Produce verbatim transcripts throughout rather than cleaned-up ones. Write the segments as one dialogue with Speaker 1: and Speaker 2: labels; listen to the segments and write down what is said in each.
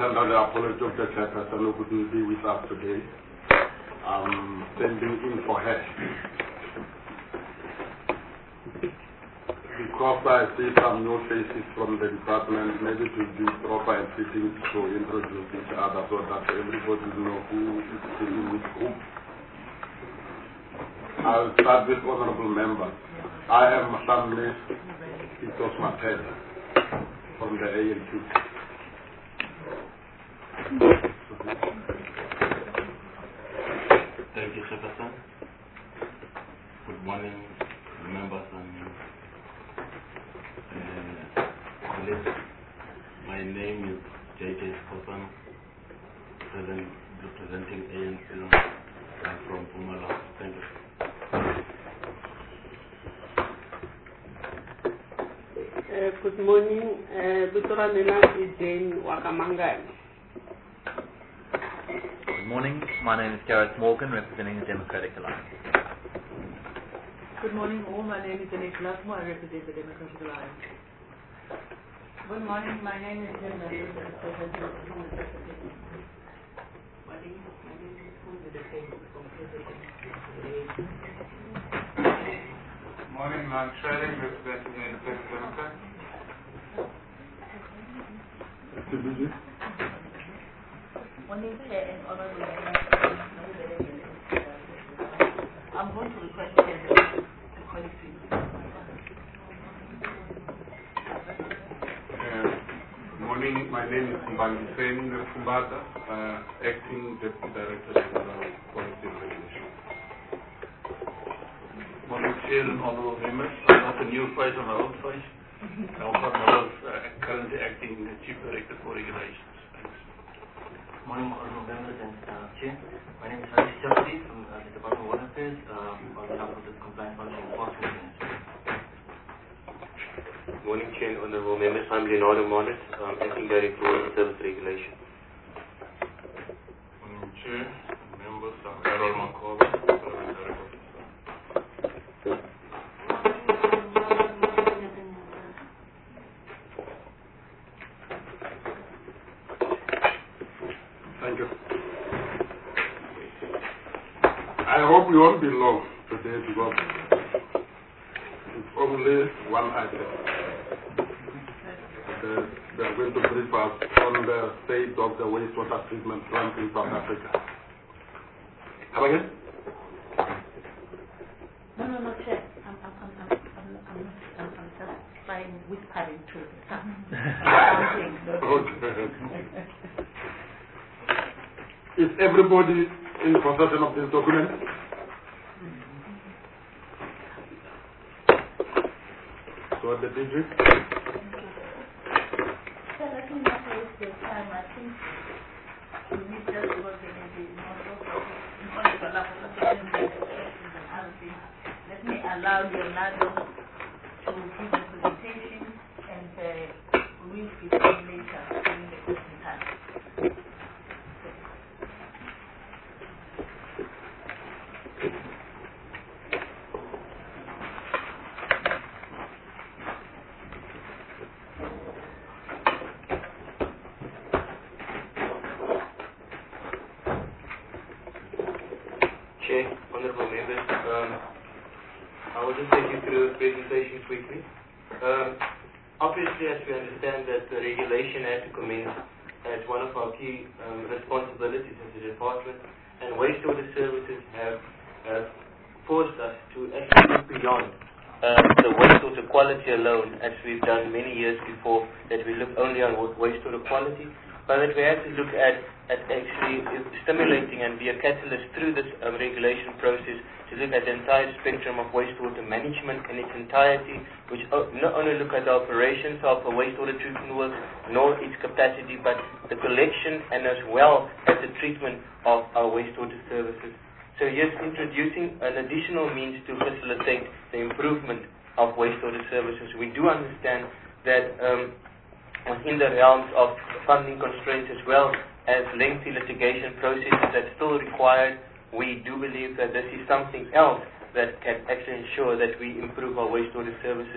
Speaker 1: tender the apology of the chairperson who couldn't be with us today. I'm sending in for her. Because I see some new faces from the department, maybe it will be proper and fitting to introduce each other so that everybody know who is dealing with whom. I'll start with honorable members. I am Samne Itos Matel from the A N Q.
Speaker 2: Thank you, Chairperson. Good morning, members and uh, colleagues. My name is J J Skosan, representing A N C. I'm from Pumala. Thank you.
Speaker 3: Uh, good morning, Butora Nena is Jane Wakamanga.
Speaker 4: Good morning, my name is Gareth Morgan, representing the Democratic Alliance.
Speaker 5: Good morning all, my name is Denise Lasmo, I represent the Democratic Alliance.
Speaker 6: Good morning, my name is Jim Mendes, representing the Democratic Alliance. My name is Fundi Defense from President.
Speaker 7: Good morning, I'm Sharing, representing the Independent Democrats.
Speaker 6: Morning, Chair and Honorable Members. I'm going to request the quality.
Speaker 7: Good morning, my name is Mbangi Sen Fumbata, uh, Acting Deputy Director of Policy and Regulation.
Speaker 2: Morning, Chair and Honourable Members. I'm not a new face on my old face. Alfred Miller's uh, currently acting Chief Director for Regulations. Thanks.
Speaker 8: Morning, Honourable Members and uh, Chair. My name is Harish Chakri from uh, the Department of Water Affairs um, on behalf of the Compliance Policy Enforcement Ministry.
Speaker 9: Morning, Chair and Honourable Members. I'm Leonardo Monis, um, Acting Director for Service Regulation.
Speaker 2: Morning, Chair and members. I'm Errol Makoba, Service Director.
Speaker 1: Thank you. I hope we won't be long today because it's only one item. The, they are going to brief us on the state of the wastewater treatment plant in South Africa. Come again?
Speaker 6: No, no, no, Chair. I'm, I'm, I'm, I'm, I'm, I'm, I'm, I'm just trying whispering to something.
Speaker 1: Okay. Is everybody in possession of this document? So the digit?
Speaker 6: So let me not waste your time. I think we need just to work in the Let me allow Leonardo to give the presentation and uh, we'll be later during the question time.
Speaker 9: Chair, Honourable Members, um, I will just take you through the presentation quickly. Um, obviously, as we understand that the regulation has to commence as one of our key um, responsibilities as a department, and wastewater services have uh, forced us to actually look beyond uh, the wastewater quality alone, as we've done many years before, that we look only on wastewater quality, but that we have to look at, at actually stimulating and be a catalyst through this um, regulation process to look at the entire spectrum of wastewater management in its entirety, which not only look at the operations of a wastewater treatment works, nor its capacity, but the collection and as well as the treatment of our wastewater services. So yes, introducing an additional means to facilitate the improvement of wastewater services. We do understand that um, within the realms of funding constraints as well as lengthy litigation processes that's still required, we do believe that this is something else that can actually ensure that we improve our wastewater services.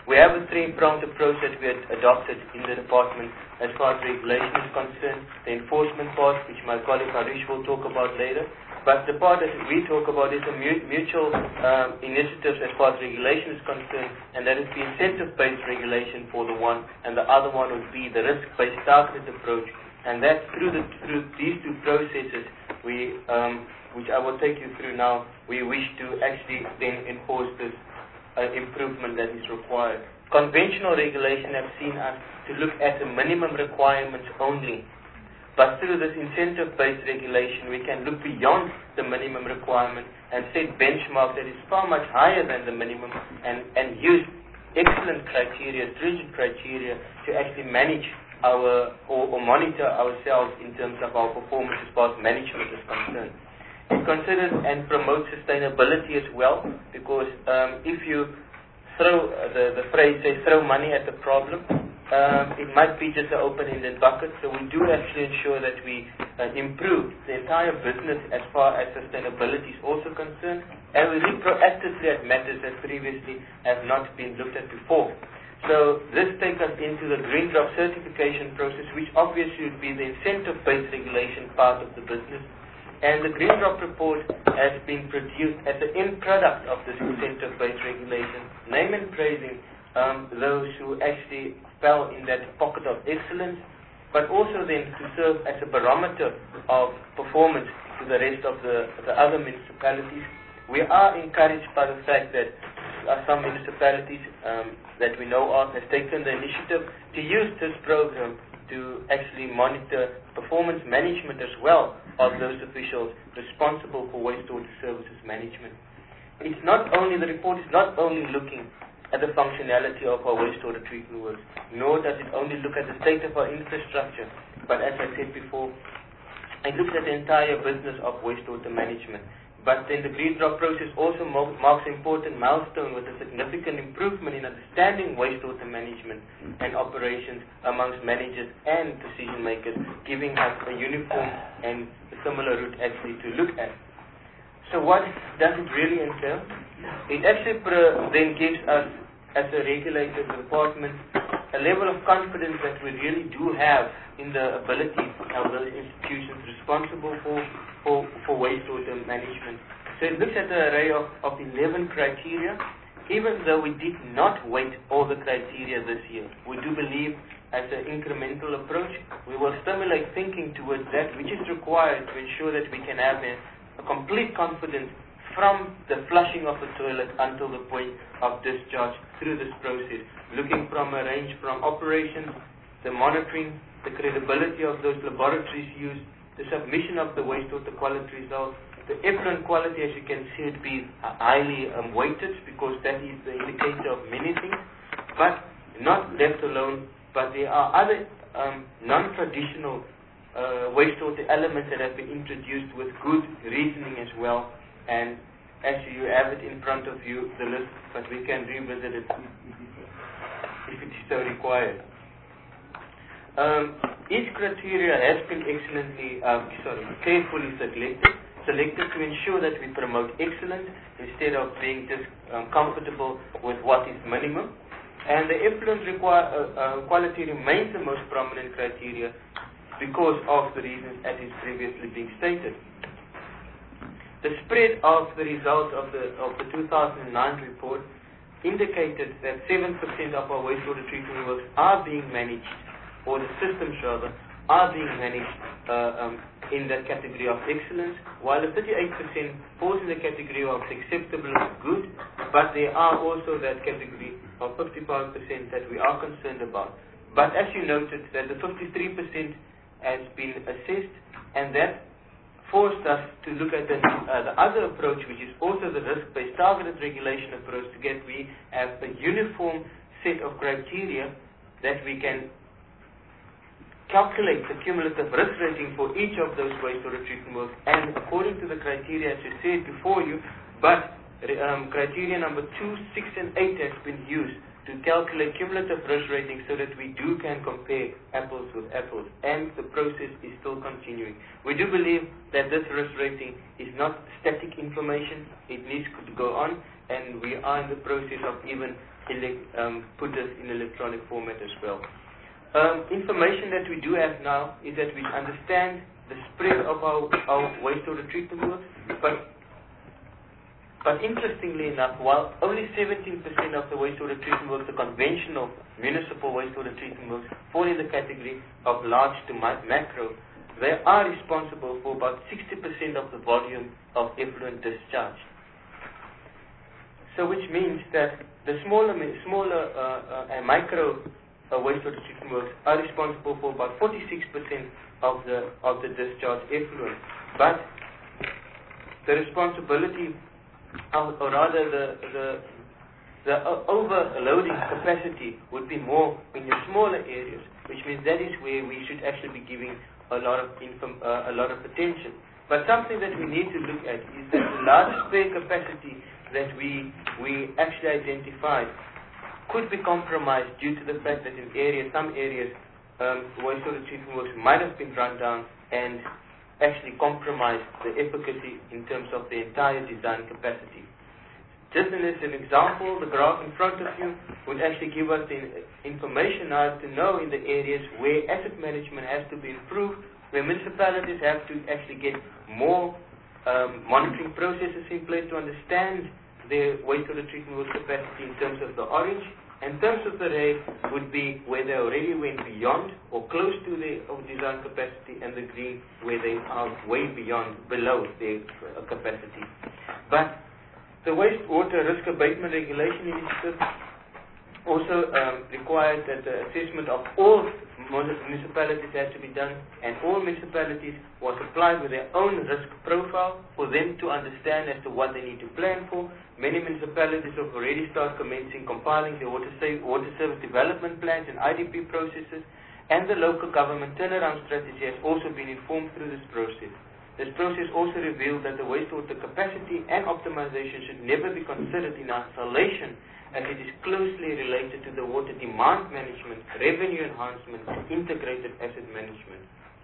Speaker 9: We have a three-pronged approach that we had adopted in the department as far as regulation is concerned, the enforcement part, which my colleague Harish will talk about later, but the part that we talk about is the mutual um, initiatives as far as regulation is concerned, and that is the incentive-based regulation for the one, and the other one would be the risk-based targeted approach, and that through, the, through these two processes, we, um, which I will take you through now, we wish to actually then enforce this uh, improvement that is required. Conventional regulation has seen us to look at the minimum requirements only. But through this incentive-based regulation, we can look beyond the minimum requirement and set benchmarks that is far much higher than the minimum and, and use excellent criteria, stringent criteria to actually manage our or, or monitor ourselves in terms of our performance as far as management is concerned. It considers and promotes sustainability as well, because um, if you throw, uh, the, the phrase says, throw money at the problem, Um, it might be just an open-ended bucket, so we do actually ensure that we uh, improve the entire business as far as sustainability is also concerned, and we look proactively at matters that previously have not been looked at before. So this takes us into the Green Drop certification process, which obviously would be the incentive-based regulation part of the business, and the Green Drop report has been produced as the end product of this incentive-based regulation, name and praising Um, those who actually fell in that pocket of excellence, but also then to serve as a barometer of performance to the rest of the, the other municipalities. We are encouraged by the fact that uh, some municipalities um, that we know of has taken the initiative to use this program to actually monitor performance management as well of those officials responsible for wastewater services management. It's not only, the report is not only looking at the functionality of our wastewater treatment works, nor does it only look at the state of our infrastructure, but as I said before, it looks at the entire business of wastewater management. But then the Green Drop process also marks an important milestone with a significant improvement in understanding wastewater management and operations amongst managers and decision makers, giving us a uniform and a similar route actually to look at. So what does it really entail? It actually then gives us, as a regulated department, a level of confidence that we really do have in the ability of those institutions responsible for, for, for wastewater management. So it looks at an array of, of eleven criteria. Even though we did not weight all the criteria this year, we do believe as an incremental approach, we will stimulate thinking towards that which is required to ensure that we can have a a complete confidence from the flushing of the toilet until the point of discharge through this process, looking from a range from operations, the monitoring, the credibility of those laboratories used, the submission of the wastewater quality results, the effluent quality, as you can see it be highly um, weighted, because that is the indicator of many things, but not left alone, but there are other um, non-traditional Uh, wastewater elements that have been introduced with good reasoning as well, and as you have it in front of you, the list, but we can revisit it if it is so required. Um, each criteria has been excellently, uh, sorry, carefully selected, selected to ensure that we promote excellence instead of being just um, comfortable with what is minimum, and the effluent require, uh, uh, quality remains the most prominent criteria because of the reasons as is previously being stated. The spread of the results of the of the two thousand nine report indicated that seven percent of our wastewater treatment works are being managed, or the systems rather, are being managed uh, um, in that category of excellence, while the thirty-eight percent falls in the category of acceptable and good, but there are also that category of fifty-five percent that we are concerned about. But as you noted, that the fifty-three percent has been assessed, and that forced us to look at the, uh, the other approach, which is also the risk-based targeted regulation approach, to get we have a uniform set of criteria that we can calculate the cumulative risk rating for each of those wastewater treatment works, and according to the criteria as you said before you, but um, criteria number two, six and eight has been used to calculate cumulative risk ratings so that we do can compare apples with apples, and the process is still continuing. We do believe that this risk rating is not static information, it needs to go on, and we are in the process of even ele- um, put this in electronic format as well. Um, information that we do have now is that we understand the spread of our, our wastewater treatment works, but but interestingly enough, while only seventeen percent of the wastewater treatment works, the conventional municipal wastewater treatment works, fall in the category of large to mi- macro, they are responsible for about sixty percent of the volume of effluent discharge. So which means that the smaller, smaller uh, uh, and micro uh, wastewater treatment works are responsible for about forty-six percent of the of the discharge effluent. But the responsibility, or, or rather the the the uh, overloading capacity would be more in the smaller areas, which means that is where we should actually be giving a lot of inform, uh, a lot of attention. But something that we need to look at is that the large spare capacity that we we actually identified could be compromised due to the fact that in areas, some areas, um, wastewater treatment works might have been run down and actually compromised the efficacy in terms of the entire design capacity. Just as an example, the graph in front of you would actually give us the information now to know in the areas where asset management has to be improved, where municipalities have to actually get more um, monitoring processes in place to understand their wastewater treatment works capacity in terms of the orange. In terms of the red would be where they already went beyond or close to their design capacity, and the green where they are way beyond, below their uh, capacity. But the Wastewater Risk Abatement Regulation Initiative also um, required that the assessment of all municipalities had to be done, and all municipalities was supplied with their own risk profile for them to understand as to what they need to plan for. Many municipalities have already started commencing compiling their water, sa- water service development plans and I D P processes, and the local government turnaround strategy has also been informed through this process. This process also revealed that the wastewater capacity and optimization should never be considered in isolation, as it is closely related to the water demand management, revenue enhancement, and integrated asset management.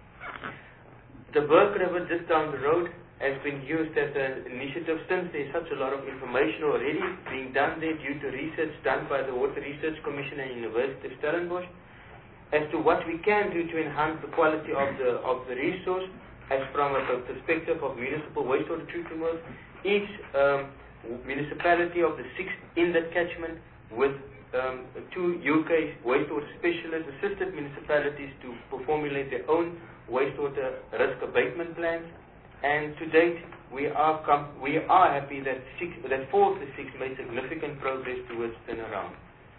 Speaker 9: The Burke River just down the road has been used as an initiative since there is such a lot of information already being done there due to research done by the Water Research Commission and University of Stellenbosch as to what we can do to enhance the quality of the of the resource as from a perspective of municipal wastewater treatment works. Each um, municipality of the six in that catchment with um, two U K wastewater specialists assisted municipalities to formulate their own wastewater risk abatement plans. And to date, we are com- we are happy that six, that four of the six made significant progress towards turnaround.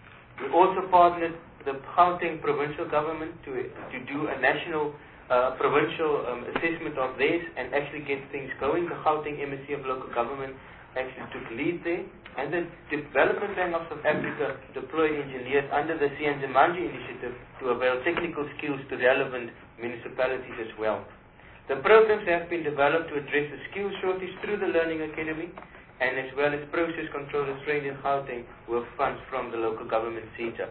Speaker 9: We also partnered the Gauteng provincial government to to do a national uh, provincial um, assessment of theirs and actually get things going. The Gauteng M S C of local government actually took lead there, and the Development Bank of South Africa deployed engineers under the Siyanjamanji initiative to avail technical skills to relevant municipalities as well. The programs have been developed to address the skills shortage through the Learning Academy, and as well as process controllers trained in Gauteng with funds from the local government sector.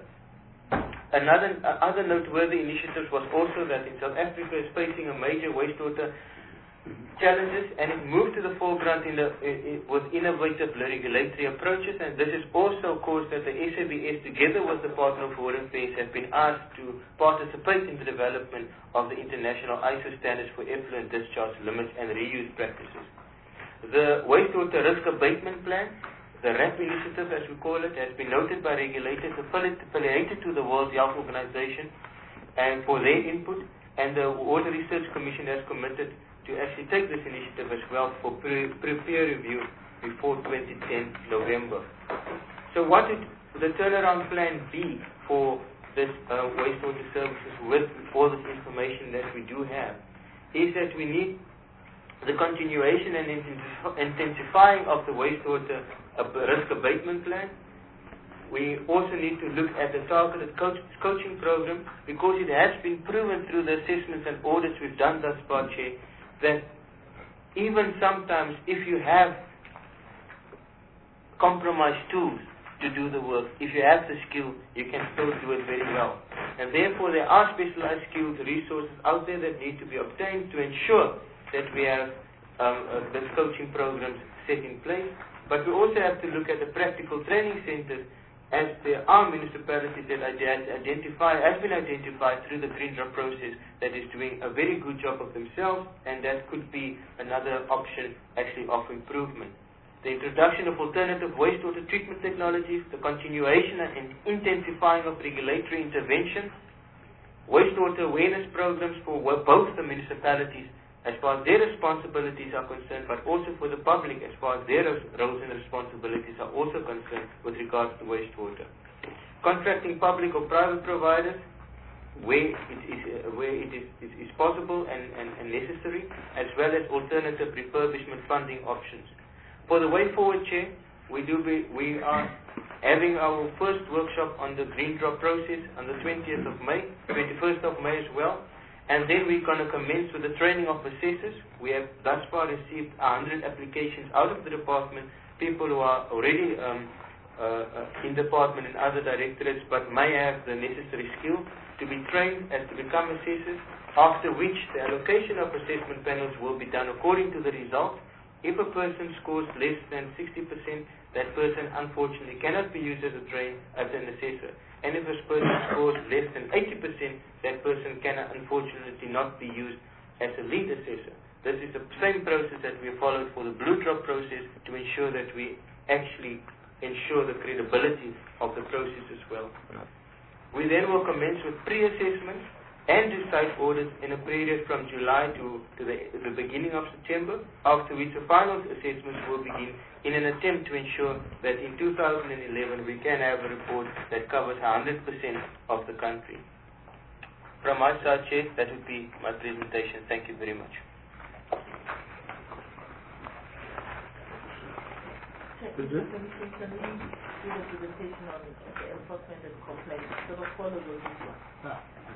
Speaker 9: Another uh, other noteworthy initiatives was also that in South Africa is facing a major wastewater challenges, and it moved to the foreground in the, in, with innovative regulatory approaches, and this has also caused that the S A B S, together with the Department of Water Affairs, have been asked to participate in the development of the international I S O standards for effluent discharge limits and reuse practices. The Wastewater Risk Abatement Plan, the R A P initiative as we call it, has been noted by regulators affiliated to the World Health Organization and for their input, and the Water Research Commission has committed to actually take this initiative as well for pre- pre- peer review before twenty ten November. So what would the turnaround plan be for this uh, wastewater services with all this information that we do have? Is that we need the continuation and intensifying of the wastewater uh, risk abatement plan. We also need to look at the targeted coach, coaching program, because it has been proven through the assessments and audits we've done thus far, Chair, that even sometimes if you have compromised tools to do the work, if you have the skill, you can still do it very well. And therefore there are specialized skills, resources out there that need to be obtained to ensure that we have um, uh, the coaching programs set in place. But we also have to look at the practical training centers as there are municipalities that identify, has been identified through the green drop process that is doing a very good job of themselves, and that could be another option actually of improvement. The introduction of alternative wastewater treatment technologies, the continuation and intensifying of regulatory interventions, wastewater awareness programs for both the municipalities as far as their responsibilities are concerned, but also for the public as far as their roles and responsibilities are also concerned with regards to wastewater. Contracting public or private providers where it is, uh, where it is, is, is possible and, and, and necessary, as well as alternative refurbishment funding options. For the way forward, Chair, we, do be, we are having our first workshop on the green drop process on the twentieth of May, twenty-first of May as well. And then we're going to commence with the training of assessors. We have thus far received one hundred applications out of the department, people who are already um, uh, uh, in department and other directorates, but may have the necessary skill to be trained as to become assessors, after which the allocation of assessment panels will be done according to the results. If a person scores less than sixty percent, that person unfortunately cannot be used as a train as an assessor. And if a person scores less than eighty percent, that person can unfortunately not be used as a lead assessor. This is the same process that we followed for the blue drop process to ensure that we actually ensure the credibility of the process as well. We then will commence with pre-assessments and do site audits in a period from July to, to the, the beginning of September, after which the final assessments will begin in an attempt to ensure that in two thousand eleven we can have a report that covers one hundred percent of the country. From my side, Chair, that would be my presentation. Thank you very much.
Speaker 5: Can we do the presentation on the enforcement and complaints? So the follow will be one.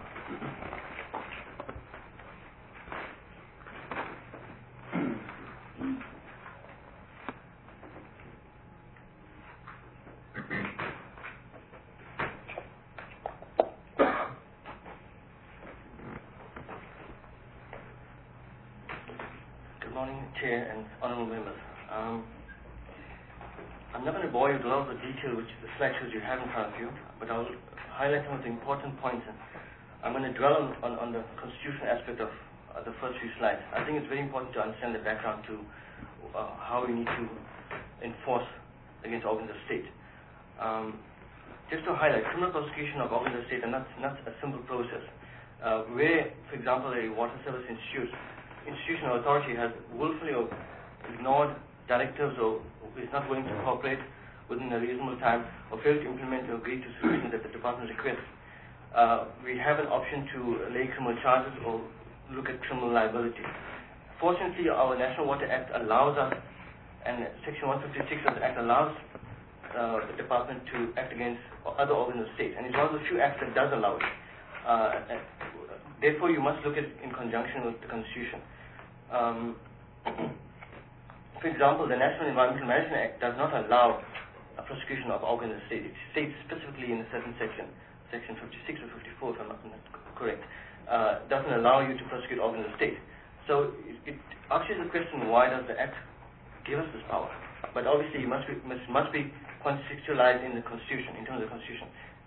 Speaker 8: Good morning, Chair and honourable members. Um, I'm not going to bore you with a lot of the detail which the slideshows you have in front of you, but I'll highlight some of the important points. And I'm going to dwell on, on, on the constitutional aspect of uh, the first few slides. I think it's very important to understand the background to uh, how we need to enforce against organs of state. Um, just to highlight, criminal prosecution of organs of state are not, not a simple process. Uh, where, for example, a water service institute, institution or authority has willfully ignored directives or is not willing to cooperate within a reasonable time or fails to implement or agree to solutions that the department requests, uh, we have an option to lay criminal charges or look at criminal liability. Fortunately, our National Water Act allows us, and Section one fifty-six of the Act allows uh, the department to act against other organs of state, and it's one of the few acts that does allow it. Uh, therefore, you must look at it in conjunction with the Constitution. Um, For example, the National Environmental Management Act does not allow a prosecution of organs of state. It states specifically in a certain section, section fifty-six or fifty-four, if I'm not correct, uh, doesn't allow you to prosecute organs of state. So it, it asks the question, why does the Act give us this power? But obviously, it must be, must, must be contextualized in the Constitution, in terms of the Constitution.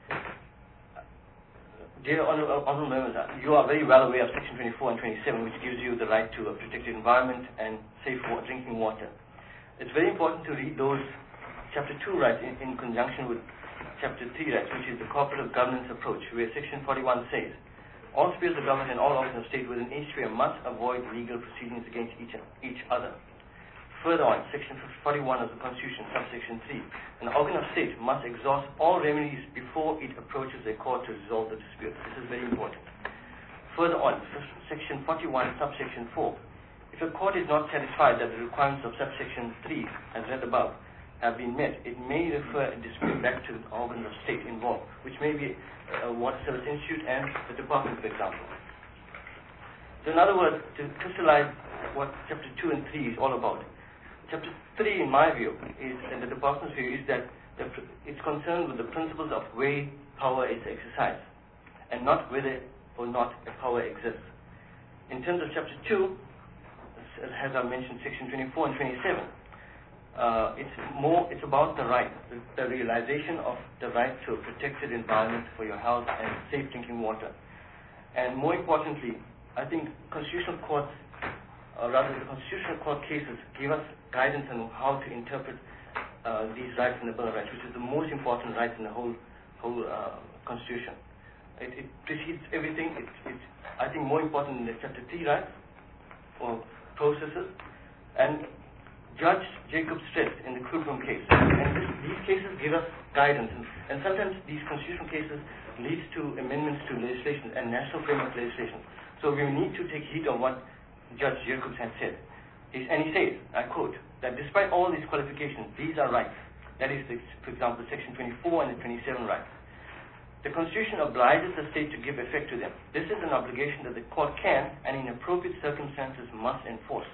Speaker 8: Dear honourable, honourable members, you are very well aware of Section twenty-four and twenty-seven, which gives you the right to a protected environment and safe water, drinking water. It's very important to read those Chapter two rights in, in conjunction with Chapter three rights, which is the cooperative governance approach, where Section forty-one says, all spheres of government and all organs of state within each sphere must avoid legal proceedings against each, each other. Further on, Section forty-one of the Constitution, subsection three, an organ of state must exhaust all remedies before it approaches a court to resolve the dispute. This is very important. Further on, Section forty-one, subsection four, if a court is not satisfied that the requirements of subsection three, as read above, have been met, it may refer a dispute back to the organs of state involved, which may be a Water Service Institute and the department, for example. So in other words, to crystallize what Chapter two and three is all about, Chapter three, in my view, is, and the department's view, is that the, it's concerned with the principles of way power is exercised, and not whether or not a power exists. In terms of Chapter two, as I mentioned, Section twenty-four and twenty-seven, uh, it's more, it's about the right, the, the realization of the right to a protected environment for your health and safe drinking water. And more importantly, I think constitutional courts, or rather the constitutional court cases, give us guidance on how to interpret uh, these rights in the Bill of Rights, which is the most important right in the whole whole uh, Constitution. It, it precedes everything. It, it's, I think, more important than the Chapter three rights or processes. And Judge Jacob stressed in the Kudrum case, and this, these cases give us guidance, and, and sometimes these constitutional cases leads to amendments to legislation and national framework legislation. So we need to take heed of what Judge Jacobs has said. He's, and he says, I quote, that despite all these qualifications, these are rights. That is, the, for example, Section twenty-four and the twenty-seven rights. The Constitution obliges the state to give effect to them. This is an obligation that the court can, and in appropriate circumstances, must enforce.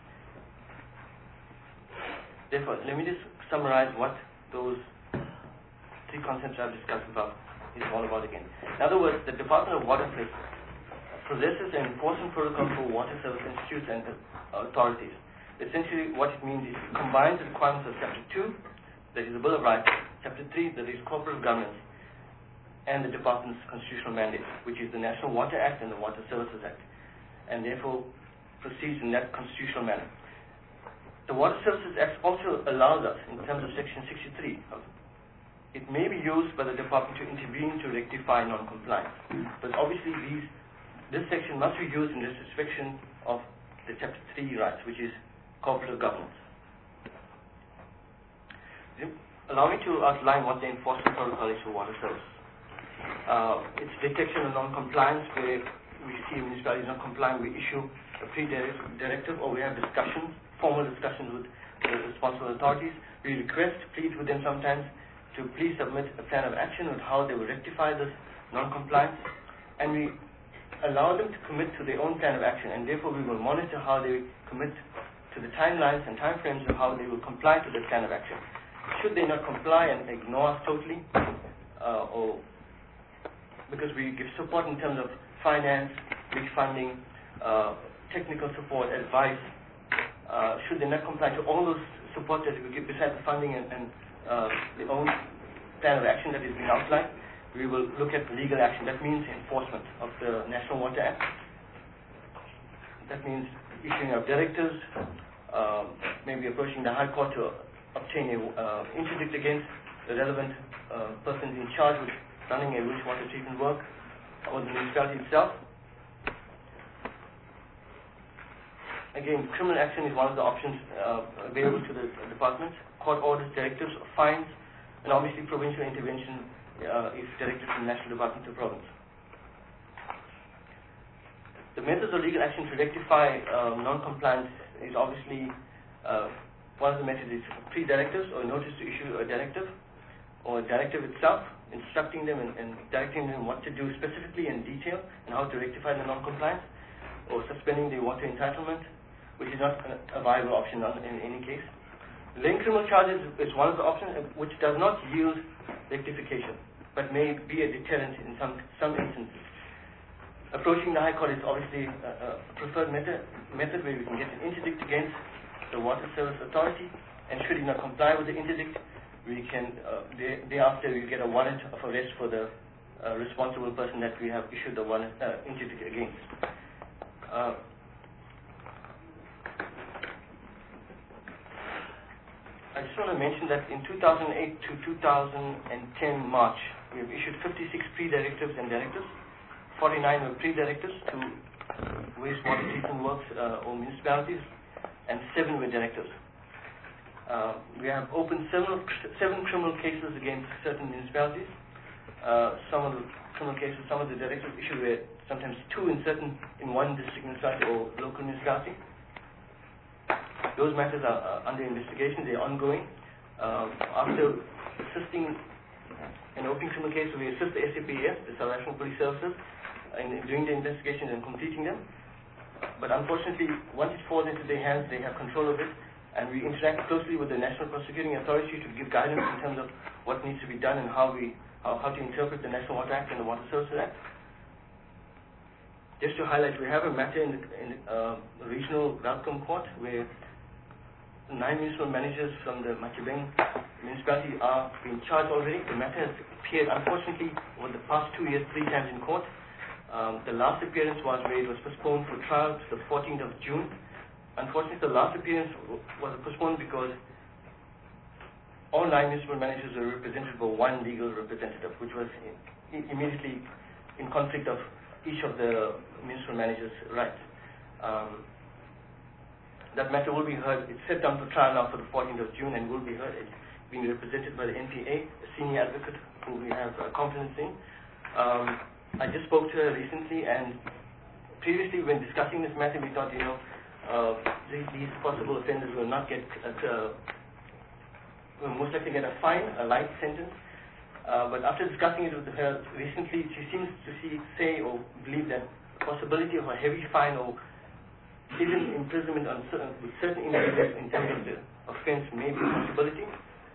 Speaker 8: Therefore, let me just summarize what those three concepts I've discussed above is all about again. In other words, the Department of Water possesses an enforcement protocol for water service institutes and uh, authorities. Essentially, what it means is it combines the requirements of Chapter two, that is the Bill of Rights, Chapter three, that is corporate governance, and the Department's constitutional mandate, which is the National Water Act and the Water Services Act, and therefore proceeds in that constitutional manner. The Water Services Act also allows us, in terms of Section sixty-three, it may be used by the Department to intervene to rectify non-compliance. But obviously, these, this section must be used in restriction of the Chapter three rights, which is corporate governance. Allow me to outline what the enforcement protocol is for water service. Uh, it's detection of non-compliance, where we see municipalities not complying, we issue a pre-directive, or we have discussions, formal discussions with the responsible authorities. We request, plead with them sometimes to please submit a plan of action on how they will rectify this non-compliance, and we allow them to commit to their own plan of action, and therefore we will monitor how they commit to the timelines and timeframes of how they will comply to the plan of action. Should they not comply and ignore us totally, uh, or because we give support in terms of finance, refunding, uh, technical support, advice, uh, should they not comply to all those support that we give besides the funding and, and uh, the own plan of action that is being outlined, we will look at legal action. That means enforcement of the National Water Act. That means issuing of directives, uh, maybe approaching the High Court to obtain an uh, interdict against the relevant uh, persons in charge with running a wastewater treatment work, or the municipality itself. Again, criminal action is one of the options uh, available to the uh, department. Court orders, directives, fines, and obviously provincial intervention uh, if directed from the National Department to province. The methods of legal action to rectify uh, non-compliance is obviously uh, one of the methods is pre-directives, or notice to issue a directive, or a directive itself, instructing them and, and directing them what to do specifically in detail and how to rectify the non-compliance, or suspending the water entitlement, which is not a, a viable option in any case. Laying criminal charges is one of the options which does not yield rectification, but may be a deterrent in some, some instances. Approaching the High Court is obviously a, a preferred method, method where we can get an interdict against the Water Service Authority, and should he not comply with the interdict, we can, uh, day, thereafter we get a warrant of arrest for the uh, responsible person that we have issued the warrant, uh, interdict against. Uh, I just want to mention that in two thousand eight to two thousand ten March, we have issued fifty-six pre-directives and directives. forty-nine were pre-directives to wastewater treatment works uh, or municipalities, and seven were directives. Uh, we have opened several, seven criminal cases against certain municipalities. Uh, some of the criminal cases, some of the directives issued were sometimes two in certain, in one district municipality or local municipality. Those matters are uh, under investigation, they are ongoing. Uh, after assisting in opening criminal cases, we assist the S A P S, the South African Police Services, in doing the investigations and completing them. But unfortunately, once it falls into their hands, they have control of it, and we interact closely with the National Prosecuting Authority to give guidance in terms of what needs to be done and how we how, how to interpret the National Water Act and the Water Services Act. Just to highlight, we have a matter in the, in the uh, regional outcome court where nine municipal managers from the Machibeng municipality are being charged already. The matter has appeared, unfortunately, over the past two years, three times in court. Um, the last appearance was where it was postponed for trial to the fourteenth of June. Unfortunately, the last appearance was postponed because all nine municipal managers were represented by one legal representative, which was in, immediately in conflict of each of the municipal managers' rights. Um, that matter will be heard. It's set down for trial now for the fourteenth of June and will be heard. It's being represented by the N P A, a senior advocate who we have uh, confidence in. Um, I just spoke to her recently, and previously when discussing this matter, we thought, you know, uh, these, these possible offenders will not get, uh, uh, will most likely get a fine, a light sentence. Uh, but after discussing it with her recently, she seems to see, say or believe that the possibility of a heavy fine or even imprisonment on certain, with certain individuals in terms of the offence may be a possibility.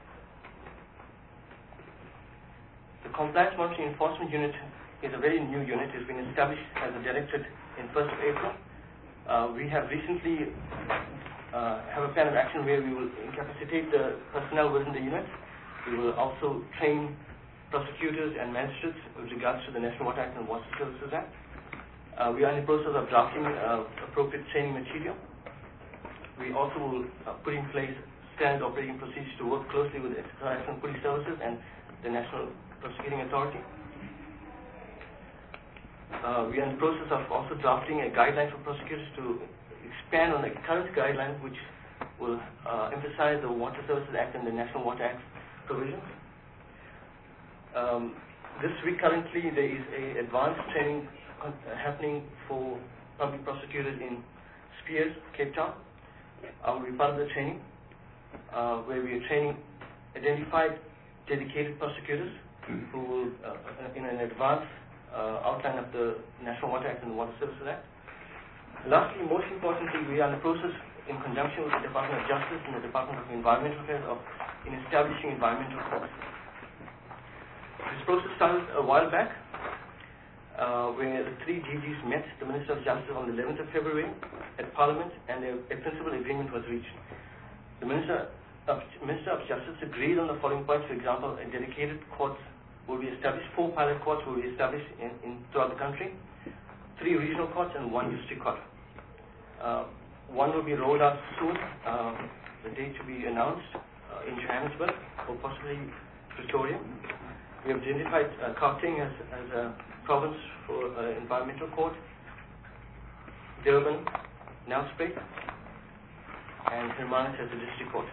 Speaker 8: The Compliance Monitoring Enforcement Unit is a very new unit. It's been established as a directorate in first of April. Uh, we have recently uh, have a plan of action where we will incapacitate the personnel within the unit. We will also train prosecutors and magistrates with regards to the National Water Act and Water Services Act. Uh, we are in the process of drafting uh, appropriate training material. We also will uh, put in place standard operating procedures to work closely with the Exercise and Police Services and the National Prosecuting Authority. Uh, we are in the process of also drafting a guideline for prosecutors to expand on the current guidelines, which will uh, emphasize the Water Services Act and the National Water Act provisions. Um, this week currently there is a advanced training uh, happening for public prosecutors in Spiers, Cape Town. I will be part of the training uh, where we are training identified dedicated prosecutors who will, uh, in an advanced uh, outline of the National Water Act and the Water Services Act. Lastly, most importantly, we are in the process, in conjunction with the Department of Justice and the Department of Environmental Affairs, of in establishing environmental courts. This process started a while back, uh, where the three D Gs met the Minister of Justice on the eleventh of February at Parliament, and a, a principal agreement was reached. The Minister of, Minister of Justice agreed on the following points. For example, a dedicated court will be established, four pilot courts will be established in, in throughout the country, three regional courts and one district court. Uh, one will be rolled out soon, uh, the date to be announced uh, in Johannesburg or possibly Pretoria. We have identified uh, Gauteng as, as a province for uh, environmental court, Durban, Nelspruit, and Hermanus as the district court.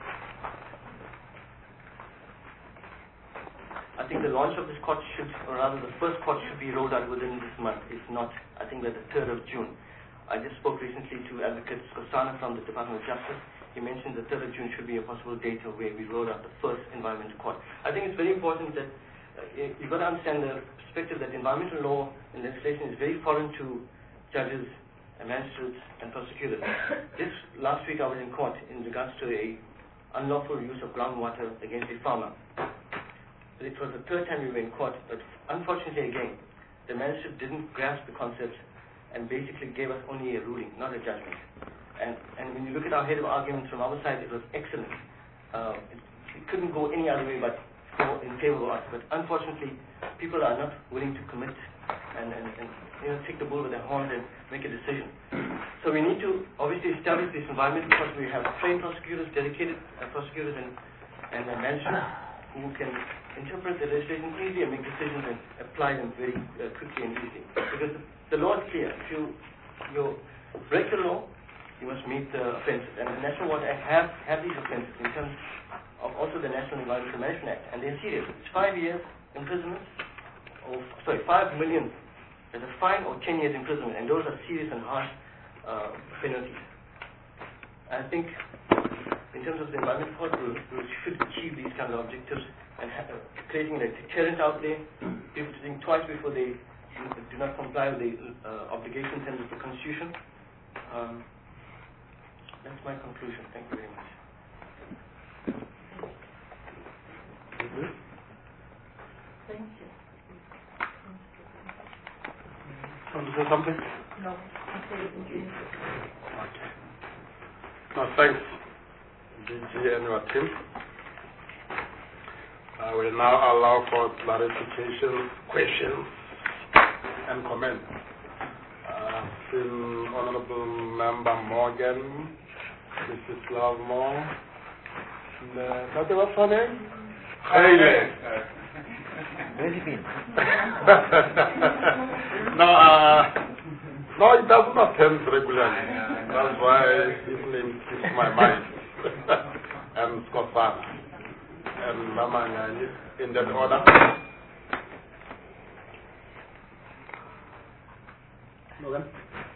Speaker 8: I think the launch of this court should, or rather the first court should be rolled out within this month, if not, I think by the third of June. I just spoke recently to Advocate Skosana from the Department of Justice. He mentioned the third of June should be a possible date of where we roll out the first environmental court. I think it's very important that uh, you've got to understand the perspective that environmental law and legislation is very foreign to judges and magistrates and prosecutors. This last week I was in court in regards to a unlawful use of groundwater against a farmer. It was the third time we were in court, but unfortunately again, the magistrate didn't grasp the concepts and basically gave us only a ruling, not a judgment. And, and when you look at our head of arguments from our side, it was excellent. Uh, it, it couldn't go any other way but for, in favor of us. But unfortunately, people are not willing to commit and, and, and you know, take the bull with their horns and make a decision. So we need to obviously establish this environment because we have trained prosecutors, dedicated uh, prosecutors and, and uh, magistrates who can interpret the legislation easily and make decisions and apply them very uh, quickly and easily. Because the, the law is clear. If you, you break the law, you must meet the offences. And the National Water Act have, have these offences in terms of also the National Environmental Management Act. And they're serious. It's five years imprisonment, or sorry, five million as a fine or ten years imprisonment. And those are serious and harsh uh, penalties. I think in terms of the environmental court, we, we should achieve these kind of objectives and have, uh, creating a deterrent out there, people to think twice before they do not comply with the uh, obligations under the Constitution. Um, that's my conclusion. Thank you very much.
Speaker 5: Thank you.
Speaker 1: Want to say something?
Speaker 5: No. Okay.
Speaker 1: No, thanks. D G and your team. I will now allow for clarification, questions, and comments. Uh, in Honorable Member Morgan, Missus Lovemore, and uh, what's her name? Haile.
Speaker 4: Where have you been?
Speaker 1: no, uh, no, it does not tend regularly. That's why his name keeps my mind. And Skosana. And Mama Nyani, in that order. Morgan.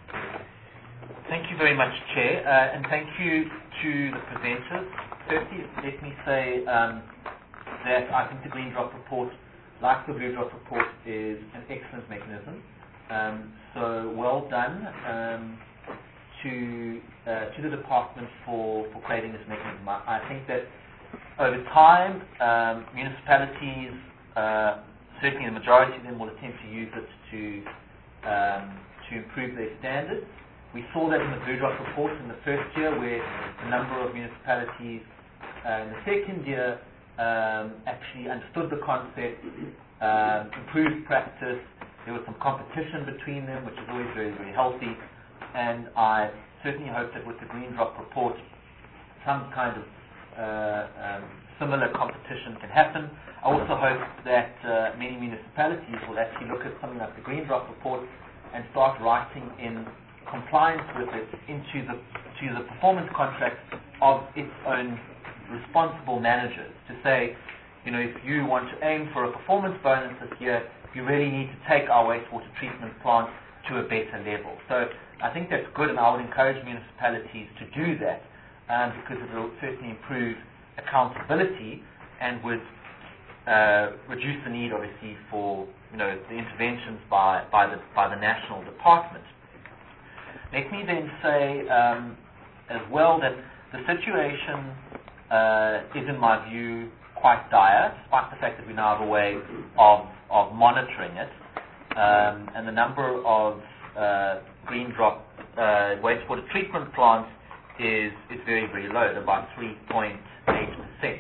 Speaker 4: Thank you very much, Chair, uh, and thank you to the presenters. Firstly, let me say um, that I think the Green Drop Report, like the Blue Drop Report, is an excellent mechanism. Um, so well done um, to uh, to the department for, for creating this mechanism. I, I think that over time, um, municipalities, uh, certainly the majority of them, will attempt to use it to um, to improve their standards. We saw that in the Blue Drop Report in the first year, where a number of municipalities uh, in the second year um, actually understood the concept, um, improved practice. There was some competition between them, which is always very, very healthy. And I certainly hope that with the Green Drop Report, some kind of uh, um, similar competition can happen. I also hope that uh, many municipalities will actually look at something like the Green Drop Report and start writing in compliance with it into the to the performance contracts of its own responsible managers, to say, you know, if you want to aim for a performance bonus this year, you really need to take our wastewater treatment plant to a better level. So I think that's good, and I would encourage municipalities to do that, um, because it will certainly improve accountability and would uh, reduce the need, obviously, for, you know, the interventions by by the by the national department. Let me then say um, as well that the situation uh, is, in my view, quite dire, despite the fact that we now have a way of, of monitoring it. Um, and the number of uh, green drop uh, wastewater treatment plants is, is very, very low, at about three point eight percent.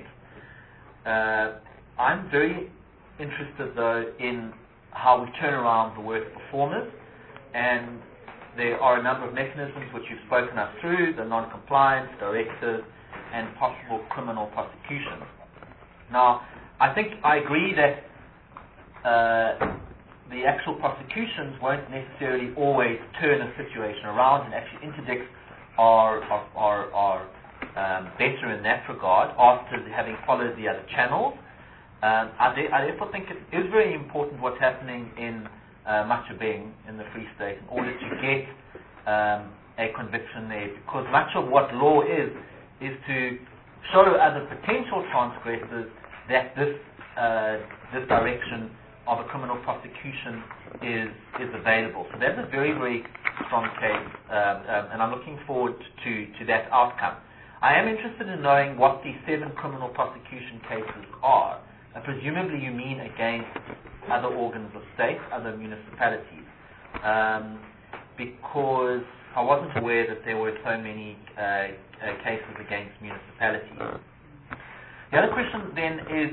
Speaker 4: Uh, I'm very interested, though, in how we turn around the worst performers, and there are a number of mechanisms which you've spoken us through, the non-compliance, directives, and possible criminal prosecution. Now, I think I agree that uh, the actual prosecutions won't necessarily always turn a situation around, and actually interdicts are, are, are, are um, better in that regard after having followed the other channels. Um, I, de- I therefore think it is very important what's happening in Uh, Machubeng in the Free State in order to get um, a conviction there, because much of what law is is to show other potential transgressors that this uh, this direction of a criminal prosecution is is available. So that's a very, very strong case, um, um, and I'm looking forward to, to that outcome. I am interested in knowing what the seven criminal prosecution cases are. Uh, presumably you mean against other organs of state, other municipalities, um, because I wasn't aware that there were so many uh, uh, cases against municipalities. The other question then is,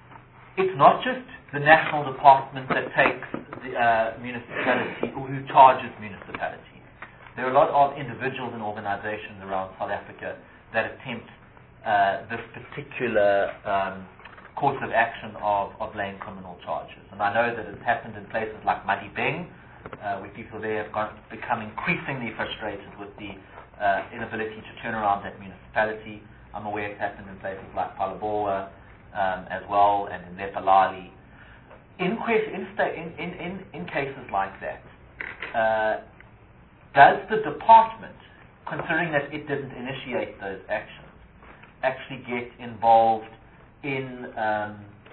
Speaker 4: it's not just the national department that takes the uh, municipality, or who charges municipality. There are a lot of individuals and organizations around South Africa that attempt uh, this particular um, course of action of, of laying criminal charges. And I know that it's happened in places like Madibeng, uh, where people there have gone, become increasingly frustrated with the uh, inability to turn around that municipality. I'm aware it's happened in places like Phalaborwa um, as well, and in Lephalali. In, in, in, in, in cases like that, uh, does the department, considering that it didn't initiate those actions, actually get involved in um,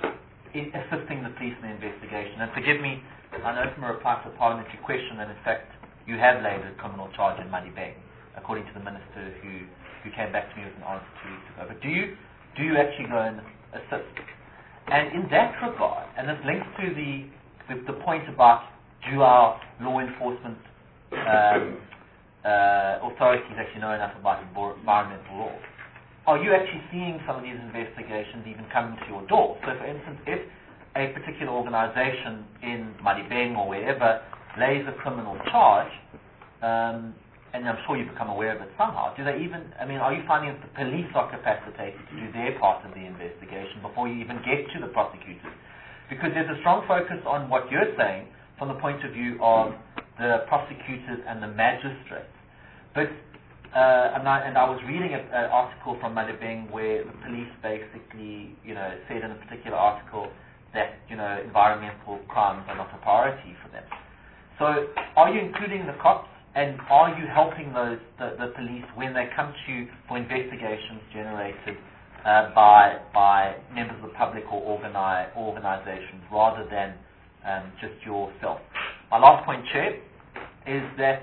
Speaker 4: in assisting the police in the investigation? And forgive me, I know from a reply to a parliamentary question that in fact you have laid a criminal charge in Madibeng, according to the minister who, who came back to me with an answer two weeks ago. But do you do you actually go and assist? And in that regard, and this links to the the, the point about do our law enforcement um, uh, authorities actually know enough about environmental law? are you actually seeing some of these investigations even coming to your door? So, for instance, if a particular organization in Malibeng or wherever lays a criminal charge, um, and I'm sure you become aware of it somehow, do they even, I mean, are you finding that the police are capacitated to do their part of the investigation before you even get to the prosecutors? Because there's a strong focus on what you're saying from the point of view of the prosecutors and the magistrates. But, uh, and, I, and I was reading an article from Malibeng where the police basically, you know, said in a particular article that, you know, environmental crimes are not a priority for them. So, are you including the cops, and are you helping those the, the police when they come to you for investigations generated uh, by by members of the public or organi- organizations rather than um, just yourself? My last point, Chair, is that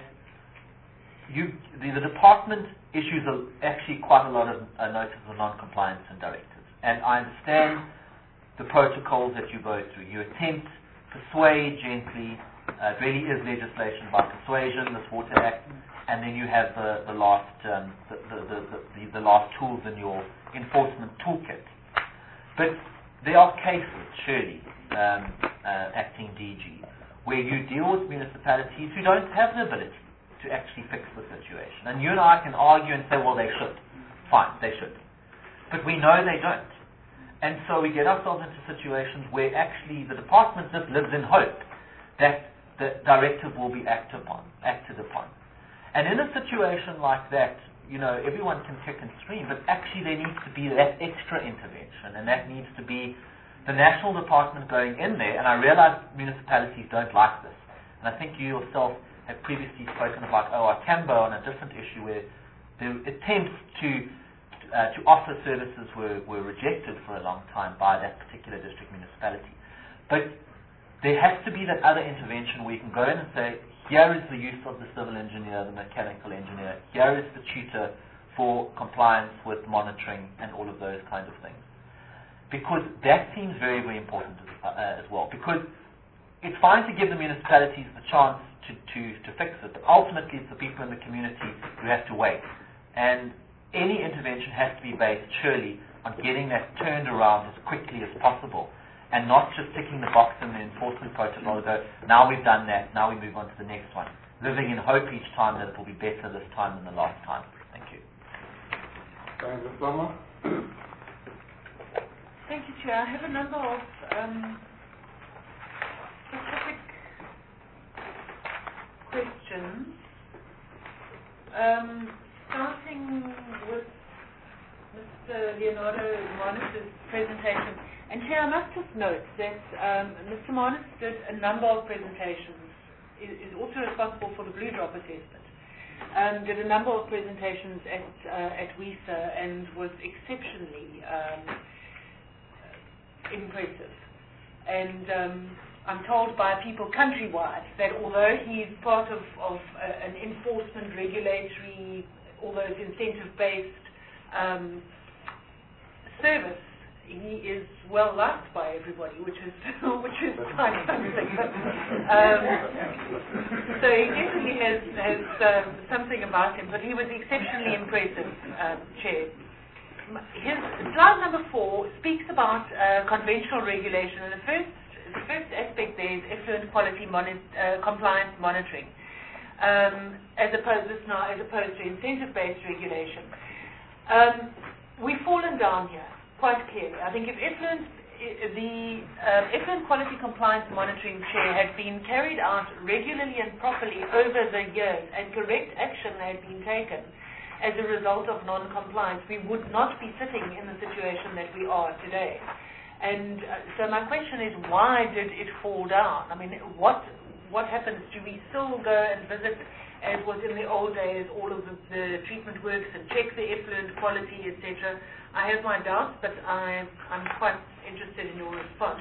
Speaker 4: you the, the department issues a, actually quite a lot of uh, notices of non-compliance and directives, and I understand the protocols that you go through. You attempt to persuade gently. Uh, it really is legislation by persuasion, this Water Act, and then you have the, the last um, the, the, the, the, the last tools in your enforcement toolkit. But there are cases, surely, um, uh, acting D G, where you deal with municipalities who don't have the ability to actually fix the situation. And you and I can argue and say, well, they should. Fine, they should. But we know they don't. And so we get ourselves into situations where actually the department just lives in hope that the directive will be acted upon, acted upon. And in a situation like that, you know, everyone can kick and scream, but actually there needs to be that extra intervention, and that needs to be the national department going in there. And I realize municipalities don't like this. And I think you yourself have previously spoken about O R Tambo on a different issue where the attempts to uh, to offer services were, were rejected for a long time by that particular district municipality. But there has to be that other intervention where you can go in and say, here is the use of the civil engineer, the mechanical engineer, here is the tutor for compliance with monitoring and all of those kinds of things. Because that seems very, very important uh, as well. Because it's fine to give the municipalities the chance to, to, to fix it, but ultimately it's the people in the community who have to wait. And any intervention has to be based, surely, on getting that turned around as quickly as possible, and not just ticking the box in the enforcement protocol to go, now we've done that, now we move on to the next one, living in hope each time that it will be better this time than the last time. Thank you.
Speaker 1: Thank you, Summer.
Speaker 6: Thank you, Chair. I have a number of um, specific questions, um, starting with Mister Leonardo Marnis' presentation. And Chair, I must just note that um, Mister Marnis did a number of presentations, is, is also responsible for the Blue Drop assessment, um, did a number of presentations at, uh, at W I S A and was exceptionally um, impressive. And um, I'm told by people countrywide that although he's part of, of uh, an enforcement, regulatory, all those incentive-based um, service, he is well liked by everybody, which is which is quite something. um, so he definitely has has um, something about him. But he was exceptionally impressive, um, Chair. His slide number four speaks about uh, conventional regulation, and the first the first aspect there is effluent quality moni- uh, compliance monitoring, um, as opposed this now as opposed to incentive-based regulation. Um, we've fallen down here quite clearly. I think if effluent, the uh, effluent quality compliance monitoring, Chair, had been carried out regularly and properly over the years, and correct action had been taken as a result of non-compliance, we would not be sitting in the situation that we are today. And uh, so my question is, why did it fall down? I mean, what what happens? Do we still go and visit, as was in the old days, all of the, the treatment works and check the effluent quality, et cetera? I have my doubts, but I, I'm quite interested in your response.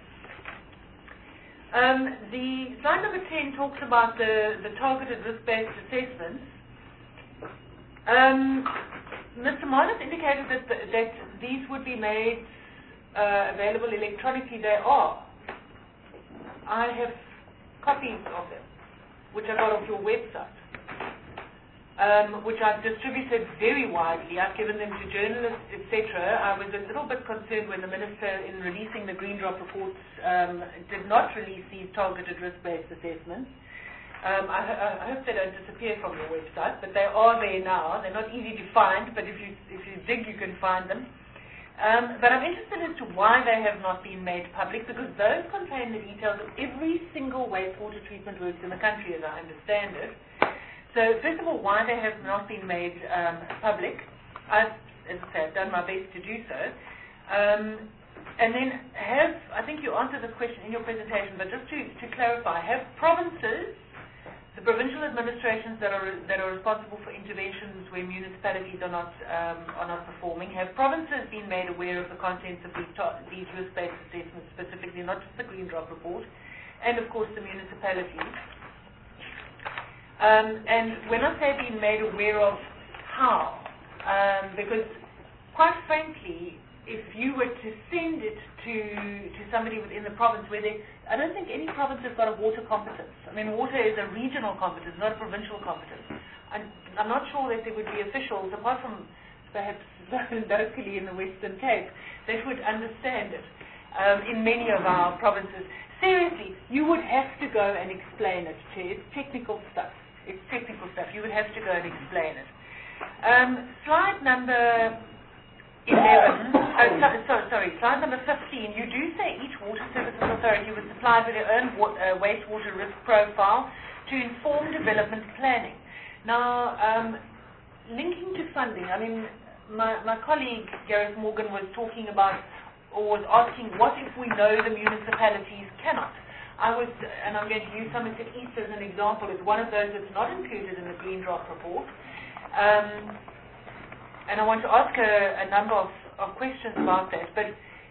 Speaker 6: Um, the slide number ten talks about the, the targeted risk-based assessments. Um, Mister Marnis indicated that, the, that these would be made uh, available electronically. They are. I have copies of them, which I got off your website. um, which I've distributed very widely. I've given them to journalists, et cetera. I was a little bit concerned when the Minister, in releasing the Green Drop reports, um, did not release these targeted risk-based assessments. Um, I, I hope they don't disappear from your website, but they are there now. They're not easy to find, but if you, if you dig, you can find them. Um, but I'm interested as to why they have not been made public, because those contain the details of every single wastewater treatment works in the country, as I understand it. So, first of all, why they have not been made um, public. I've, as I say, I've done my best to do so. Um, and then have, I think you answered this question in your presentation, but just to, to clarify, have provinces, the provincial administrations that are that are responsible for interventions where municipalities are not um, are not performing, have provinces been made aware of the contents of these, these risk-based assessments, specifically not just the Green Drop report, and of course the municipalities. Um, and when I say being made aware of, how? Um, because quite frankly, if you were to send it to to somebody within the province, where they, I don't think any province has got a water competence. I mean, water is a regional competence, not a provincial competence. And I'm not sure that there would be officials, apart from perhaps locally in the Western Cape, that would understand it um, in many of our provinces. Seriously, you would have to go and explain it, Chair. It's technical stuff. It's technical stuff. You would have to go and explain it. Um, slide number eleven, oh, so, so, sorry, slide number fifteen, you do say each water services authority was supplied with their own wa uh, wastewater risk profile to inform development planning. Now, um, linking to funding, I mean, my, my colleague Gareth Morgan was talking about, or was asking, what if we know the municipalities cannot? I was, and I'm going to use Somerset East as an example, it's one of those that's not included in the Green Drop report. Um, And I want to ask a, a number of, of questions about that, but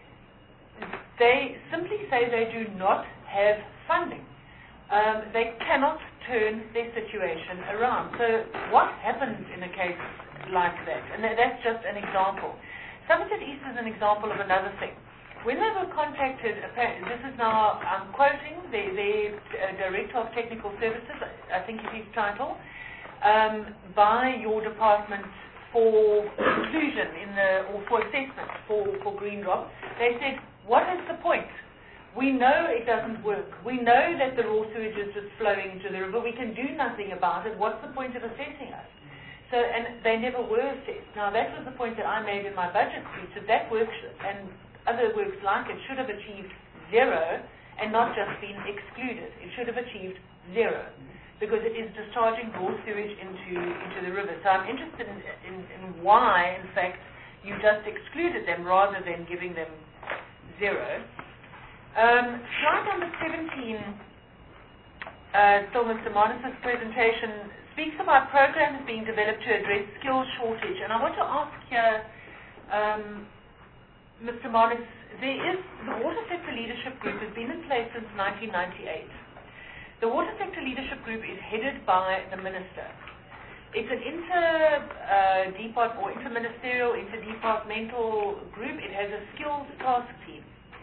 Speaker 6: they simply say they do not have funding. Um, they cannot turn their situation around. So what happens in a case like that? And that, that's just an example. Somerset East is an example of another thing. When they were contacted, this is now, I'm quoting the, the uh, Director of Technical Services, I think is his title, um, by your department for inclusion in the, or for assessment for, for Green Drop, they said, what is the point? We know it doesn't work. We know that the raw sewage is just flowing into the river. We can do nothing about it. What's the point of assessing us? So, and they never were assessed. Now, that was the point that I made in my budget speech, that that work, and other works like it, should have achieved zero and not just been excluded. It should have achieved zero, because it is discharging raw sewage into, into the river. So I'm interested in, in, in why, in fact, you just excluded them rather than giving them zero. Um, slide number seventeen, uh, still Mister Marnis's presentation, speaks about programs being developed to address skills shortage. And I want to ask here, um, Mister Marnis, there is, the Water Sector Leadership Group has been in place since nineteen ninety-eight. The Water Sector Leadership Group is headed by the Minister. It's an inter-depart uh, or interministerial, interdepartmental group. It has a skills task team.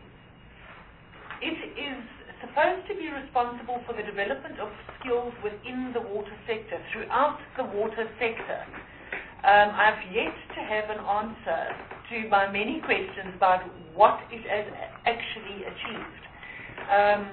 Speaker 6: It is supposed to be responsible for the development of skills within the water sector, throughout the water sector. Um, I've yet to have an answer to my many questions about what it has actually achieved. Um,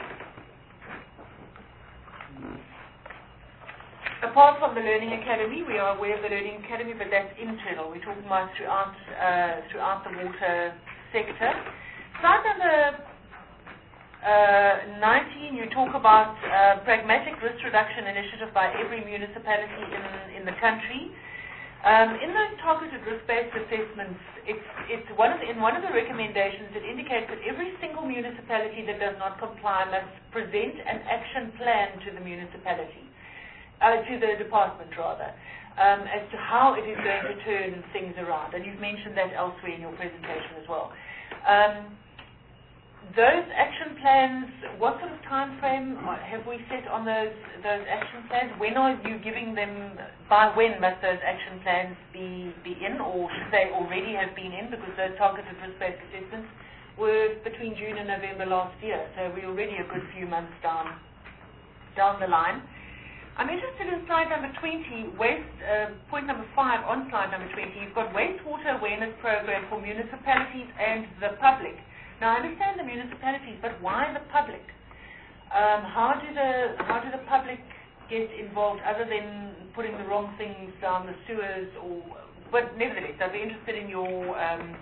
Speaker 6: Apart from the Learning Academy, we are aware of the Learning Academy, but that's internal. We're talking about throughout, uh, throughout the water sector. Slide number uh, nineteen, you talk about uh, pragmatic risk reduction initiative by every municipality in, in the country. Um, in those targeted risk-based assessments, it's, it's one of the, in one of the recommendations, it indicates that every single municipality that does not comply must present an action plan to the municipality. Uh, to the department, rather, um, as to how it is going to turn things around. And you've mentioned that elsewhere in your presentation as well. Um, those action plans, what sort of time frame have we set on those, those action plans? When are you giving them, by when must those action plans be, be in, or should they already have been in, because those targeted risk-based assessments were between June and November last year, so we're already a good few months down, down the line. I'm interested in slide number twenty, waste, uh, point number five on slide number twenty. You've got wastewater awareness program for municipalities and the public. Now, I understand the municipalities, but why the public? Um, how do the how do the public get involved, other than putting the wrong things down the sewers? Or, but nevertheless, I'd be interested in your um,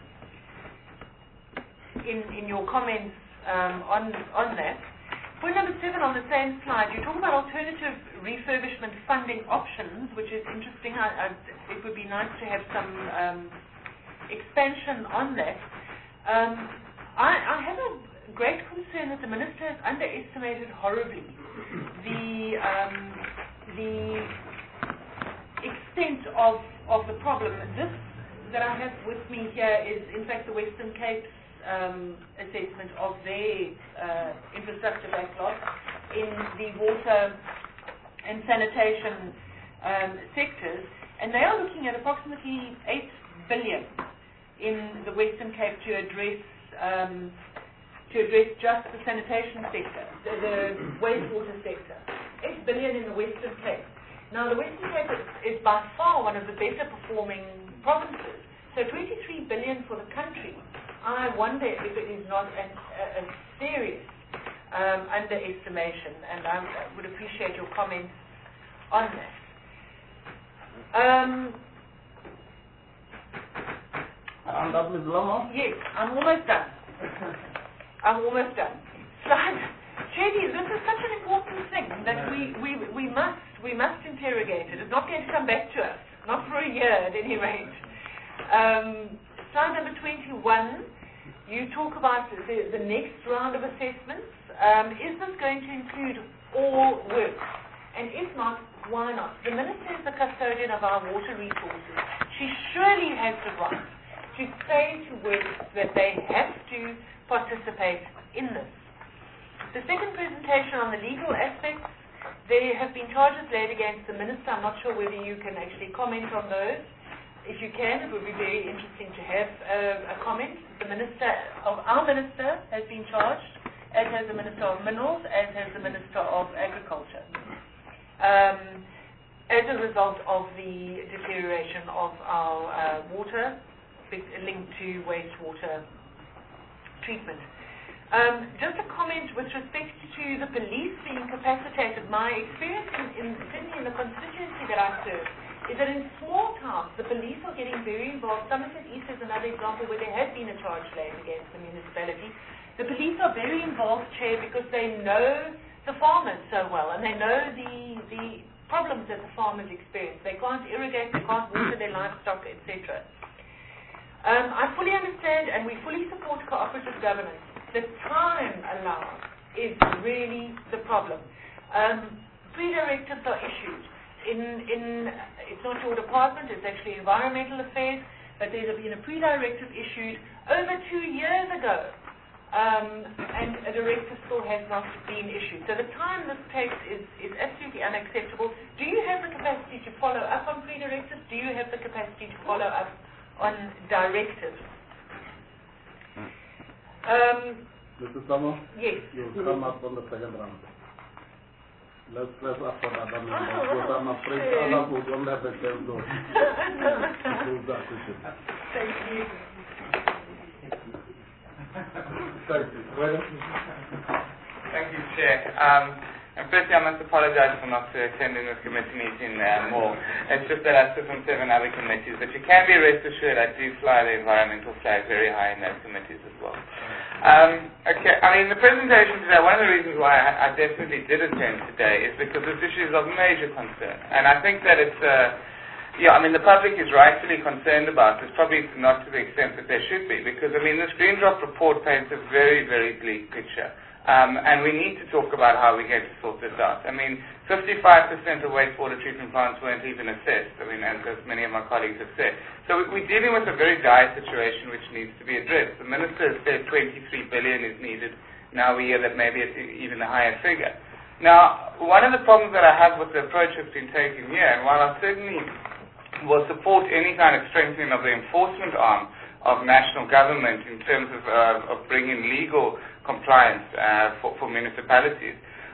Speaker 6: in in your comments um, on on that. Point number seven on the same slide, you talk about alternative refurbishment funding options, which is interesting. I, I, it would be nice to have some um, expansion on that. Um, I, I have a great concern that the Minister has underestimated horribly the um, the extent of, of the problem. This that I have with me here is, in fact, the Western Cape's Um, assessment of their uh, infrastructure backlog in the water and sanitation um, sectors, and they are looking at approximately eight billion in the Western Cape to address um, to address just the sanitation sector, the, the wastewater sector. Eight billion in the Western Cape. Now, the Western Cape is, is by far one of the better performing provinces. So, twenty-three billion for the country. I wonder if it is not an, a, a serious um, underestimation, and I would appreciate your comments on that. Um,
Speaker 10: and that Miz Lama?
Speaker 6: Yes, I'm almost done. I'm almost done. Slide. Chedi, this is such an important thing that we, we, we must we must interrogate it. It's not going to come back to us, not for a year at any rate. Um, Slide number twenty-one, you talk about the, the next round of assessments. Um, is this going to include all works? And if not, why not? The Minister is the custodian of our water resources. She surely has the right to say to works that they have to participate in this. The second presentation on the legal aspects, there have been charges laid against the Minister. I'm not sure whether you can actually comment on those. If you can, it would be very interesting to have uh, a comment. The Minister, of our Minister has been charged, as has the Minister of Minerals, as has the Minister of Agriculture, um, as a result of the deterioration of our uh, water linked to wastewater treatment. Um, just a comment with respect to the police being capacitated. My experience in, in certainly in the constituency that I serve is that in small towns, the police are getting very involved. Somerset East is another example where there has been a charge laid against the municipality. The police are very involved, Chair, because they know the farmers so well, and they know the, the problems that the farmers experience. They can't irrigate, they can't water their livestock, et cetera. Um, I fully understand, and we fully support cooperative governance. The time allowed is really the problem. Um, pre-directives are issued. In, in, it's not your department, it's actually environmental affairs, but there's been a pre-directive issued over two years ago, um, and a directive still has not been issued. So the time this takes is, is absolutely unacceptable. Do you have the capacity to follow up on pre-directives? Do you have the capacity to follow up on directives? Um,
Speaker 10: Missus Summer?
Speaker 6: Yes.
Speaker 10: You'll come up on the second round. Let's press up for that number, because I'm afraid others will don't have the same door.
Speaker 6: Thank you.
Speaker 10: Thank you. Well,
Speaker 11: Thank you, Chair. Um, and firstly, I must apologize for not uh, attending this committee meeting uh, more. It's just that I sit on seven other committees, but you can be rest assured I do fly the environmental flag very high in those committees as well. Um, okay, I mean, the presentation today, one of the reasons why I, I definitely did attend today is because this issue is of major concern. And I think that it's, uh, yeah, I mean, the public is rightfully concerned about this, probably not to the extent that they should be, because, I mean, this Green Drop report paints a very, very bleak picture. Um, and we need to talk about how we're going to sort this out. I mean, fifty-five percent of wastewater treatment plants weren't even assessed, I mean, as, as many of my colleagues have said. So we, we're dealing with a very dire situation which needs to be addressed. The Minister has said twenty-three billion is needed. Now we hear that maybe it's even a higher figure. Now, one of the problems that I have with the approach that's been taken here, and while I certainly will support any kind of strengthening of the enforcement arm of national government in terms of, uh, of bringing legal compliance uh, for, for municipalities,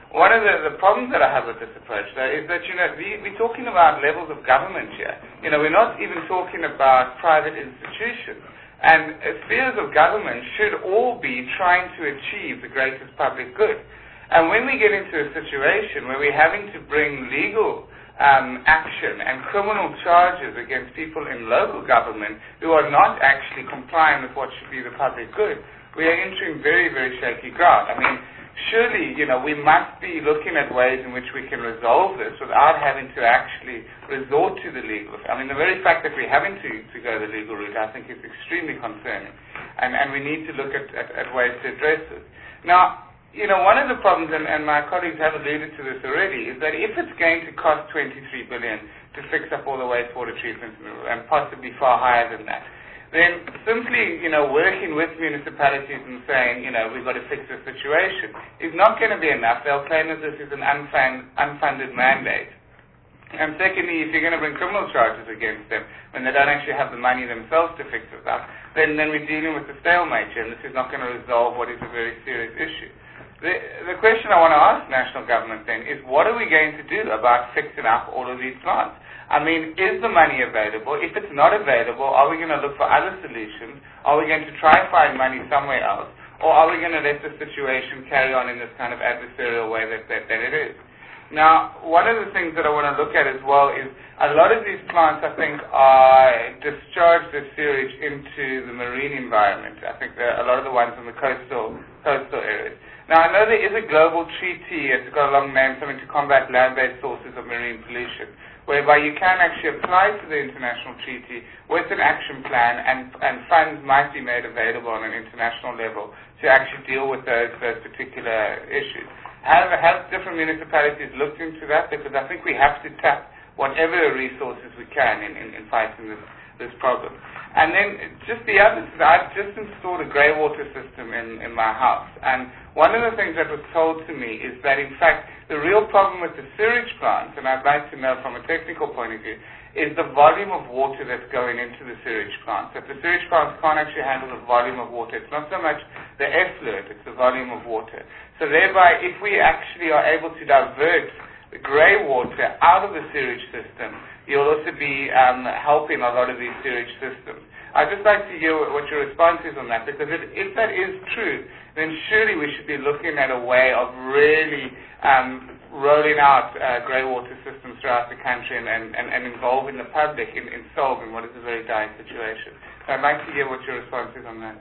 Speaker 11: one of the, the problems that I have with this approach, though, is that, you know, we, we're talking about levels of government here. You know, we're not even talking about private institutions. And uh, spheres of government should all be trying to achieve the greatest public good. And when we get into a situation where we're having to bring legal um, action and criminal charges against people in local government who are not actually complying with what should be the public good, we are entering very, very shaky ground. I mean, surely, you know, we must be looking at ways in which we can resolve this without having to actually resort to the legal. I mean, the very fact that we're having to, to go the legal route, I think, is extremely concerning. And, and we need to look at, at, at ways to address it. Now, you know, one of the problems, and, and my colleagues have alluded to this already, is that if it's going to cost twenty-three billion dollars to fix up all the wastewater treatment and possibly far higher than that, then simply, you know, working with municipalities and saying, you know, we've got to fix this situation is not going to be enough. They'll claim that this is an unfund, unfunded mandate. And secondly, if you're going to bring criminal charges against them when they don't actually have the money themselves to fix it up, then, then we're dealing with a stalemate here, and this is not going to resolve what is a very serious issue. The, the question I want to ask national government then is, what are we going to do about fixing up all of these plants? I mean, is the money available? If it's not available, are we going to look for other solutions? Are we going to try and find money somewhere else? Or are we going to let the situation carry on in this kind of adversarial way that, that, that it is? Now, one of the things that I want to look at as well is a lot of these plants, I think, are discharge their sewage into the marine environment. I think there are a lot of the ones in the coastal coastal areas. Now, I know there is a global treaty, it's got a long name, something to combat land-based sources of marine pollution, whereby you can actually apply to the international treaty with an action plan, and, and funds might be made available on an international level to actually deal with those, those particular issues. Have, have different municipalities looked into that? Because I think we have to tap whatever resources we can in, in, in fighting this, this problem. And then just the other, I've just installed a grey water system in, in my house. And one of the things that was told to me is that, in fact, the real problem with the sewage plants, and I'd like to know from a technical point of view, is the volume of water that's going into the sewage plants. That the sewage plants can't actually handle the volume of water. It's not so much the effluent, it's the volume of water. So thereby, if we actually are able to divert the grey water out of the sewage system, you'll also be um, helping a lot of these sewage systems. I'd just like to hear what your response is on that, because if, if that is true, then surely we should be looking at a way of really um, rolling out uh, grey water systems throughout the country and, and, and, and involving the public in, in solving what is a very dire situation. So I'd like to hear what your response is on that.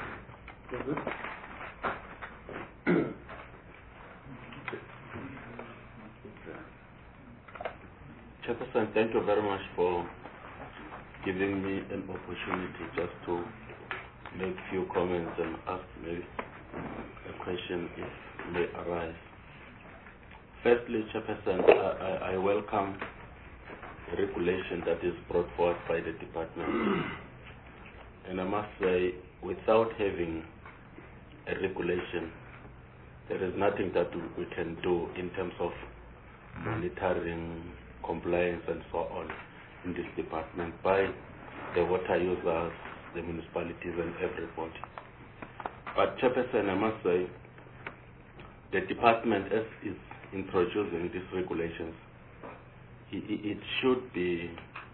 Speaker 12: Chairperson, thank you very much for giving me an opportunity just to make few comments and ask maybe a question if may arise. Firstly, Chairperson, I, I, I welcome the regulation that is brought forth by the department. And I must say, without having a regulation, there is nothing that we can do in terms of monitoring, compliance and so on in this department by the water users, the municipalities and everybody. But Chairperson, I must say, the department as is introducing these regulations, it, it should be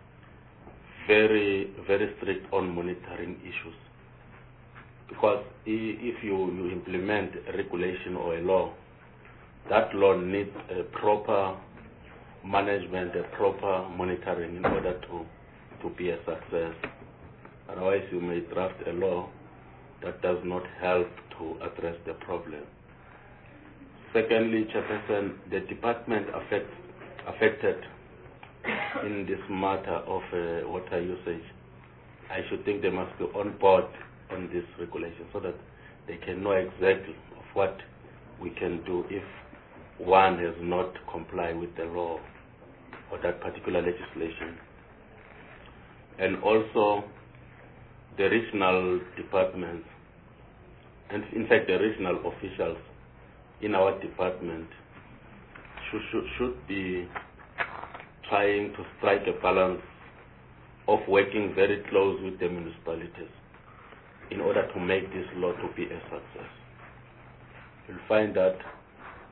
Speaker 12: very, very strict on monitoring issues. Because if you, you implement a regulation or a law, that law needs a proper management, a proper monitoring in order to, to be a success. Otherwise, you may draft a law that does not help to address the problem. Secondly, Chairperson, the department affects, affected in this matter of uh, water usage, I should think they must be on board on this regulation so that they can know exactly of what we can do if one has not complied with the law or that particular legislation. And also the regional departments, and in fact the regional officials in our department should, should, should be trying to strike a balance of working very close with the municipalities in order to make this law to be a success. You'll find that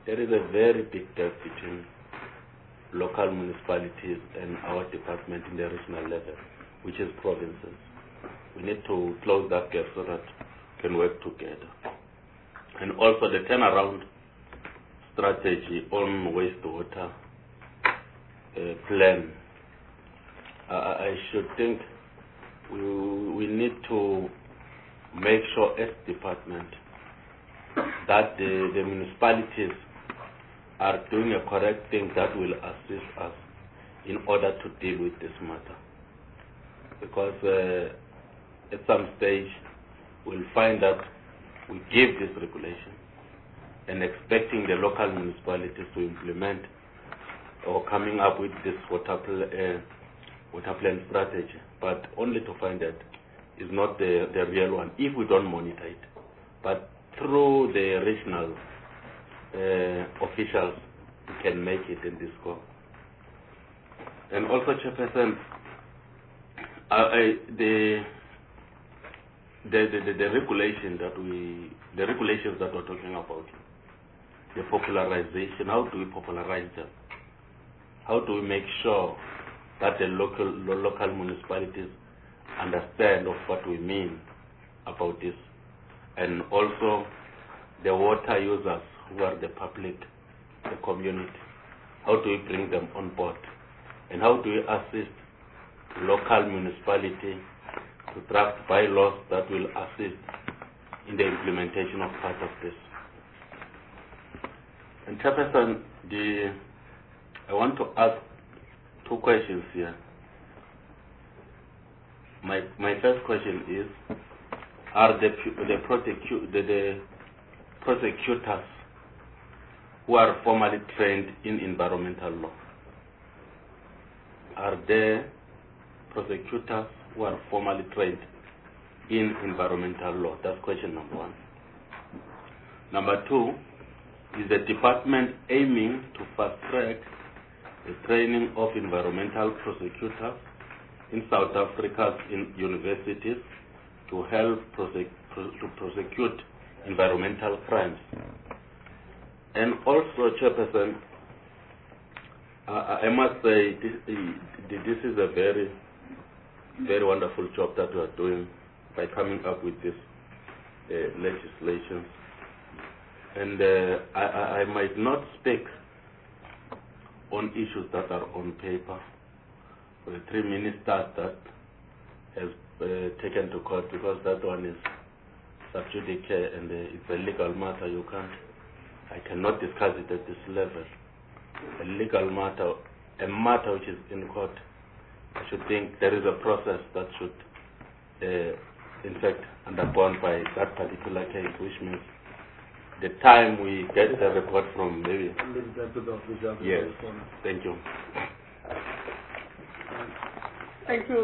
Speaker 12: there is a very big gap between local municipalities and our department in the regional level, which is provinces. We need to close that gap so that we can work together. And also the turnaround strategy on wastewater uh, plan. Uh, I should think we, we need to make sure as department that the, the municipalities are doing a correct thing that will assist us in order to deal with this matter. Because uh, at some stage we'll find that we give this regulation and expecting the local municipalities to implement or coming up with this water, pl uh, water plan strategy, but only to find that is not the, the real one if we don't monitor it. But through the regional uh, officials, we can make it in this scope. And also, Chairperson, uh, I, the, the, the, the regulation that we, the regulations that we're talking about, the popularization, how do we popularize them? How do we make sure that the local, the local municipalities understand of what we mean about this? And also the water users who are the public, the community, how do we bring them on board? And how do we assist local municipality to draft bylaws that will assist in the implementation of part of this? And Chairperson, the, I want to ask two questions here. My, my first question is, are the, the, prosecu the, the prosecutors who are formally trained in environmental law, are there prosecutors who are formally trained in environmental law? That's question number one. Number two, is the department aiming to fast-track the training of environmental prosecutors in South Africa's in universities to help prosec to prosecute environmental crimes? And also, Chairperson, uh, I must say this, this is a very, very wonderful job that we are doing by coming up with this uh, legislation. And uh, I, I might not speak on issues that are on paper. For the three ministers that has uh, taken to court, because that one is sub judice and uh, it's a legal matter. You can't, I cannot discuss it at this level. A legal matter, a matter which is in court, I should think there is a process that should, uh, in fact, undergone by that particular case, which means the time we get the report from maybe. Yes. Thank you.
Speaker 3: Thank you.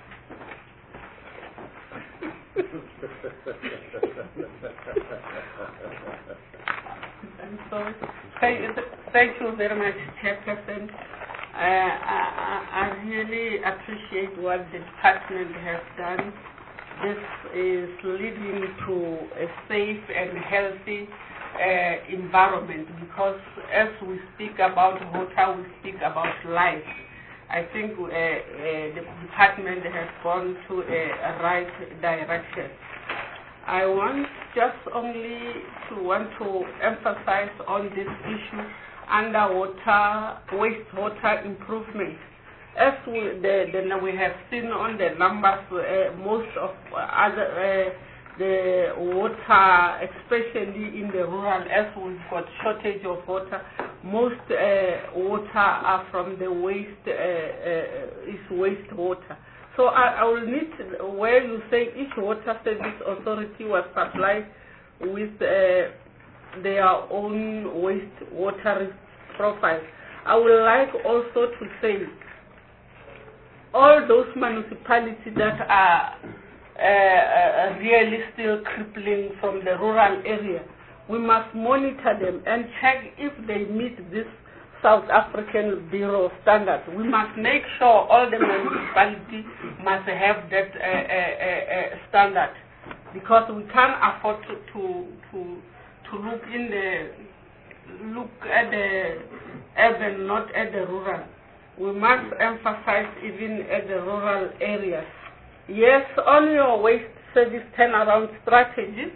Speaker 3: I'm sorry. Thank, thank you very much, Chairperson. Uh, I, I really appreciate what the department has done. This is leading to a safe and healthy uh, environment, because as we speak about water, we speak about life. I think uh, uh, the department has gone to a, a right direction. I want just only to want to emphasize on this issue, underwater, wastewater improvement. As we, the, the, we have seen on the numbers, uh, most of other uh, the water, especially in the rural, as we've got shortage of water, most uh, water are from the waste, uh, uh, is waste water. So I, I will need, where you say each water service authority was supplied with uh, their own waste water profile. I would like also to say, all those municipalities that are uh, uh, really still crippling from the rural area, we must monitor them and check if they meet this South African Bureau of Standards. We must make sure all the municipalities must have that uh, uh, uh, standard, because we can't afford to, to, to, to look in the look at the urban, not at the rural. We must emphasize even at the rural areas. Yes, on your waste service turnaround strategy,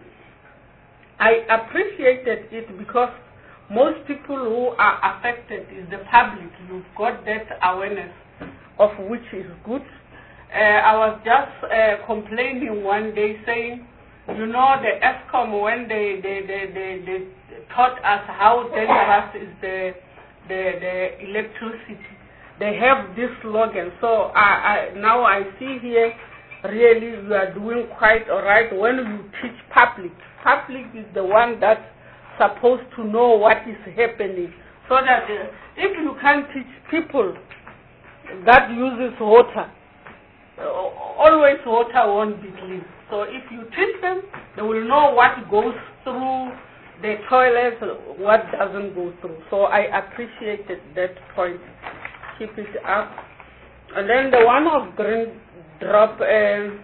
Speaker 3: I appreciated it because most people who are affected is the public. You've got that awareness, of which is good. Uh, I was just uh, complaining one day saying, you know, the ESCOM, when they, they, they, they, they taught us how dangerous is the, the, the electricity, they have this slogan. So I, I, now I see here, really, you are doing quite all right when you teach public. Public is the one that's supposed to know what is happening. So that uh, if you can't teach people that uses water, uh, always water won't be clean. So if you teach them, they will know what goes through the toilets, what doesn't go through. So I appreciated that point. Keep it up. And then the one of green drop uh,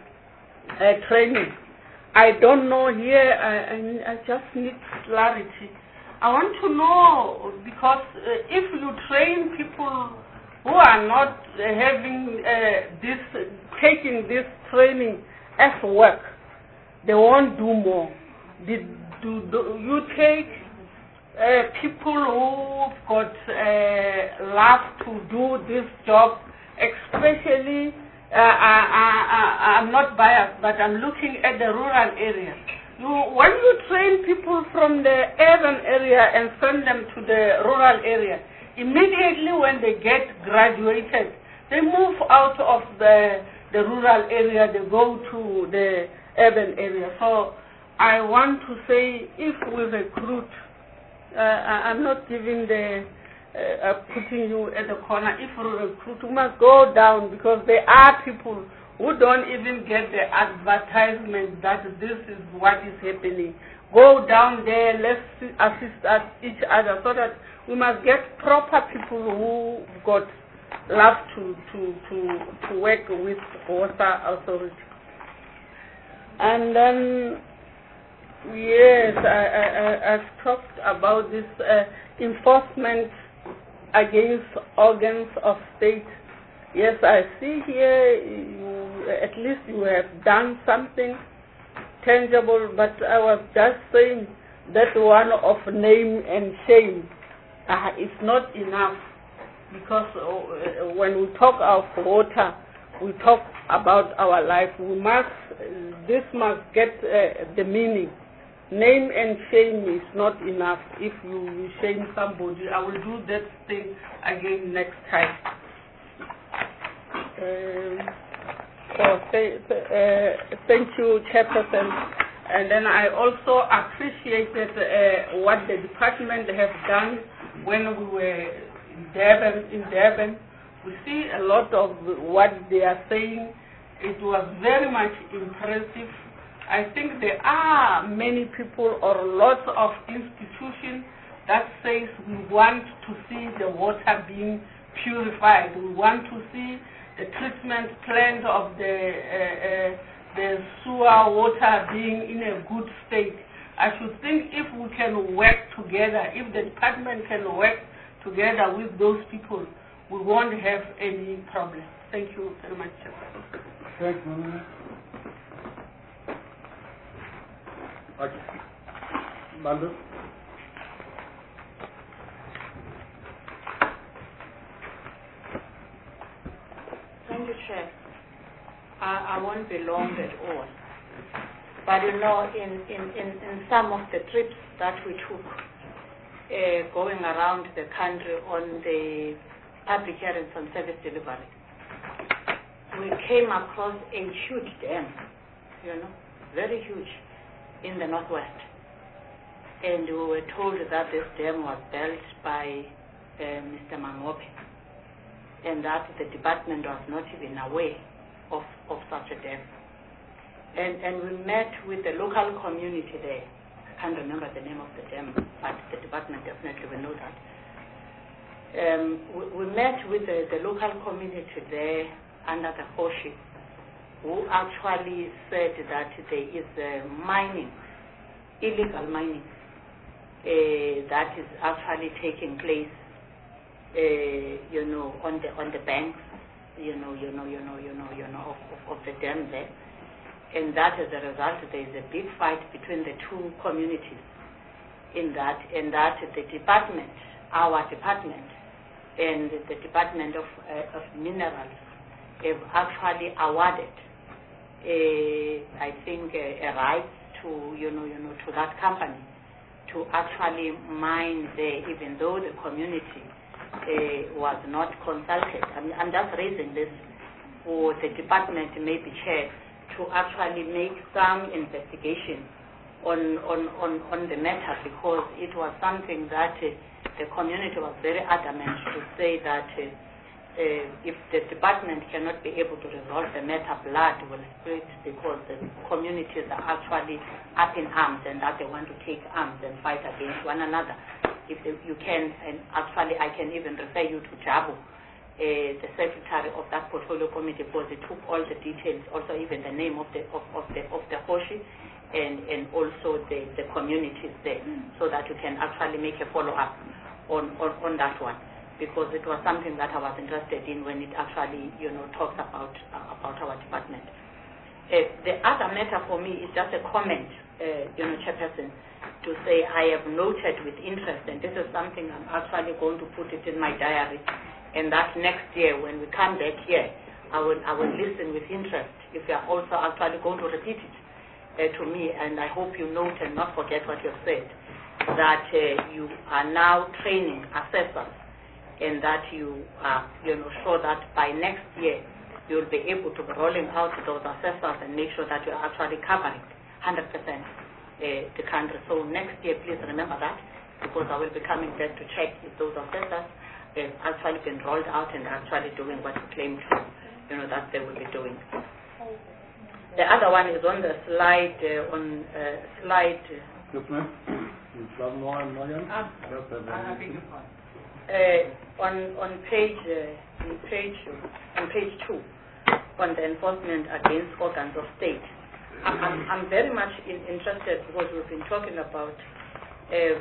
Speaker 3: uh, training. I don't know here, I, I, I just need clarity. I want to know, because uh, if you train people who are not uh, having uh, this, taking this training as work, they won't do more. Did, do, do you take uh, people who've got uh, love to do this job, especially Uh, I, I, I'm not biased, but I'm looking at the rural area. You, when you train people from the urban area and send them to the rural area, immediately when they get graduated, they move out of the, the rural area, they go to the urban area. So I want to say, if we recruit, uh, I'm not giving the Uh, uh, putting you at the corner. If we recruit, we must go down, because there are people who don't even get the advertisement that this is what is happening. Go down there, let's assist each other, so that we must get proper people who got love to, to, to, to work with water authority. And then, yes, I, I, I, I've talked about this uh, enforcement against organs of state. Yes, I see here, you, at least you have done something tangible, but I was just saying that one of name and shame uh, is not enough, because uh, when we talk of water, we talk about our life. We must, this must get uh, the meaning. Name and shame is not enough. If you, you shame somebody, I will do that thing again next time. Um, so th- uh, thank you, Chairperson. And then I also appreciated uh, what the department has done when we were in Durban. In Durban, we see a lot of what they are saying. It was very much impressive. I think there are many people or lots of institutions that says we want to see the water being purified. We want to see the treatment plant of the, uh, uh, the sewer water being in a good state. I should think if we can work together, if the department can work together with those people, we won't have any problem. Thank you very much.
Speaker 10: Thank you. Okay. Baldo?
Speaker 13: Thank you, Chair. I, I won't be long at all. But you know, in, in, in, in some of the trips that we took, uh, going around the country on the public hearings on service delivery, we came across a huge dam, you know, very huge, in the northwest. And we were told that this dam was built by uh, Mister Mangope, and that the department was not even aware of, of such a dam. And, and we met with the local community there. I can't remember the name of the dam, but the department definitely will know that. Um, we, we met with the, the local community there under the Hoshi, who actually said that there is uh, mining, illegal mining, uh, that is actually taking place, uh, you know, on the on the banks, you know, you know, you know, you know, you know, of, of, of the dam there, and that as a result there is a big fight between the two communities. In that, in that the department, our department, and the Department of uh, of Minerals have actually awarded, uh, I think, uh, a right to you know you know to that company to actually mine there, even though the community uh, was not consulted. I'm, I'm just raising this for the department, maybe chair, to actually make some investigation on on on, on the matter, because it was something that uh, the community was very adamant to say that uh, uh, if the department cannot be able to resolve the matter, blood will spill, because the communities are actually up in arms and that they want to take arms and fight against one another. If they, you can, and actually I can even refer you to Jabu, uh, the secretary of that portfolio committee, because they took all the details, also even the name of the of, of the of the Hoshi, and and also the the communities there, so that you can actually make a follow up on, on, on that one, because it was something that I was interested in when it actually, you know, talks about uh, about our department. Uh, the other matter for me is just a comment, uh, you know, Chairperson, to say I have noted with interest, and this is something I'm actually going to put it in my diary, and that next year when we come back here, I will I will listen with interest if you are also actually going to repeat it uh, to me, and I hope you note and not forget what you have said, that uh, you are now training assessors, and that you are, you know, sure that by next year you'll be able to be rolling out those assessors and make sure that you're actually covering one hundred percent uh, the country. So next year, please remember that, because I will be coming back to check if those assessors have actually been rolled out and actually doing what you claim to, you know, that they will be doing. The other one is on the slide, uh, on uh, slide. Uh, Uh, on on page uh, on page on page two, on the enforcement against organs of state, I'm I'm, I'm very much in, interested, because we've been talking about uh,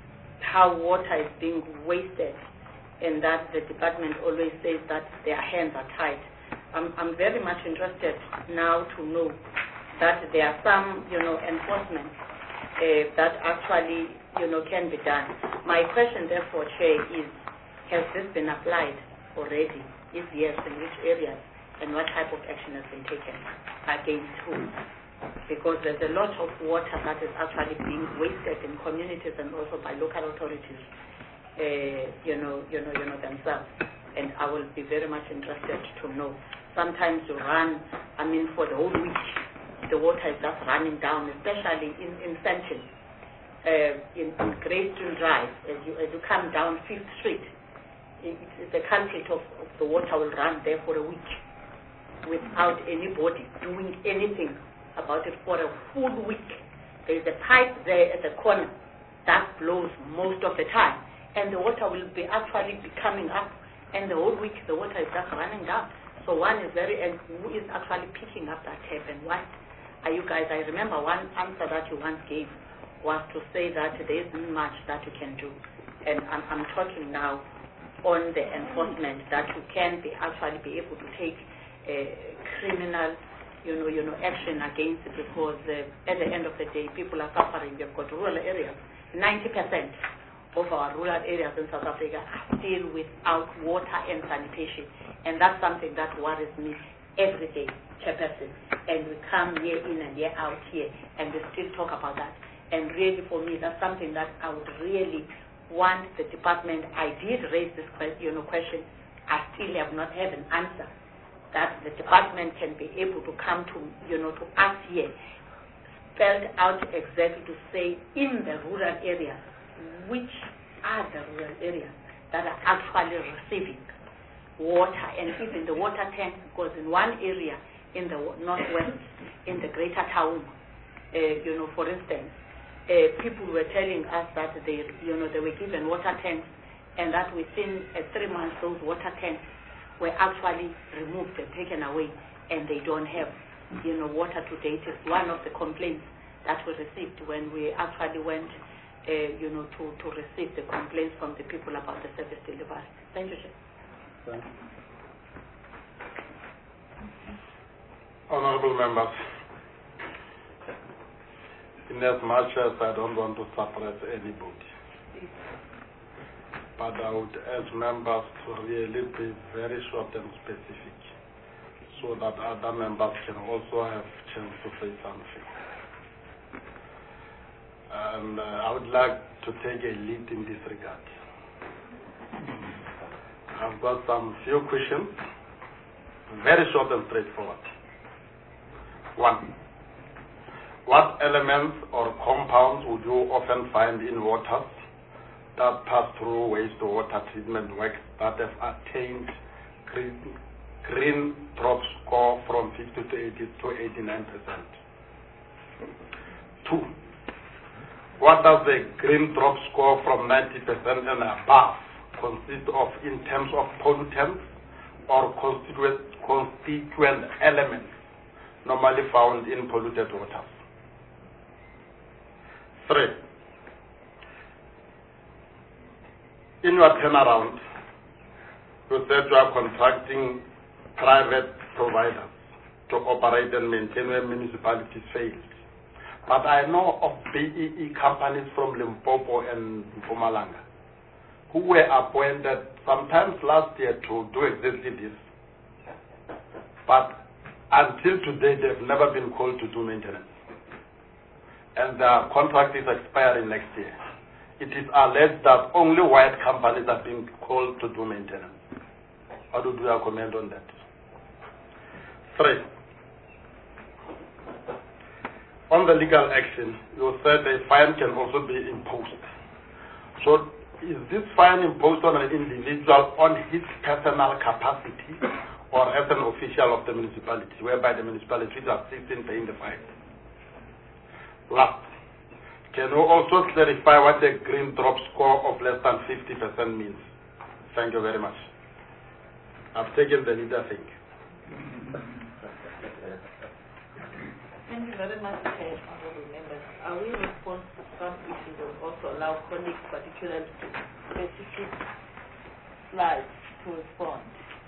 Speaker 13: how water is being wasted, and that the department always says that their hands are tied. I'm I'm very much interested now to know that there are some, you know, enforcement Uh, that actually, you know, can be done. My question, therefore, Chair, is: has this been applied already? If yes, in which areas, and what type of action has been taken against whom? Because there's a lot of water that is actually being wasted in communities and also by local authorities, uh, you know, you know, you know themselves. And I will be very much interested to know. Sometimes you run, I mean, for the whole week, the water is just running down, especially in, in Sanchin, uh, in, in Greystone Drive. As you, as you come down Fifth Street, it, it, the culprit of, of the water will run there for a week without anybody doing anything about it for a full week. There is a pipe there at the corner that blows most of the time, and the water will be actually be coming up, and the whole week the water is just running down. So one is very, and who is actually picking up that tap, and what are you guys? I remember one answer that you once gave was to say that there isn't much that you can do, and I'm, I'm talking now on the enforcement, that you can be actually be able to take uh, criminal, you know, you know, action against it, because uh, at the end of the day, people are suffering. We've got rural areas. ninety percent of our rural areas in South Africa are still without water and sanitation, and that's something that worries me every day, Chairperson. And we come year in and year out here, and we still talk about that. And really, for me, that's something that I would really want the department. I did raise this question, you know, question. I still have not had an answer. That the department can be able to come to, you know, to us here, spelled out exactly to say in the rural areas, which are the rural areas that are actually receiving water, and even the water tank, because in one area in the northwest, in the greater town, uh, you know, for instance, uh, people were telling us that they, you know, they were given water tanks, and that within uh, three months those water tanks were actually removed and taken away, and they don't have, you know, water to date. It's one of the complaints that we received when we actually went uh, you know, to, to receive the complaints from the people about the service delivery. Thank you, Chair.
Speaker 10: Thank you.
Speaker 1: Honorable members, in as much as I don't want to suppress anybody, but I would urge members to really be very short and specific so that other members can also have a chance to say something. And uh, I would like to take a lead in this regard. I've got some few questions, very short and straightforward. One, what elements or compounds would you often find in waters that pass through wastewater treatment works that have attained green, green drop score from fifty to eighty to eighty-nine percent? Two, what does the green drop score from ninety percent and above consist of in terms of pollutants or constituent, constituent elements normally found in polluted waters? Three, in your turnaround, you said you are contracting private providers to operate and maintain when municipalities failed. But I know of B E E companies from Limpopo and Mpumalanga who were appointed sometimes last year to do exactly this. But until today, they've never been called to do maintenance. And their contract is expiring next year. It is alleged that only white companies are being called to do maintenance. How do you comment on that? Three, on the legal action, you said a fine can also be imposed. So is this fine imposed on an individual on his personal capacity or as an official of the municipality, whereby the municipality assists in paying the fine? Last, can you also clarify what a green drop score of less than fifty percent means? Thank you very much. I've taken the leader thing.
Speaker 5: Thank you very much, Chair, honorable members. I will respond to some issues and also allow colleagues, particularly to specific slides, to respond.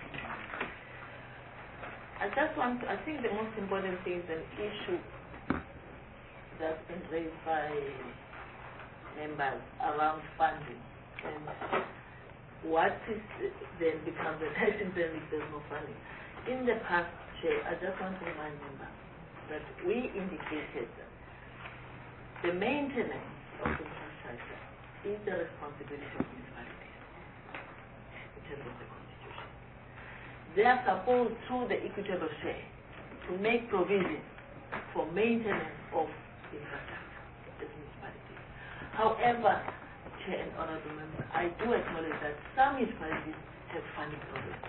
Speaker 5: I just want to, I think the most important thing is an issue that's been raised by members around funding. And what is then becomes a nation then if there's no funding. In the past, Chair, I just want to remind members that we indicated that the maintenance of infrastructure is the responsibility of municipalities in terms of the Constitution. They are supposed, through the equitable share, to make provision for maintenance of infrastructure as municipalities. However, Chair and honorable members, I do acknowledge that some municipalities have funding problems.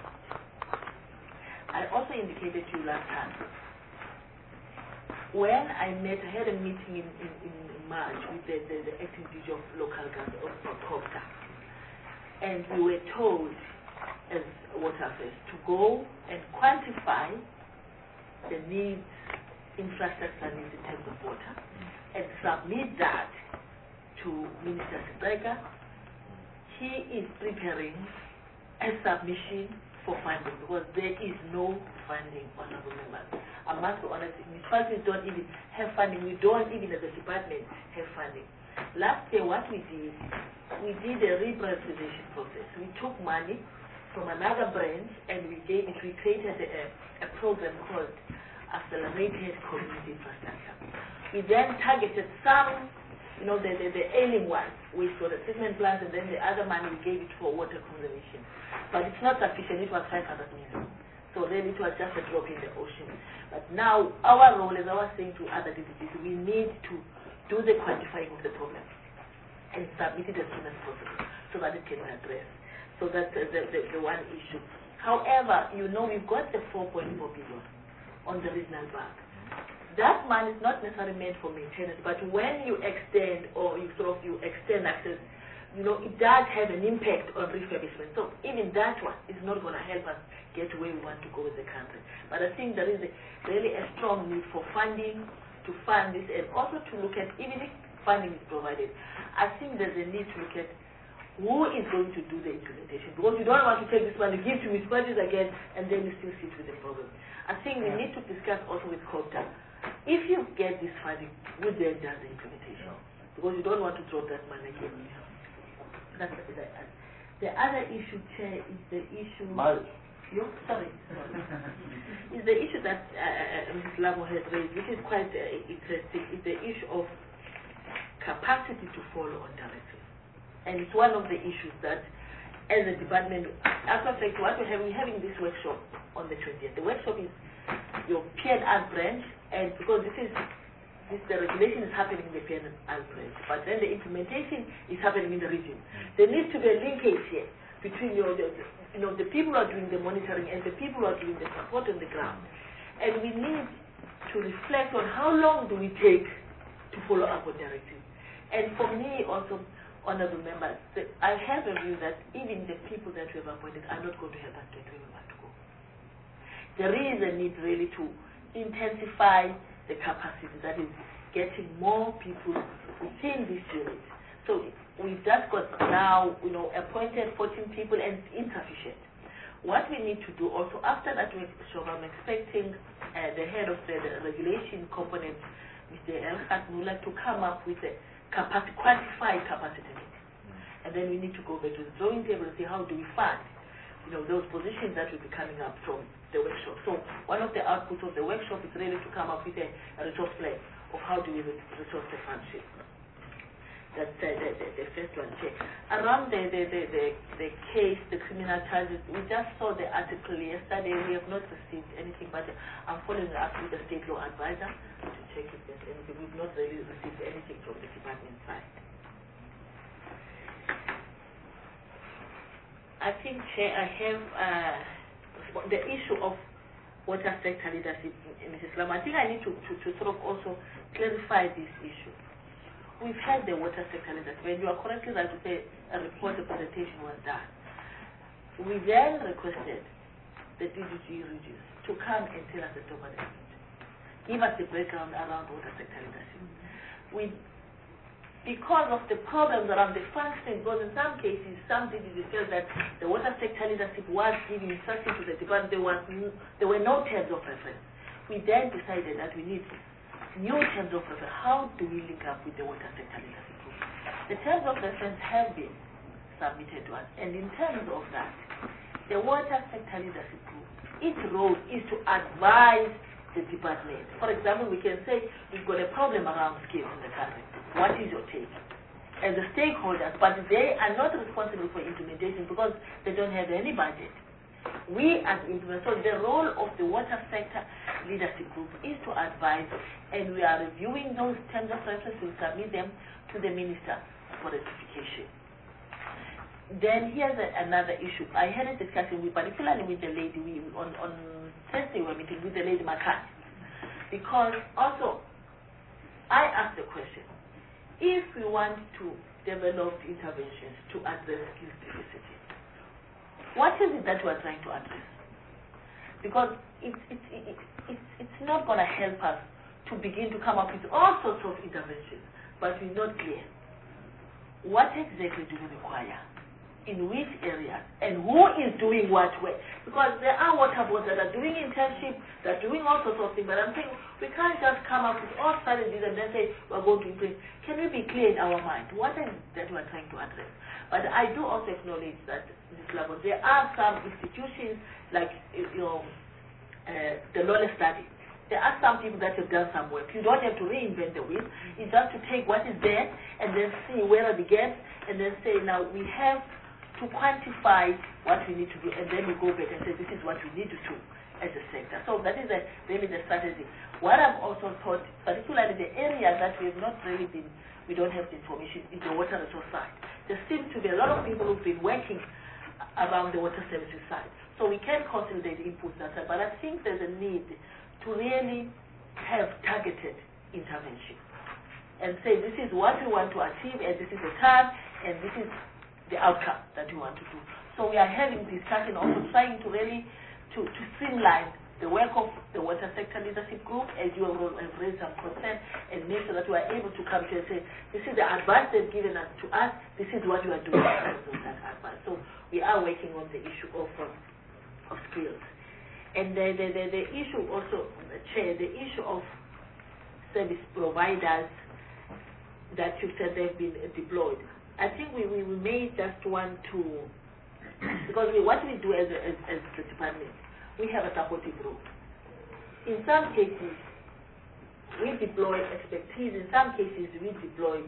Speaker 5: I also indicated to you last time, when I met, I had a meeting in, in, in March with the, the, the acting D G of local government of COPTA, and we were told as Water Affairs to go and quantify the needs, infrastructure needs in terms of water, and submit that to Minister Sibeka. He is preparing a submission for funding because there is no funding, honorable members. I must be honest, municipalities don't even have funding. We don't even as a department have funding. Last year what we did, we did a reprioritization process. We took money from another branch and we gave it, we created a, a program called Accelerated Community Infrastructure. We then targeted some, you know, the, the, the ailing ones, we saw the treatment plants, and then the other money we gave it for water conservation. But it's not sufficient, it was five hundred million. So then it was just a drop in the ocean. But now our role, as I was saying to other D P Ps, we need to do the quantifying of the problem and submit it as soon as possible so that it can be addressed. So that's the, the, the, the one issue. However, you know, we've got the four point four billion on the regional bank. That money is not necessarily meant for maintenance, but when you extend or you sort of you extend access, you know, it does have an impact on refurbishment. So even that one is not going to help us get where we want to go with the country. But I think there is a, really a strong need for funding to fund this and also to look at even if funding is provided, I think there's a need to look at who is going to do the implementation, because you don't want to take this money, give to municipalities again, and then you still sit with the problem. I think we need to discuss also with COGTA. If you get this funding, who then does the implementation? Because you don't want to drop that money again. That's the, the, the other issue, Chair, is the issue... Yo, sorry, sorry. is the issue that uh, Missus Lamo has raised, which is quite uh, interesting, is the issue of capacity to follow on directives. And it's one of the issues that, as a department, as a fact, what we're having, we're having this workshop on the twentieth. The workshop is your P and R branch, and because this is, this, the regulation is happening in the P and R branch, but then the implementation is happening in the region. There needs to be a linkage here between your, the, you know, the people who are doing the monitoring and the people who are doing the support on the ground. And we need to reflect on how long do we take to follow up on directives. And for me also, honorable members, the, I have a view that even the people that we have appointed are not going to help us get where we want to go. There is a need really to intensify the capacity, that is getting more people within this unit. So we've just got now, you know, appointed fourteen people and it's insufficient. What we need to do also, after that workshop, I'm expecting uh, the head of the, the regulation component, Mister Elhad Mula, to come up with a capacity, quantified capacity need. And then we need to go back to the drawing table and see how do we fund, you know, those positions that will be coming up from the workshop. So one of the outputs of the workshop is really to come up with a, a resource plan of how do we resource the funding. That's uh, the, the, the first one. Okay. Around the, the, the, the, the case, the criminal charges, we just saw the article yesterday. We have not received anything, but I'm following up with the state law advisor to check if there's anything. We've not really received anything from the department side. I think, Chair, I have uh, the issue of water sector leadership in Missus Lam. I think I need to, to, to sort of also clarify this issue. We've had the water sector leaders. When you are correctly right to say a report, a presentation was done. We then requested the D D G regions to come and tell us the top of the give us the background around water sector leadership. We, because of the problems around the functioning, because in some cases, some D D Gs felt that the water sector leadership was giving instruction to the department, there, was no, there were no terms of reference. We then decided that we need new terms of reference. How do we link up with the water sector leadership group? The terms of reference have been submitted to us, and in terms of that, the water sector leadership group, its role is to advise the department. For example, we can say we've got a problem around skills in the country. What is your take? As the stakeholders, but they are not responsible for implementation because they don't have any budget. We as implementers, so the role of the water sector leadership group is to advise, and we are reviewing those terms of reference. We submit them to the minister for ratification. Then here's a, another issue. I had a discussion with, particularly with the lady, we, on, on Thursday we were meeting with the lady Makati, because also I asked the question, if we want to develop interventions to address skills deficit, what is it that we are trying to address? Because it's, it's, it's, it's, it's not going to help us to begin to come up with all sorts of interventions, but we're not clear. What exactly do we require? In which areas? And who is doing what where? Because there are water boards that are doing internship, that are doing all sorts of things, but I'm saying we can't just come up with all strategies and then say we're going to implement. Can we be clear in our mind? What is it that we're trying to address? But I do also acknowledge that this level, there are some institutions like, you know, uh, the knowledge study. There are some people that have done some work. You don't have to reinvent the wheel. It's just to take what is there and then see where are the gaps and then say, now we have to quantify what we need to do, and then we go back and say this is what we need to do as a sector. So that is a, really the strategy. What I've also thought, particularly the areas that we have not really been, we don't have the information, is the water resource side. There seems to be a lot of people who've been working around the water services side. So we can consolidate inputs that side, but I think there's a need to really have targeted intervention and say this is what we want to achieve and this is the time and this is the outcome that we want to do. So we are having discussion, also trying to really to, to streamline the work of the water sector leadership group, as you have raised some concern, and make sure that we are able to come to and say, this is the advice they've given us to us, this is what we are doing in terms of that advice. So we are working on the issue of, um, of skills. And the, the, the, the issue also, Chair, the issue of service providers that you said they've been deployed. I think we, we, we may just want to, because we, what we do as, a, as, as the department, we have a supportive role. In some cases, we deploy expertise. In some cases, we deploy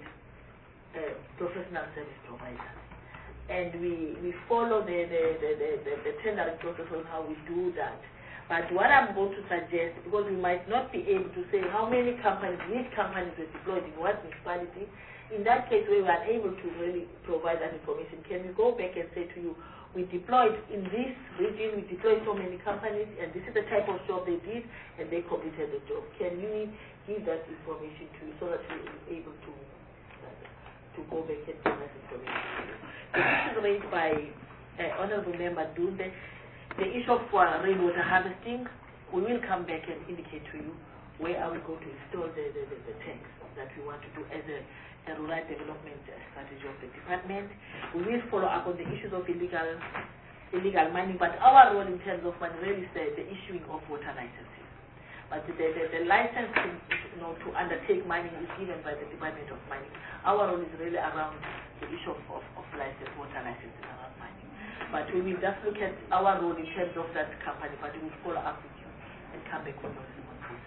Speaker 5: uh, professional service providers. And we, we follow the, the, the, the, the, the tendering process on how we do that. But what I'm going to suggest, because we might not be able to say how many companies, which companies were deployed in what municipality, in that case we were unable to really provide that information. Can we go back and say to you, we deployed in this region, we deployed so many companies, and this is the type of job they did, and they completed the job. Can we give that information to you so that we are able to uh, to go back and give that information to you? The issue raised by uh, Honorable Member Dunde, the issue of uh, rainwater harvesting, we will come back and indicate to you where are we going to install the, the, the, the tanks that we want to do as a a rural development strategy of the department. We will follow up on the issues of illegal illegal mining, but our role in terms of mining really is the, the issuing of water licenses. But the, the, the licensing, you know, to undertake mining is given by the Department of Mining. Our role is really around the issue of, of, of license, water licenses around mining. But we will just look at our role in terms of that company, but we will follow up with you and come back with those responses.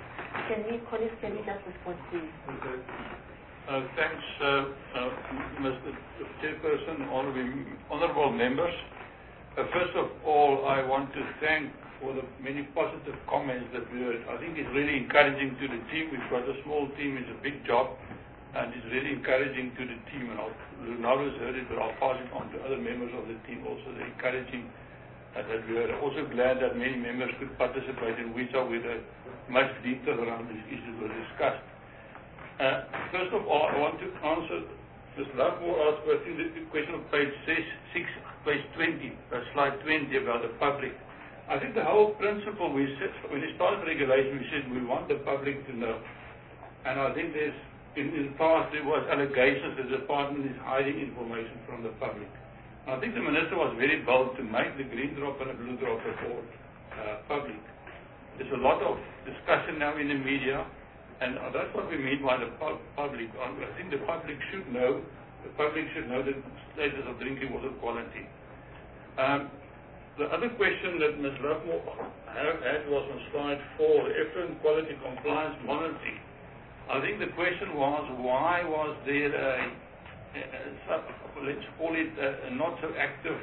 Speaker 5: Can we, colleagues, can we just respond, please?
Speaker 2: Okay. Uh, thanks, uh, uh, Mister Chairperson, honorable, honorable members. Uh, first of all, I want to thank for the many positive comments that we heard. I think it's really encouraging to the team. We've got a small team, it's a big job, and it's really encouraging to the team. And I'll, Leonardo has heard it, but I'll pass it on to other members of the team also, the encouraging uh, that we heard. I'm also glad that many members could participate in which are with uh, much detail around these issues were discussed. Uh, first of all, I want to answer Miz Lovemore asked, I think, the question of page six, page twenty, uh, slide twenty about the public. I think the whole principle we said, when we started regulation, we said we want the public to know. And I think there's, in, in the past, there was allegations that the department is hiding information from the public. And I think the Minister was very bold to make the green drop and the blue drop report uh, public. There's a lot of discussion now in the media. And that's what we mean by the pub public. I think the public should know, the public should know the status of drinking water quality. Um, the other question that Miz Lovemore had was on slide four, the effluent quality compliance monitoring. I think the question was, why was there a, a, a let's call it a, a not so active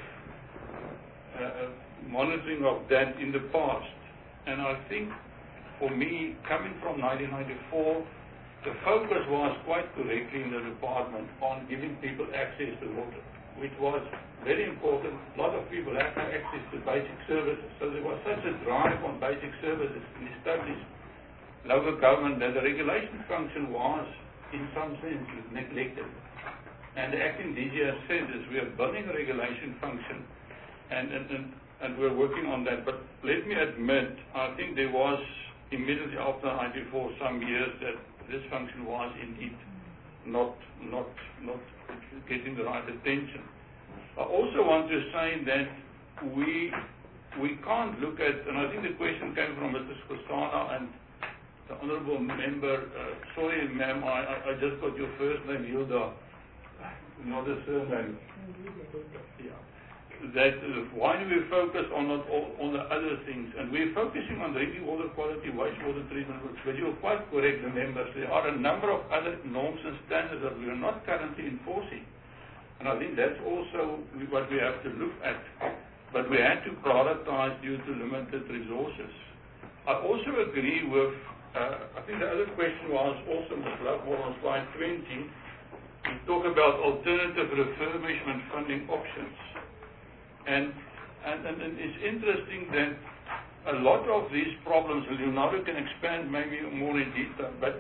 Speaker 2: uh, monitoring of that in the past? And I think, for me, coming from nineteen ninety-four, the focus was quite correctly in the department on giving people access to water, which was very important. A lot of people had no access to basic services, so there was such a drive on basic services in established local government that the regulation function was, in some sense, neglected. And the acting D G has said this, we are building a regulation function, and, and, and, and we're working on that. But let me admit, I think there was immediately after ninety-four, some years, that this function was indeed not not not getting the right attention. I also want to say that we we can't look at, and I think the question came from Mister Skosana and the honourable member. Uh, sorry, ma'am, I, I just got your first name, Hilda, not a surname. Yeah. That uh, why do we focus on not all, on the other things? And we're focusing on drinking water quality, wastewater treatment, but you're quite correct, the members. There are a number of other norms and standards that we are not currently enforcing. And I think that's also what we have to look at. But we had to prioritize due to limited resources. I also agree with, uh, I think the other question was also, Miz Lovemore, on slide twenty, we talk about alternative refurbishment funding options. And, and, and it's interesting that a lot of these problems, Leonardo can expand maybe more in detail, but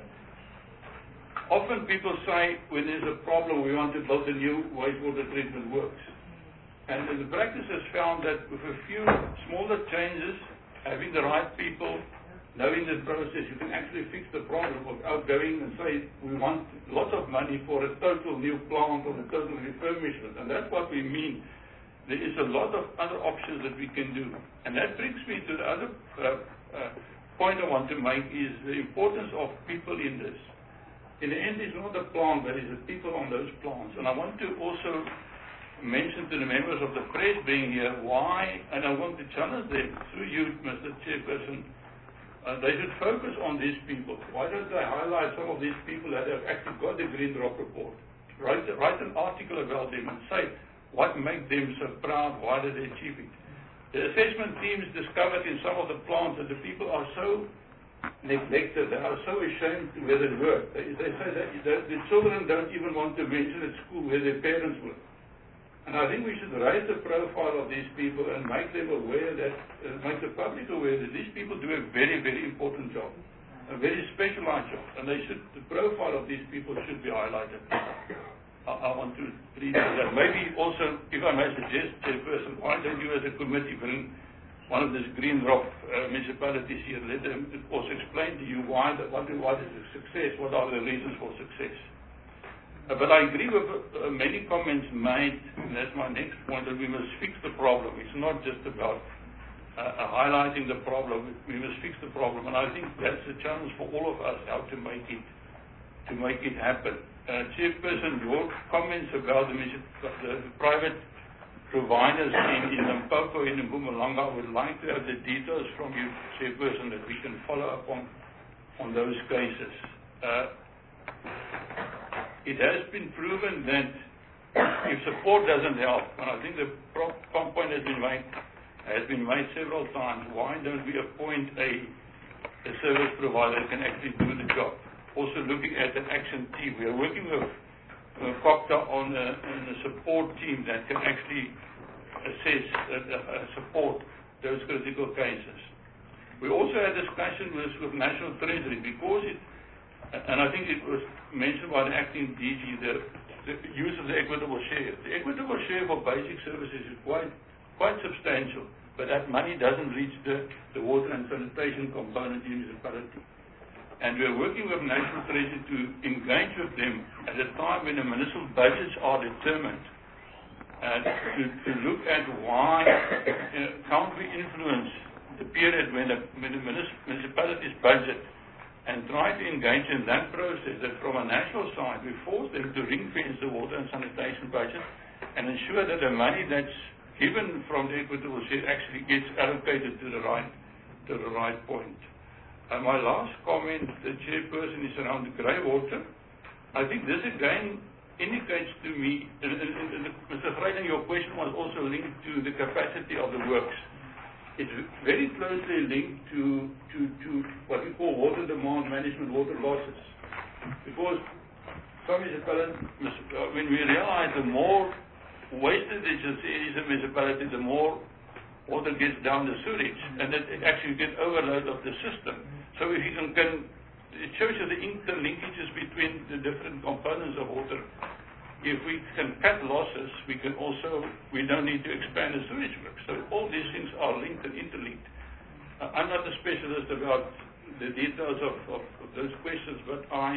Speaker 2: often people say when there's a problem we want to build a new wastewater treatment works. And the practice has found that with a few smaller changes having the right people, knowing the process, you can actually fix the problem without going and say, we want lots of money for a total new plant or a total refurbishment. And that's what we mean. There is a lot of other options that we can do. And that brings me to the other uh, uh, point I want to make is the importance of people in this. In the end, it's not the plant, but it's the people on those plants. And I want to also mention to the members of the press being here why, and I want to challenge them through you, Mister Chairperson, Uh, they should focus on these people. Why don't they highlight some of these people that have actually got the Green Drop report? Write, write an article about them and say what makes them so proud, why did they achieve it. The assessment teams discovered in some of the plants that the people are so neglected, they are so ashamed to where they work. They, they say that the, the children don't even want to mention at school where their parents work. And I think we should raise the profile of these people and make them aware that, uh, make the public aware that these people do a very, very important job, a very specialized job, and they should, the profile of these people should be highlighted. I, I want to read that. Maybe also, if I may suggest, Chairperson, why don't you as a committee bring one of these Green Drop uh, municipalities here, let them also explain to you why, the, what, what is the success, what are the reasons for success. Uh, but I agree with uh, many comments made, and that's my next point, that we must fix the problem. It's not just about uh, uh, highlighting the problem, we must fix the problem. And I think that's a challenge for all of us, how to make it, to make it happen. Uh, Chairperson, your comments about the, the, the private providers in, in Limpopo and in Mpumalanga, I would like to have the details from you, Chairperson, that we can follow up on, on those cases. Uh, It has been proven that if support doesn't help, and I think the point has been made, has been made several times, why don't we appoint a, a service provider that can actually do the job? Also looking at an action team. We are working with uh, COPTA on a, on a support team that can actually assess, uh, uh, support those critical cases. We also had discussion with, with National Treasury because it, and I think it was mentioned by the acting D G, the, the use of the equitable share. The equitable share for basic services is quite quite substantial, but that money doesn't reach the, the water and sanitation component in the municipality. And we're working with National Treasury to engage with them at a time when the municipal budgets are determined, and to, to look at why uh, can't we influence the period when the, when the municipality's budget, and try to engage in that process that from a national side we force them to ring-fence the water and sanitation budget and ensure that the money that's given from the equitable share actually gets allocated to the right to the right point. And my last comment, the Chairperson, is around the grey water. I think this again indicates to me, and, and, and Mister Vreiden, your question was also linked to the capacity of the works. It's very closely linked to, to, to what we call water demand management, water losses. Because some municipalities, when we realize the more wasted it is a municipality, the more water gets down the sewage, and that it actually gets overload of the system. So if you can, can it shows you the interlinkages between the different components of water. If we can cut losses, we can also, we don't need to expand the sewage work. So all these things are linked and interlinked. Uh, I'm not a specialist about the details of, of, of those questions, but I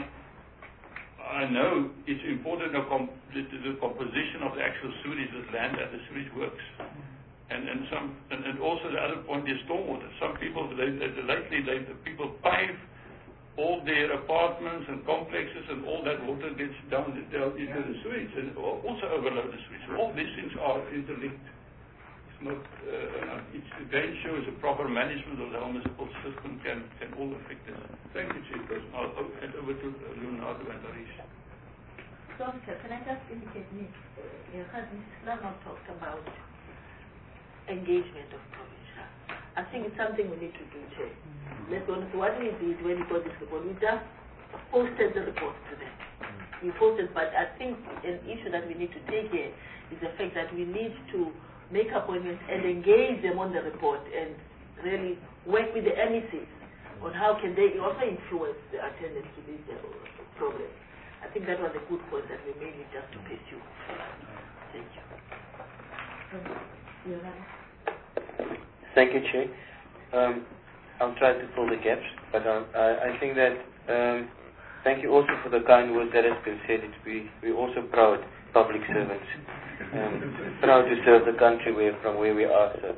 Speaker 2: I know it's important to com the, the composition of the actual sewage that land at the sewage works. And and some and, and also the other point is stormwater. Some people, they, they, lately, they, the people pave all their apartments and complexes, and all that water gets down, down into the sewage and also overload the sewage. All these things are interlinked. It's not, uh, it again shows a proper management of the whole municipal system can, can all affect this. Thank you, Chairperson. I'll hand over to uh, Leonardo and Harish.
Speaker 5: Doctor, can I just indicate me? You heard Mister Slama talked about engagement of provincial. I think it's something we need to do, Chair. Let's be honest, what we did when we got this report, we just posted the report to them. We posted, but I think an issue that we need to take here is the fact that we need to make appointments and engage them on the report and really work with the M E Cs on how can they also influence the attendance to these uh, programs. I think that was a good point that we may need just to pursue. Thank you.
Speaker 8: Thank you, Chair.
Speaker 9: Um, I'll try to fill the gaps, but um, I, I think that um, thank you also for the kind words that has been said. It's, we, we're also proud public servants, um, proud to serve the country where, from where we are. So,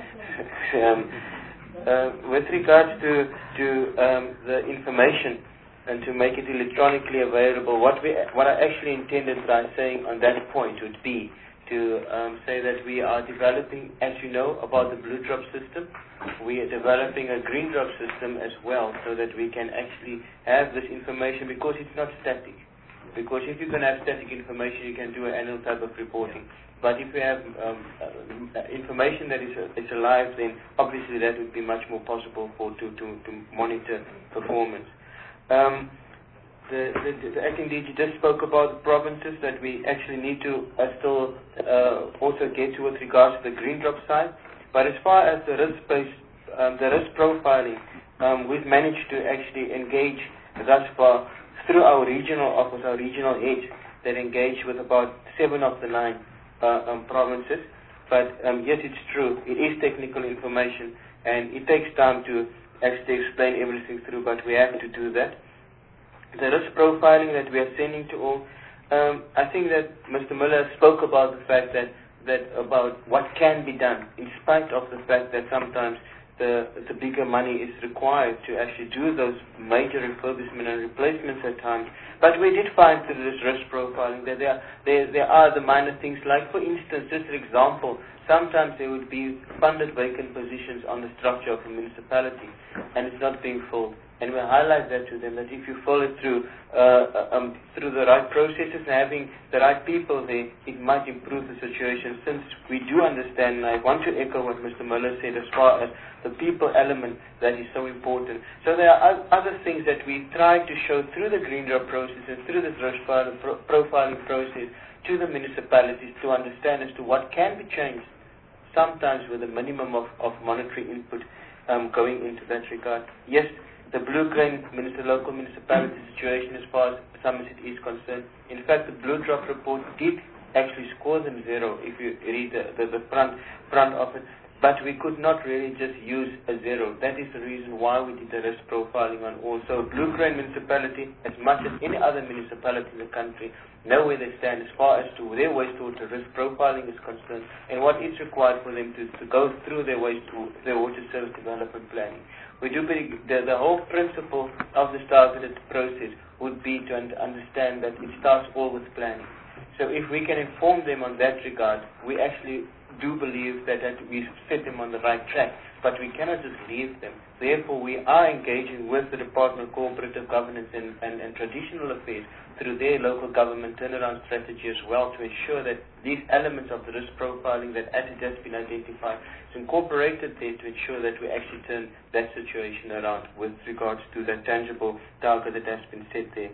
Speaker 9: um, uh, with regards to, to um, the information and to make it electronically available, what, we, what I actually intended by saying on that point would be to um, say that we are developing, as you know, about the blue drop system. We are developing a green drop system as well, so that we can actually have this information, because it's not static. Because if you can have static information, you can do an annual type of reporting. But if you have um, uh, information that is, uh, is alive, then obviously that would be much more possible for to, to, to monitor performance. Um, The, the, the acting D G just spoke about the provinces that we actually need to uh, still uh, also get to with regards to the green drop side. But as far as the risk-based, um, the risk profiling, um, we've managed to actually engage thus far through our regional office, our regional heads, that engage with about seven of the nine uh, um, provinces. But um, yes, it's true, it is technical information, and it takes time to actually explain everything through, but we have to do that. The risk profiling that we are sending to all, um, I think that Mister Miller spoke about the fact that, that about what can be done, in spite of the fact that sometimes the, the bigger money is required to actually do those major refurbishment and replacements at times. But we did find through this risk profiling that there, there, there are the minor things, like for instance, just an example, sometimes there would be funded vacant positions on the structure of a municipality, and it's not being filled. And we highlight that to them, that if you follow it through uh, um, through the right processes and having the right people there, it might improve the situation. Since we do understand, and I want to echo what Mister Miller said as far as the people element that is so important. So there are other things that we try to show through the green drop process and through this risk profiling process to the municipalities to understand as to what can be changed, sometimes with a minimum of, of monetary input um, going into that regard. Yes, the blue-green minister, local municipality situation as far as Somerset is concerned. In fact, the Blue Drop report did actually score them zero if you read the, the, the front, front of it. But we could not really just use a zero. That is the reason why we did the risk profiling on all. So blue-green municipality, as much as any other municipality in the country, know where they stand as far as to their wastewater risk profiling is concerned and what is required for them to, to go through their waste to their water service development planning. We do believe the, the whole principle of this targeted process would be to un understand that it starts all with planning. So if we can inform them on that regard, we actually do believe that, that we set them on the right track, but we cannot just leave them. Therefore, we are engaging with the Department of Cooperative Governance and, and, and Traditional Affairs through their local government turnaround strategy as well, to ensure that these elements of the risk profiling that as it has been identified is incorporated there to ensure that we actually turn that situation around with regards to that tangible target that has been set there.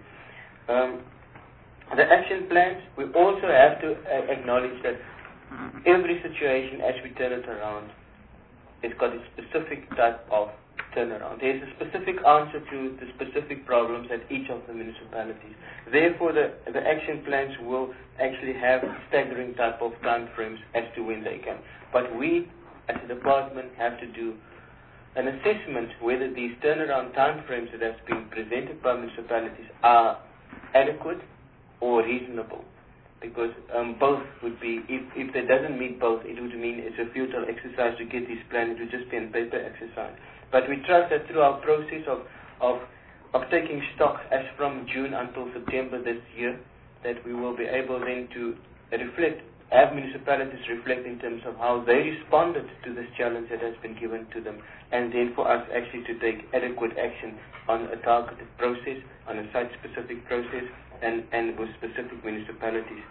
Speaker 9: Um, the action plans, we also have to uh, acknowledge that every situation as we turn it around, it's got a specific type of turnaround. There's a specific answer to the specific problems at each of the municipalities. Therefore, the, the action plans will actually have staggering type of time frames as to when they can. But we, as a department, have to do an assessment whether these turnaround time frames that have been presented by municipalities are adequate or reasonable. Because um, both would be, if, if it doesn't meet both, it would mean it's a futile exercise to get these plans. It would just be a paper exercise. But we trust that through our process of, of, of taking stock as from June until September this year, that we will be able then to reflect, have municipalities reflect in terms of how they responded to this challenge that has been given to them, and then for us actually to take adequate action on a targeted process, on a site-specific process, and, and with specific municipalities.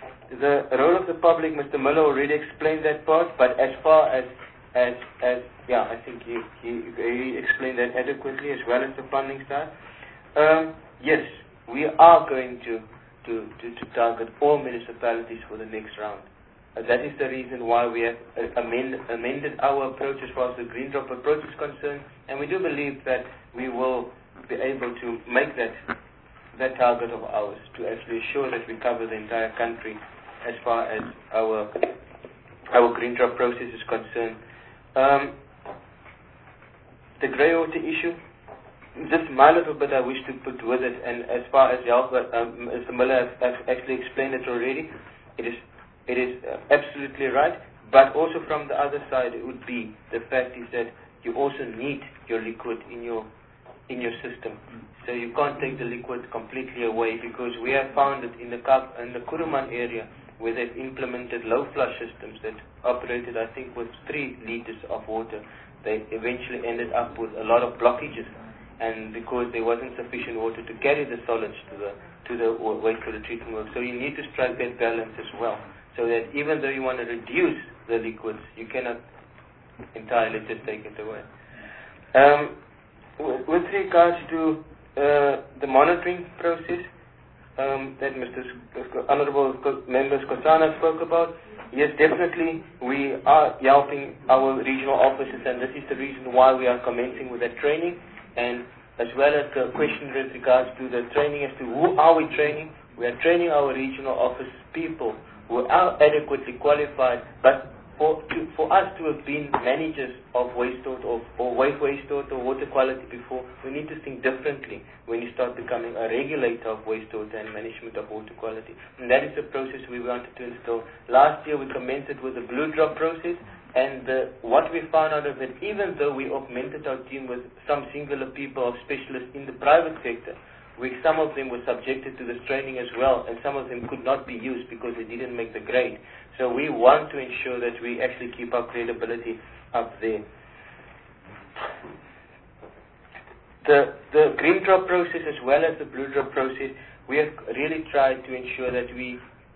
Speaker 9: The role of the public, Mister Miller already explained that part, but as far as, as, as yeah, I think he, he, he explained that adequately, as well as the funding side. Um, yes, we are going to, to, to, to target all municipalities for the next round. Uh, that is the reason why we have uh, amend, amended our approach as far as the green drop approach is concerned, and we do believe that we will be able to make that that target of ours, to actually ensure that we cover the entire country as far as our our green drop process is concerned. Um, the grey water issue, just my little bit I wish to put with it, and as far as Jalf, um, Mister Miller has, has actually explained it already, it is, it is uh, absolutely right, but also from the other side it would be, the fact is that you also need your liquid in your in your system. So you can't take the liquid completely away, because we have found that in the Kap, in the Kuruman area, where they've implemented low flush systems that operated, I think, with three liters of water, they eventually ended up with a lot of blockages, and because there wasn't sufficient water to carry the solids to the to the wastewater treatment work. So you need to strike that balance as well, so that even though you want to reduce the liquids, you cannot entirely just take it away. Um, With regards to uh, the monitoring process um, that Mister Sk- Honorable Member Skosana spoke about, yes, definitely we are helping our regional offices, and this is the reason why we are commencing with that training, and as well as the question with regards to the training as to who are we training. We are training our regional office people who are adequately qualified, but For, to, for us to have been managers of wastewater or, or waste wastewater or water quality before, we need to think differently when you start becoming a regulator of wastewater and management of water quality. And that is the process we wanted to install. Last year we commenced with the blue drop process, and the, what we found out of it, even though we augmented our team with some singular people of specialists in the private sector, we, some of them were subjected to this training as well, and some of them could not be used because they didn't make the grade. So we want to ensure that we actually keep our credibility up there. The, the green drop process as well as the blue drop process, we have really tried to ensure that we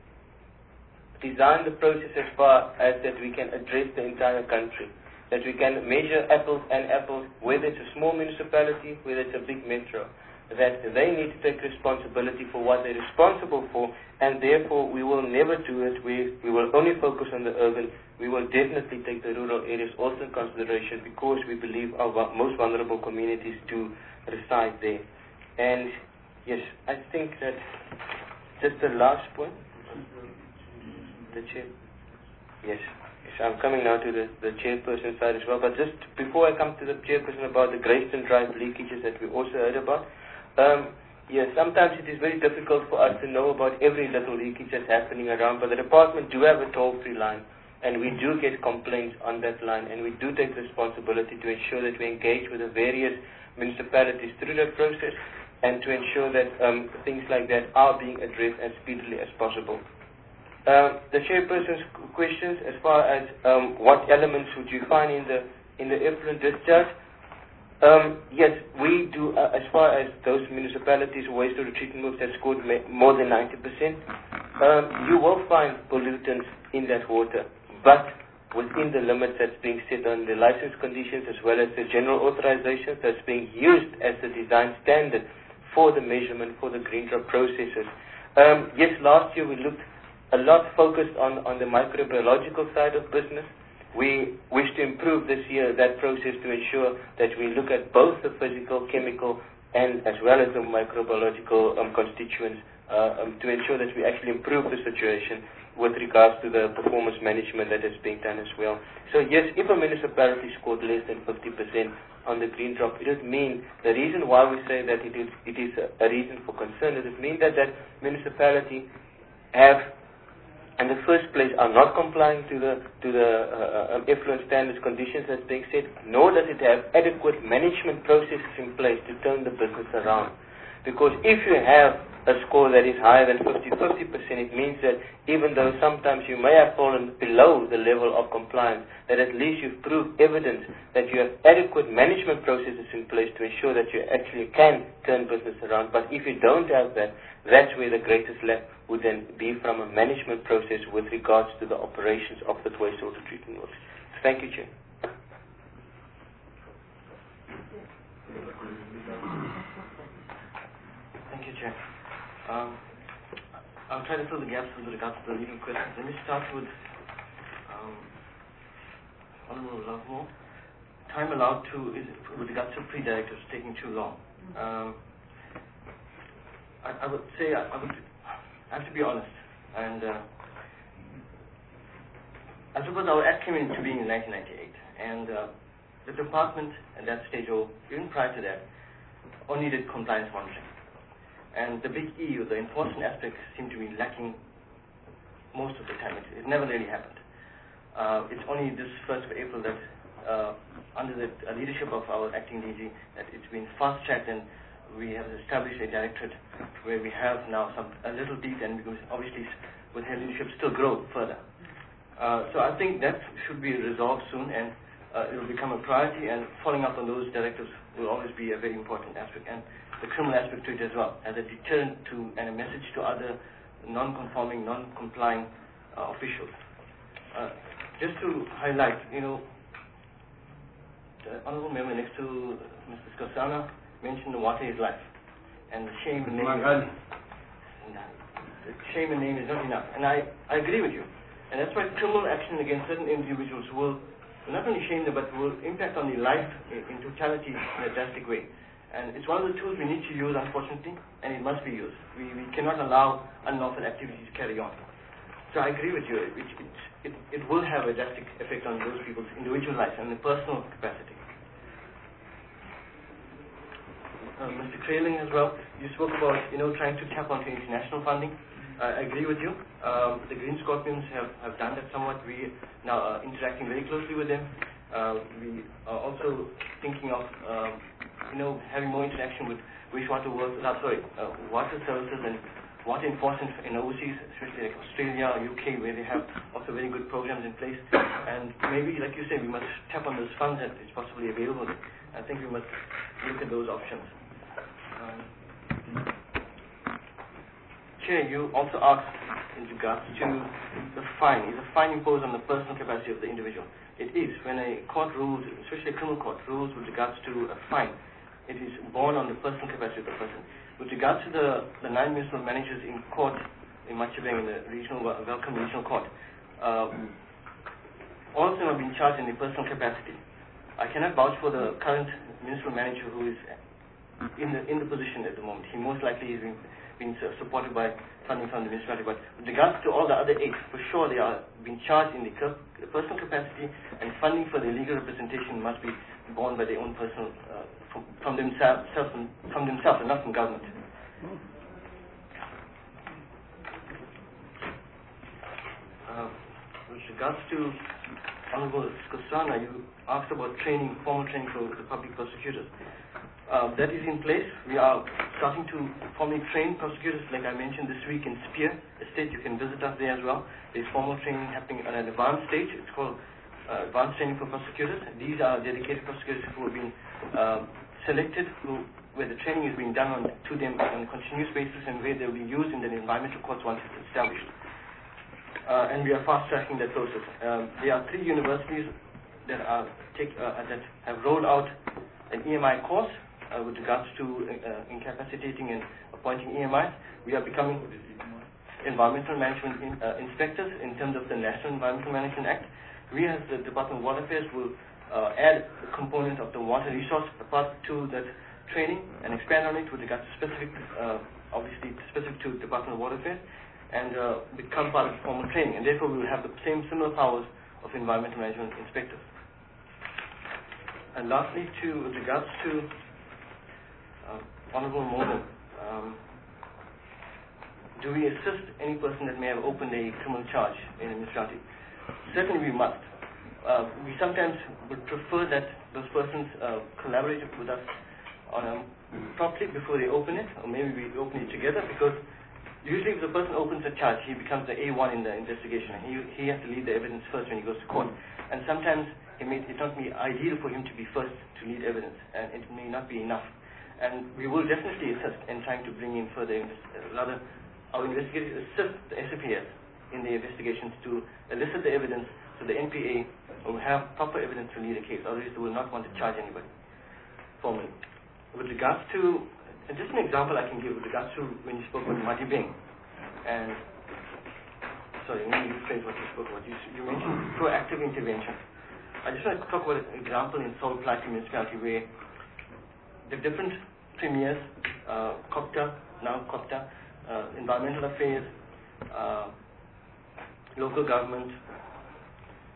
Speaker 9: design the process as far as that we can address the entire country, that we can measure apples and apples, whether it's a small municipality, whether it's a big metro, that they need to take responsibility for what they're responsible for, and therefore we will never do it. We, we will only focus on the urban. We will definitely take the rural areas also in consideration, because we believe our most vulnerable communities do reside there. And yes, I think that just the last point, the chair. Yes, yes, I'm coming now to the, the chairperson side as well, but just before I come to the chairperson about the Grayston Drive leakages that we also heard about, Um, yes, sometimes it is very difficult for us to know about every little leakage that's happening around, but the department do have a toll-free line, and we do get complaints on that line, and we do take responsibility to ensure that we engage with the various municipalities through that process, and to ensure that um, things like that are being addressed as speedily as possible. Um, the chairperson's questions as far as um, what elements would you find in the in the effluent discharge. Um, yes, we do, uh, as far as those municipalities, wastewater treatment works that scored ma- more than ninety percent, um, you will find pollutants in that water, but within the limits that's being set on the license conditions as well as the general authorizations that's being used as the design standard for the measurement for the green drop processes. Um, yes, last year we looked a lot focused on, on the microbiological side of business. We wish to improve this year that process to ensure that we look at both the physical, chemical, and as well as the microbiological um, constituents uh, um, to ensure that we actually improve the situation with regards to the performance management that is being done as well. So yes, if a municipality scored less than fifty percent on the green drop, it would mean, the reason why we say that it is, it is a, a reason for concern, it would mean that that municipality have in the first place are not complying to the to the uh, uh, effluent standards conditions that's being set, nor does it have adequate management processes in place to turn the business around. Because if you have a score that is higher than fifty percent, it means that even though sometimes you may have fallen below the level of compliance, that at least you've proved evidence that you have adequate management processes in place to ensure that you actually can turn business around. But if you don't have that, that's where the greatest lack would then be from a management process with regards to the operations of the wastewater treatment works. Thank you, Chair.
Speaker 8: Thank you, Chair. Um, I'll try to fill the gaps with regards to the legal questions. Let me start with um, Honorable Lovemore. Time allowed to, is, with regards to pre-directives, taking too long. Um, I, I would say I, I would I have to be honest, and uh, I suppose our Act came into being in nineteen ninety-eight, and uh, the department at that stage, or even prior to that, only did compliance monitoring. And the big E, or the enforcement aspects, seem to be lacking most of the time. It, it never really happened. Uh, it's only this first of April that, uh, under the uh, leadership of our acting D G, that it's been fast-tracked, and we have established a directorate where we have now some a little teeth, and we will obviously, with her leadership, still grow further. Uh, so I think that should be resolved soon, and uh, it will become a priority, and following up on those directives will always be a very important aspect, and the criminal aspect to it as well, as a deterrent to and a message to other non-conforming, non-complying uh, officials. Uh, just to highlight, you know, the Honourable Member next to Mister Skosana mentioned the water is life, and the shame and name, the shame and name is not enough, and I, I agree with you, and that's why criminal action against certain individuals will not only shame them, but will impact on the life in, in totality in a drastic way. And it's one of the tools we need to use, unfortunately, and it must be used. We, we cannot allow unlawful activities to carry on. So I agree with you. It, it, it, it will have a drastic effect on those people's individual lives and their personal capacity. Uh, Mister Trailing as well, you spoke about, you know, trying to tap onto international funding. Uh, I agree with you. Um, the Green Scorpions have, have done that somewhat. We now are interacting very closely with them. Uh, we are also thinking of, um, you know, having more interaction with wastewater work, uh, sorry, uh, water services and water enforcement in overseas, especially like Australia or U K, where they have also very good programs in place. And maybe, like you say, we must tap on those funds that is possibly available. I think we must look at those options. Um, Chair, you also asked in regards to the fine. Is a fine imposed on the personal capacity of the individual? It is. When a court rules, especially a criminal court, rules with regards to a fine, it is borne on the personal capacity of the person. With regards to the, the nine municipal managers in court in Machibeng, in the regional, Welcome Regional Court, uh, all of them have been charged in their personal capacity. I cannot vouch for the current municipal manager who is in the in the position at the moment. He most likely is being, being supported by funding from the municipality. But with regards to all the other eight, for sure they are being charged in the personal capacity, and funding for their legal representation must be borne by their own personal, uh, from, from themselves, from themselves, and not from government. Uh, with regards to Honourable Skosana, you asked about training, formal training for the public prosecutors. Uh, that is in place. We are starting to formally train prosecutors, like I mentioned this week in Spear Estate. You can visit us there as well. There's formal training happening at an advanced stage. It's called uh, advanced training for prosecutors. These are dedicated prosecutors who have been uh, selected, who, where the training is being done on, to them on a continuous basis, and where they will be used in the environmental courts once it's established. Uh, and we are fast-tracking that process. Um, there are three universities that are take, uh, that have rolled out an E M I course uh, with regards to uh, incapacitating and appointing E M Is. We are becoming environmental management in, uh, inspectors in terms of the National Environmental Management Act. We, as the Department of Water Affairs, will uh, add the component of the water resource part to that training and expand on it with regards to specific, uh, obviously specific to Department of Water Affairs, and uh, become part of formal training, and therefore we will have the same similar powers of environmental management inspectors. And lastly, to with regards to uh, Honourable Morgan, um, do we assist any person that may have opened a criminal charge in a municipality? Certainly we must. Uh, we sometimes would prefer that those persons uh, collaborate with us on um, properly before they open it, or maybe we open it together, because usually if the person opens a charge, he becomes the A one in the investigation. He, he has to lead the evidence first when he goes to court. And sometimes it may it not be ideal for him to be first to lead evidence, and it may not be enough. And we will definitely assist in trying to bring in further, uh, rather, our investigators assist the S A P S in the investigations to elicit the evidence so the N P A will have proper evidence to lead a case, otherwise they will not want to charge anybody formally. With regards to And just an example I can give with regards to when you spoke about Machibeng, and sorry, let me rephrase what you spoke about. You, you mentioned proactive intervention. I just want to talk about an example in Sol Plaatje municipality where the different premiers, uh, COPTA, now COPTA, uh, environmental affairs, uh, local government,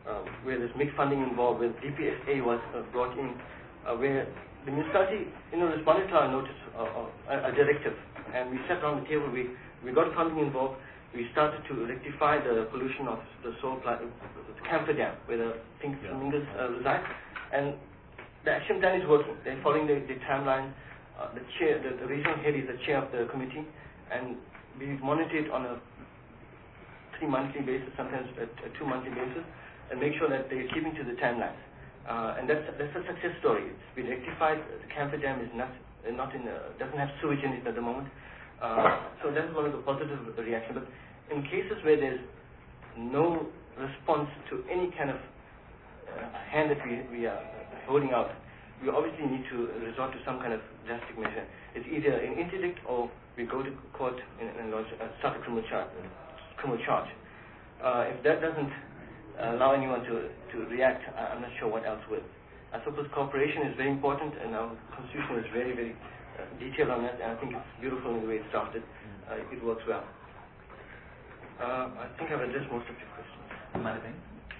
Speaker 8: uh, where there's mixed funding involved, where D P S A was uh, brought in, uh, where the municipality, you know, responded to our notice, uh, uh, a directive, and we sat around the table. We we got funding involved. We started to rectify the pollution of the soil, pla- the Camphor Dam, where the pink flamingos uh, reside, and the action plan is working. They're following the, the timeline. Uh, the chair, the, the regional head is the chair of the committee, and we monitor it on a three monthly basis, sometimes a, a two monthly basis, and make sure that they're keeping to the timelines. Uh, and that's that's a success story. It's been rectified. The Camphor Dam is not uh, not in a, doesn't have sewage in it at the moment. Uh, so that's one of the positive reactions. But in cases where there's no response to any kind of uh, hand that we we are holding out, we obviously need to resort to some kind of drastic measure. It's either an interdict or we go to court and, and launch, uh, start a criminal charge. Criminal charge. Uh, if that doesn't uh, allow anyone to, to react, I, I'm not sure what else will. I suppose cooperation is very important, and our constitution is very, very uh, detailed on that, and I think it's beautiful in the way it's drafted. Uh, it works well. Uh, I think I've addressed most of your questions.
Speaker 4: Madhubin?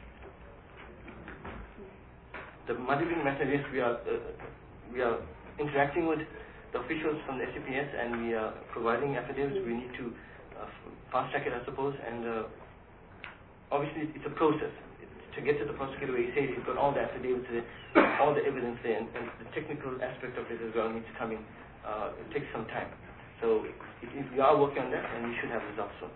Speaker 8: The Madhubin matter, yes, we are, uh, we are interacting with the officials from the S C P S, and we are providing affidavits. We need to uh, fast track it, I suppose, and uh, obviously it's a process. It's to get to the prosecutor where he says he's got all the affidavits there, all the evidence there, and, and the technical aspect of it as well needs to come in. Uh, it takes some time. So it, it, we are working on that, and we should have results soon.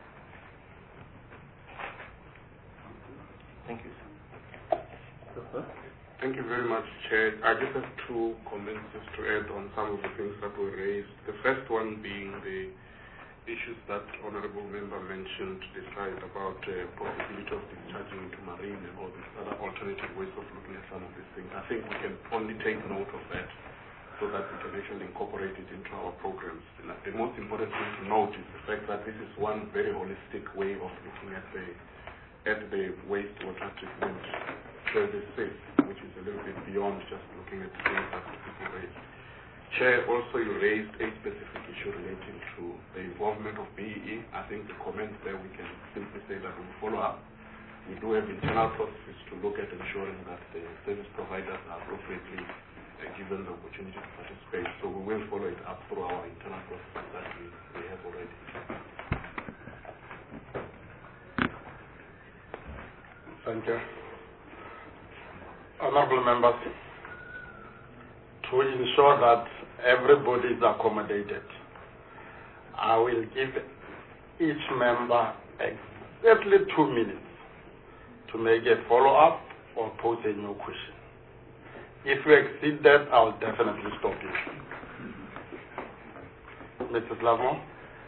Speaker 8: Thank you, sir.
Speaker 7: Thank you very much, Chair. I just have two comments just to add on some of the things that were raised. The first one being the issues that Honourable Member mentioned, the side about uh, possibility of discharging into marine and all these other alternative ways of looking at some of these things. I think we can only take note of that so that we can actually incorporate it into our programs. And the most important thing to note is the fact that this is one very holistic way of looking at the at the wastewater treatment services, which is a little bit beyond just looking at things that people raised. Chair, also you raised a specific issue relating to the involvement of B E E. I think the comment there, we can simply say that we follow up. We do have internal processes to look at ensuring that the service providers are appropriately uh, given the opportunity to participate. So we will follow it up through our internal processes that we, we have already.
Speaker 1: Thank you. Honorable members, to ensure that everybody is accommodated, I will give each member exactly two minutes to make a follow-up or pose a new question. If you exceed that, I will definitely stop you. Missus Lavmo?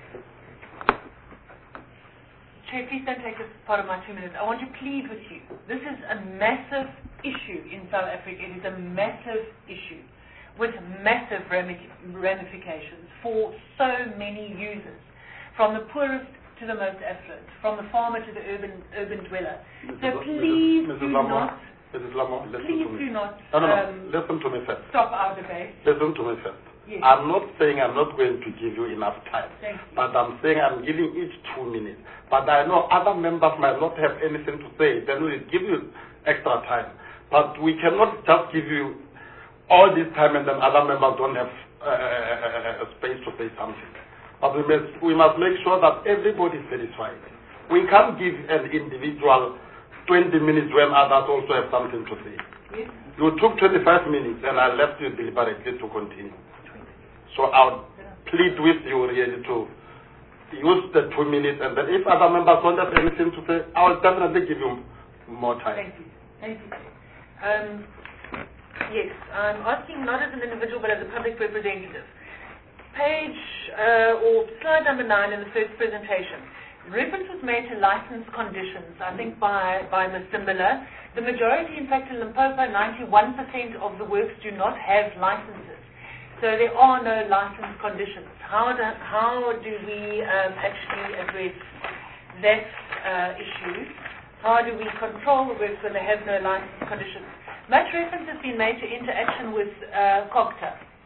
Speaker 6: Chair, please don't take this part of my two minutes. I want to plead with you. This is a massive issue in South Africa. It is a massive issue with massive ramifications for so many users, from the poorest to the most affluent, from the farmer to the urban urban dweller. So please do not,
Speaker 1: Missus Lamont, listen
Speaker 6: please
Speaker 1: to me.
Speaker 6: do not
Speaker 1: No, no, no.
Speaker 6: um,
Speaker 1: listen to me first.
Speaker 6: stop our debate.
Speaker 1: Listen to me first.
Speaker 6: Yes.
Speaker 1: I'm not saying I'm not going to give you enough time,
Speaker 6: Thank you.
Speaker 1: but I'm saying I'm giving each two minutes. But I know other members might not have anything to say, then we'll give you extra time. But we cannot just give you all this time and then other members don't have uh, space to say something. But we must, we must make sure that everybody is satisfied. We can't give an individual twenty minutes when others also have something to say.
Speaker 6: Yes.
Speaker 1: You took twenty-five minutes and I left you deliberately to continue. So I'll plead with you really to use the two minutes, and then if other members don't have anything to say, I will definitely give you more time.
Speaker 6: Thank you. Thank you. Um, yes, I'm asking not as an individual but as a public representative. Page uh, or slide number nine in the first presentation. Reference was made to license conditions, I think by, by Mister Miller. The majority, in fact, in Limpopo, ninety-one percent of the works do not have licenses. So there are no license conditions. How do, how do we um, actually address that uh, issue? How do we control the works when they have no license conditions? Much reference has been made to interaction with uh, COGTA.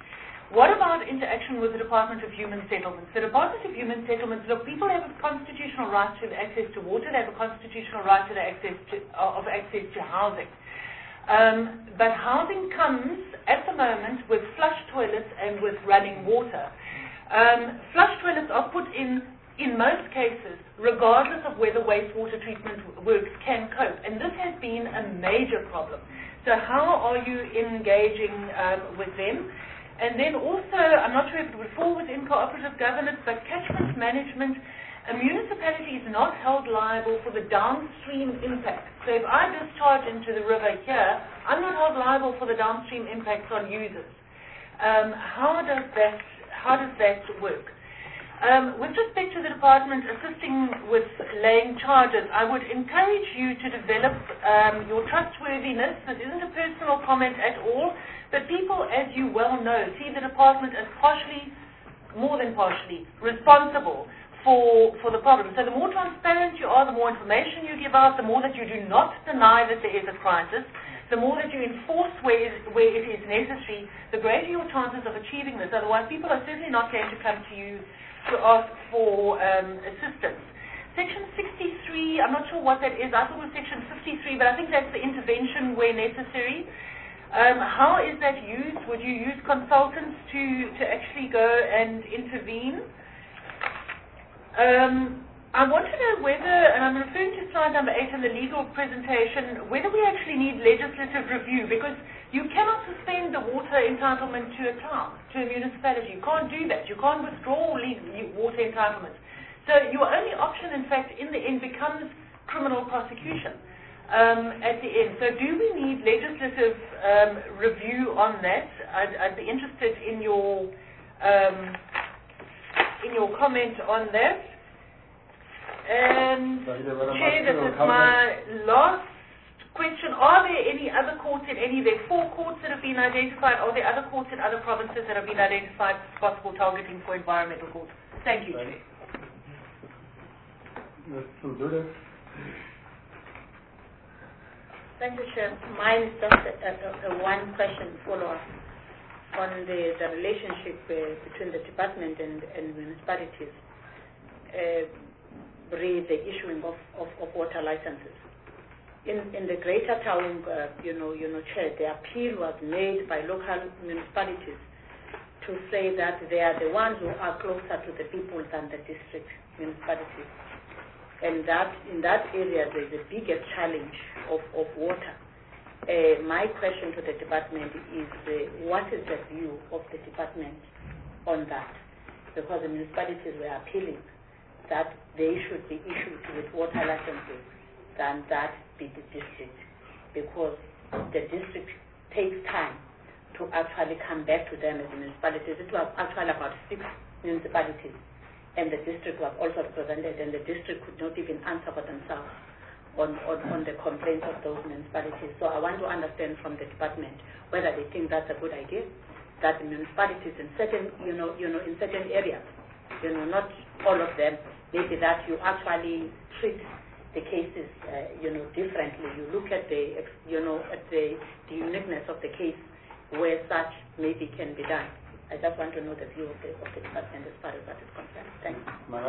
Speaker 6: What about interaction with the Department of Human Settlements? The Department of Human Settlements, look, people have a constitutional right to access to water, they have a constitutional right to the access to, of access to housing. Um, but housing comes, at the moment, with flush toilets and with running water. Um, flush toilets are put in, in most cases, regardless of whether wastewater treatment works can cope. And this has been a major problem. So how are you engaging um, with them? And then also, I'm not sure if it would fall within cooperative governance, but catchment management, a municipality is not held liable for the downstream impact. So if I discharge into the river here, I'm not held liable for the downstream impacts on users. Um, how does that, how does that work? Um, with respect to the department assisting with laying charges, I would encourage you to develop um, your trustworthiness. This isn't a personal comment at all, but people, as you well know, see the department as partially, more than partially, responsible for, for the problem. So the more transparent you are, the more information you give out, the more that you do not deny that there is a crisis, the more that you enforce where, where it is necessary, the greater your chances of achieving this. Otherwise, people are certainly not going to come to you to ask for um, assistance. Section sixty-three, I'm not sure what that is. I thought it was Section fifty-three, but I think that's the intervention where necessary. Um, how is that used? Would you use consultants to, to actually go and intervene? Um, I want to know whether, and I'm referring to slide number eight in the legal presentation, whether we actually need legislative review, because you cannot suspend the water entitlement to a town, to a municipality. You can't do that. You can't withdraw water entitlement. So your only option, in fact, in the end becomes criminal prosecution um, at the end. So do we need legislative um, review on that? I'd, I'd be interested in your um, in your comment on that. And Chair, this is my last question. Are there any other courts in any, there are four courts that have been identified, are there other courts in other provinces that have been identified as possible targeting for environmental courts? Thank you, Chair.
Speaker 13: Thank you, Chair. Mine is just a, a, a one question follow-up on the, the relationship uh, between the department and, and municipalities. Uh, re the issuing of, of, of water licenses. In, in the Greater Town, uh, you know, you know, Chair, the appeal was made by local municipalities to say that they are the ones who are closer to the people than the district municipalities. And that in that area, there's the biggest challenge of, of water. Uh, my question to the department is, uh, what is the view of the department on that? Because the municipalities were appealing that they should be issued with water licenses than that be the district, because the district takes time to actually come back to them as municipalities. It was actually about six municipalities, and the district was also represented, and the district could not even answer for themselves on, on, on the complaints of those municipalities. So I want to understand from the department whether they think that's a good idea, that the municipalities in certain, you know, you know, in certain areas, you know, not all of them, maybe that you actually treat the cases, uh, you know, differently. You look at the, you know, at the, the uniqueness of the case where such maybe can be done. I just want to know the view of the, of the department as far as that is concerned. Thank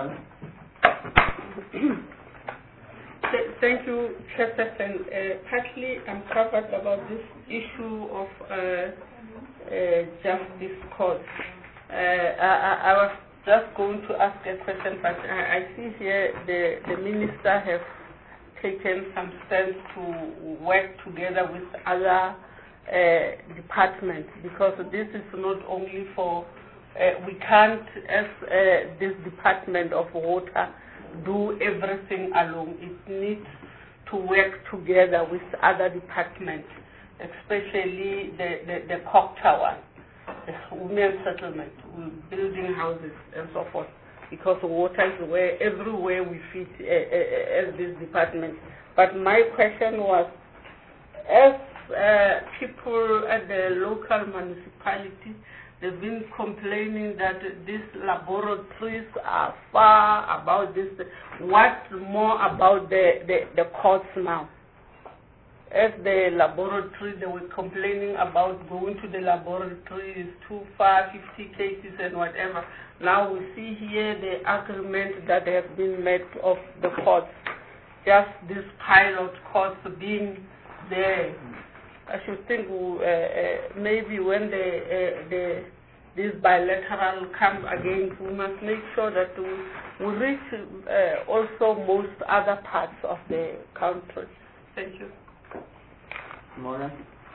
Speaker 13: you.
Speaker 3: Thank you, Chairperson. Uh, partly I'm covered about this issue of uh, uh, justice court. Uh, I, I was just going to ask a question, but I, I see here the, the minister has taken some steps to work together with other uh, departments, because this is not only for, uh, we can't, as uh, this Department of Water, do everything alone. It needs to work together with other departments, especially the, the, the Cocta one, the women's settlement, building houses and so forth, because water is where everywhere we fit uh, uh, as this department. But my question was, as uh, people at the local municipality, they've been complaining that these laboratories are far about this. What more about the, the, the courts now? at the laboratory, they were complaining about going to the laboratory is too far, fifty cases and whatever. Now we see here the agreement that has been made of the courts, just this pilot course being there. I should think uh, uh, maybe when the, uh, the this bilateral comes again, we must make sure that we, we reach uh, also most other parts of the country. Thank you.
Speaker 10: Morgan?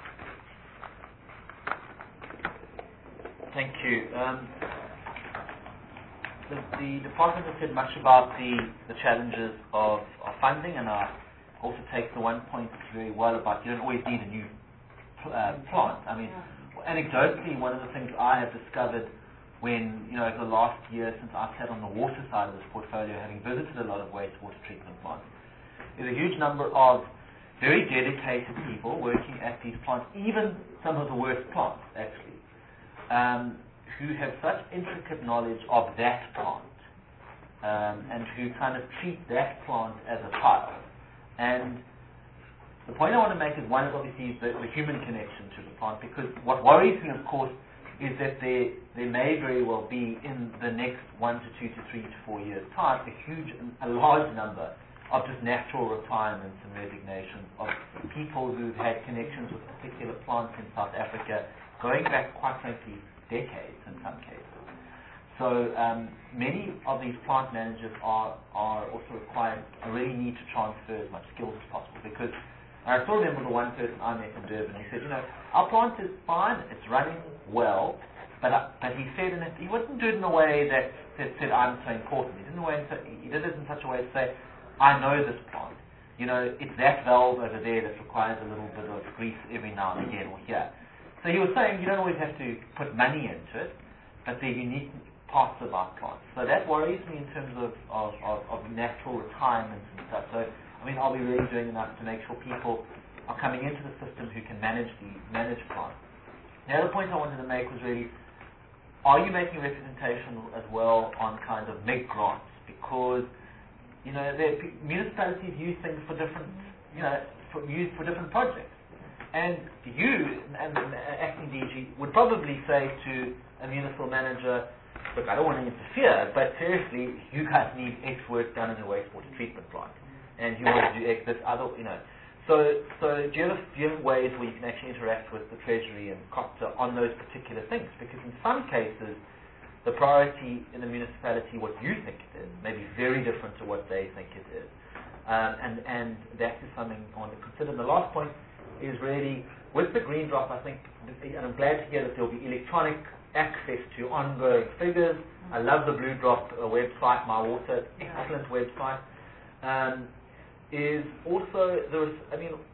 Speaker 4: Thank you. Um, the, the department has said much about the, the challenges of, of funding, and I also take the one point very well about you don't always need a new uh, plant. I mean, anecdotally, one of the things I have discovered when, you know, over the last year since I've sat on the water side of this portfolio, having visited a lot of wastewater treatment plants, is a huge number of very dedicated people working at these plants, even some of the worst plants, actually, um, who have such intricate knowledge of that plant um, and who kind of treat that plant as a child. And the point I want to make is, one is obviously the, the human connection to the plant, because what worries me, of course, is that there, there may very well be, in the next one to two to three to four years' time, a huge, a large number of just natural retirements and resignations of people who've had connections with particular plants in South Africa, going back, quite frankly, decades in some cases. So um, many of these plant managers are, are also required, really need to transfer as much skills as possible, because I still remember the one person I met in Durban. He said, you know, our plant is fine, it's running well, but uh, but he said, and he wasn't doing it in a way that, that said I'm so important. He didn't way in, he did it in such a way to say, I know this plant. You know, it's that valve over there that requires a little bit of grease every now and again, or here. So he was saying you don't always have to put money into it, but they're unique parts of our plants. So that worries me in terms of, of, of, of natural retirements and stuff. So I mean, are we really doing enough to make sure people are coming into the system who can manage the manage plants? The other point I wanted to make was really, are you making representation as well on kind of M I G grants? Because, you know, municipalities use things for different, you know, for, use for different projects. And you, and the acting D G, would probably say to a municipal manager, look, I don't want to interfere, but seriously, you guys need X work done in the wastewater treatment plant. And you want to do X, this other, you know. So, so do you, have, do you have ways where you can actually interact with the Treasury and COPTA on those particular things? Because in some cases, the priority in the municipality, what you think it is, may be very different to what they think it is. Um, and, and that is something I want to consider. And the last point is really, with the Green Drop, I think, and I'm glad to hear that there will be electronic access to ongoing figures. I love the Blue Drop uh, website, My Water, excellent website. Um, is also, the res- I mean,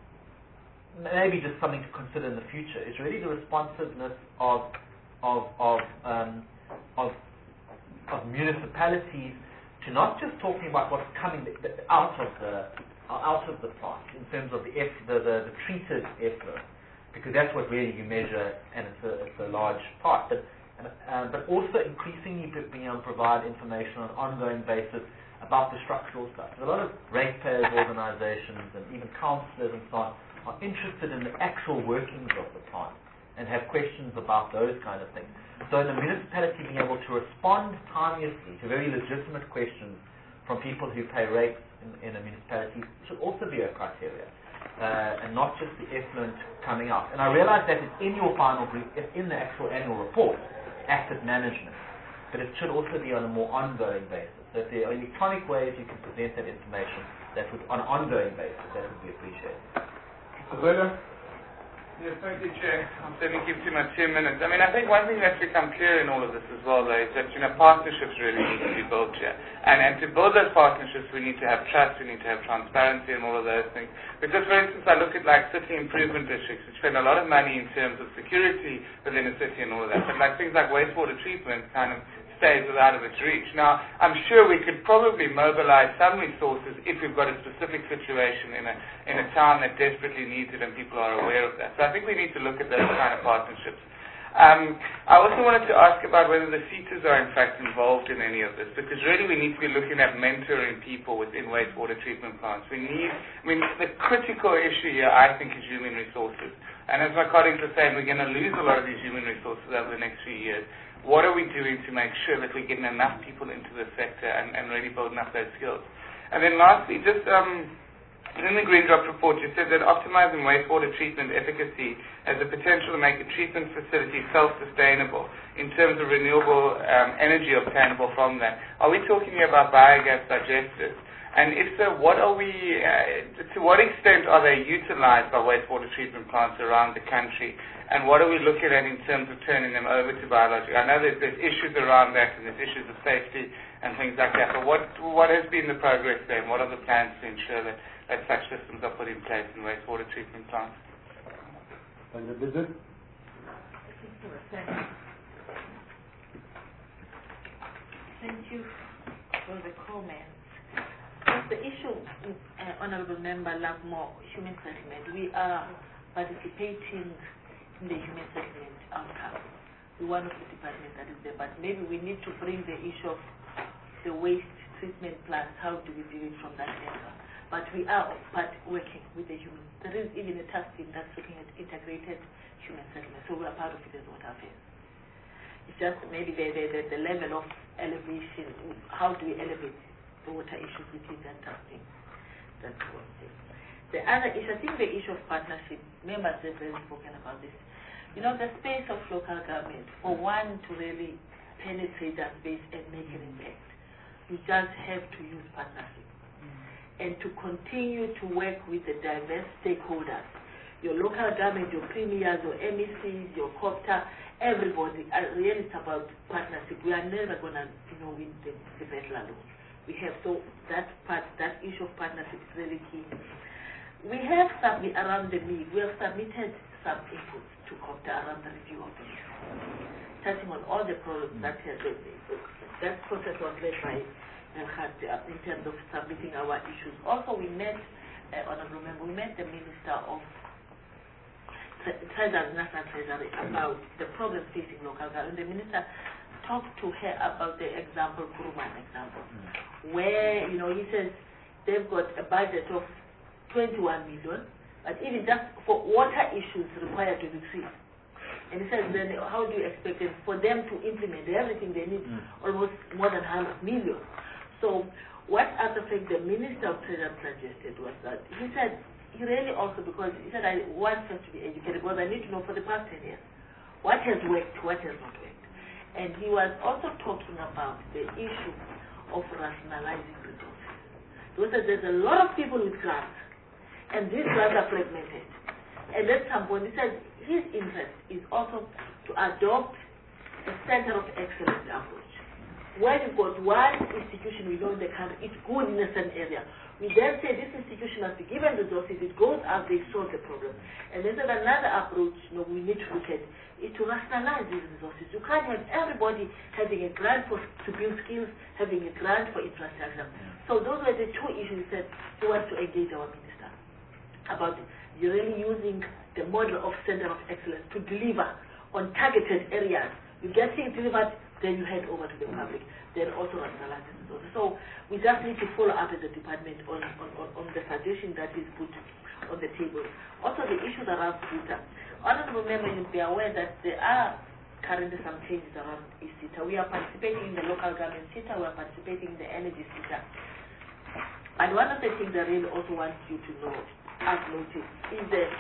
Speaker 4: maybe just something to consider in the future, is really the responsiveness of of of um, of, of municipalities to not just talking about what's coming out of the out of the plant in terms of the eff, the, the, the treated effluent, because that's what really you measure, and it's a, it's a large part. But um, but also increasingly being able to provide information on an ongoing basis about the structural stuff. A lot of ratepayers organizations and even councillors and so on are interested in the actual workings of the plant and have questions about those kind of things. So the municipality being able to respond timeously to very legitimate questions from people who pay rates in, in a municipality should also be a criteria, uh, and not just the effluent coming out. And I realize that it's in your final brief, it's in the actual annual report, asset management, but it should also be on a more ongoing basis. So if there are electronic ways you can present that information, that would, on an ongoing basis, that would be appreciated.
Speaker 11: Mister Yes, thank you, Chair. I'll certainly keep to my two minutes. I mean, I think one thing that's become clear in all of this as well, though, is that, you know, partnerships really need to be built here. And, and to build those partnerships, we need to have trust, we need to have transparency and all of those things. Because, for instance, I look at, like, city improvement districts, which spend a lot of money in terms of security within a city and all of that. But, like, things like wastewater treatment kind of stays out of its reach. Now, I'm sure we could probably mobilize some resources if we've got a specific situation in a in a town that desperately needs it and people are aware of that. So I think we need to look at those kind of partnerships. Um, I also wanted to ask about whether the SETAs are in fact involved in any of this, because really we need to be looking at mentoring people within wastewater treatment plants. We need, I mean, the critical issue here, I think, is human resources. And as my colleagues are saying, we're going to lose a lot of these human resources over the next few years. What are we doing to make sure that we're getting enough people into the sector and, and really building up those skills? And then lastly, just um, in the Green Drop report, you said that optimizing wastewater treatment efficacy has the potential to make the treatment facility self-sustainable in terms of renewable um, energy obtainable from that. Are we talking here about biogas digesters? And if so, what are we, uh, to what extent are they utilized by wastewater treatment plants around the country? And what are we looking at in terms of turning them over to biological? I know there's, there's issues around that and there's issues of safety and things like that, but what, what has been the progress there, and what are the plans to ensure that, that such systems are put in place in wastewater treatment plants?
Speaker 10: Thank you, Bridget.
Speaker 5: Thank you for the comments. The issue, uh, Honorable Member Lovemore, human settlement, we are participating in the human settlement outcome. We're one of the departments that is there, but maybe we need to bring the issue of the waste treatment plants, how do we do it from that angle? But we are part working with the human. There is even a task team that's looking at integrated human settlement, so we are part of it as water affairs. It's just maybe the, the, the, the level of elevation, how do we elevate the water issues within that task team? That's one thing. The other issue, I think the issue of partnership, members have already spoken about this. You know, the space of local government, for one to really penetrate that space and make an impact, you just have to use partnership and to continue to work with the diverse stakeholders, your local government, your premiers, your M E Cs, your COPTA, everybody. Uh, really, it's about partnership. We are never going to, you know, win the, the battle alone. We have, so that part, that issue of partnership is really key. We have submitted around the need, we have submitted some inputs to COPTA around the review of the issue, touching on all the problems that have been. That process was led by Had, uh, in terms of submitting our issues. Also, we met, uh, Honorable Member, we met the Minister of Treasury, National Treasury, about the problems facing local government. The Minister talked to her about the example, Kuruman example, mm. where, you know, he says they've got a budget of twenty-one million, but even just for water issues required to be free. And he says, then how do you expect them, for them to implement everything they need, mm. almost more than one hundred million. So what other thing the Minister of Treasury suggested was that he said, he really also, because he said, I want us to be educated, because I need to know for the past ten years, what has worked, what has not worked. And he was also talking about the issue of rationalizing resources. Because there's a lot of people with grants, and these grants are fragmented. And at some point, he said, his interest is also to adopt a center of excellence approach. When you've got one institution we know in the country, it's good in a certain area. We then say this institution must be given resources, it goes out, they solve the problem. And then there's another approach, you know, we need to look at, is to rationalize these resources. You can't have everybody having a grant for, to build skills, having a grant for infrastructure. So those were the two issues that we want to engage our minister about. You're really using the model of center of excellence to deliver on targeted areas. You get things delivered, then you head over to the public, then also rationalize the resources. So we just need to follow up as a department on, on, on, on the suggestion that is put on the table. Also the issues around SETA. Honorable Member, you'll be aware that there are currently some changes around SETA. We are participating in the local government SETA, we are participating in the energy SETA. And one of the things I really also want you to know, as noticed, is that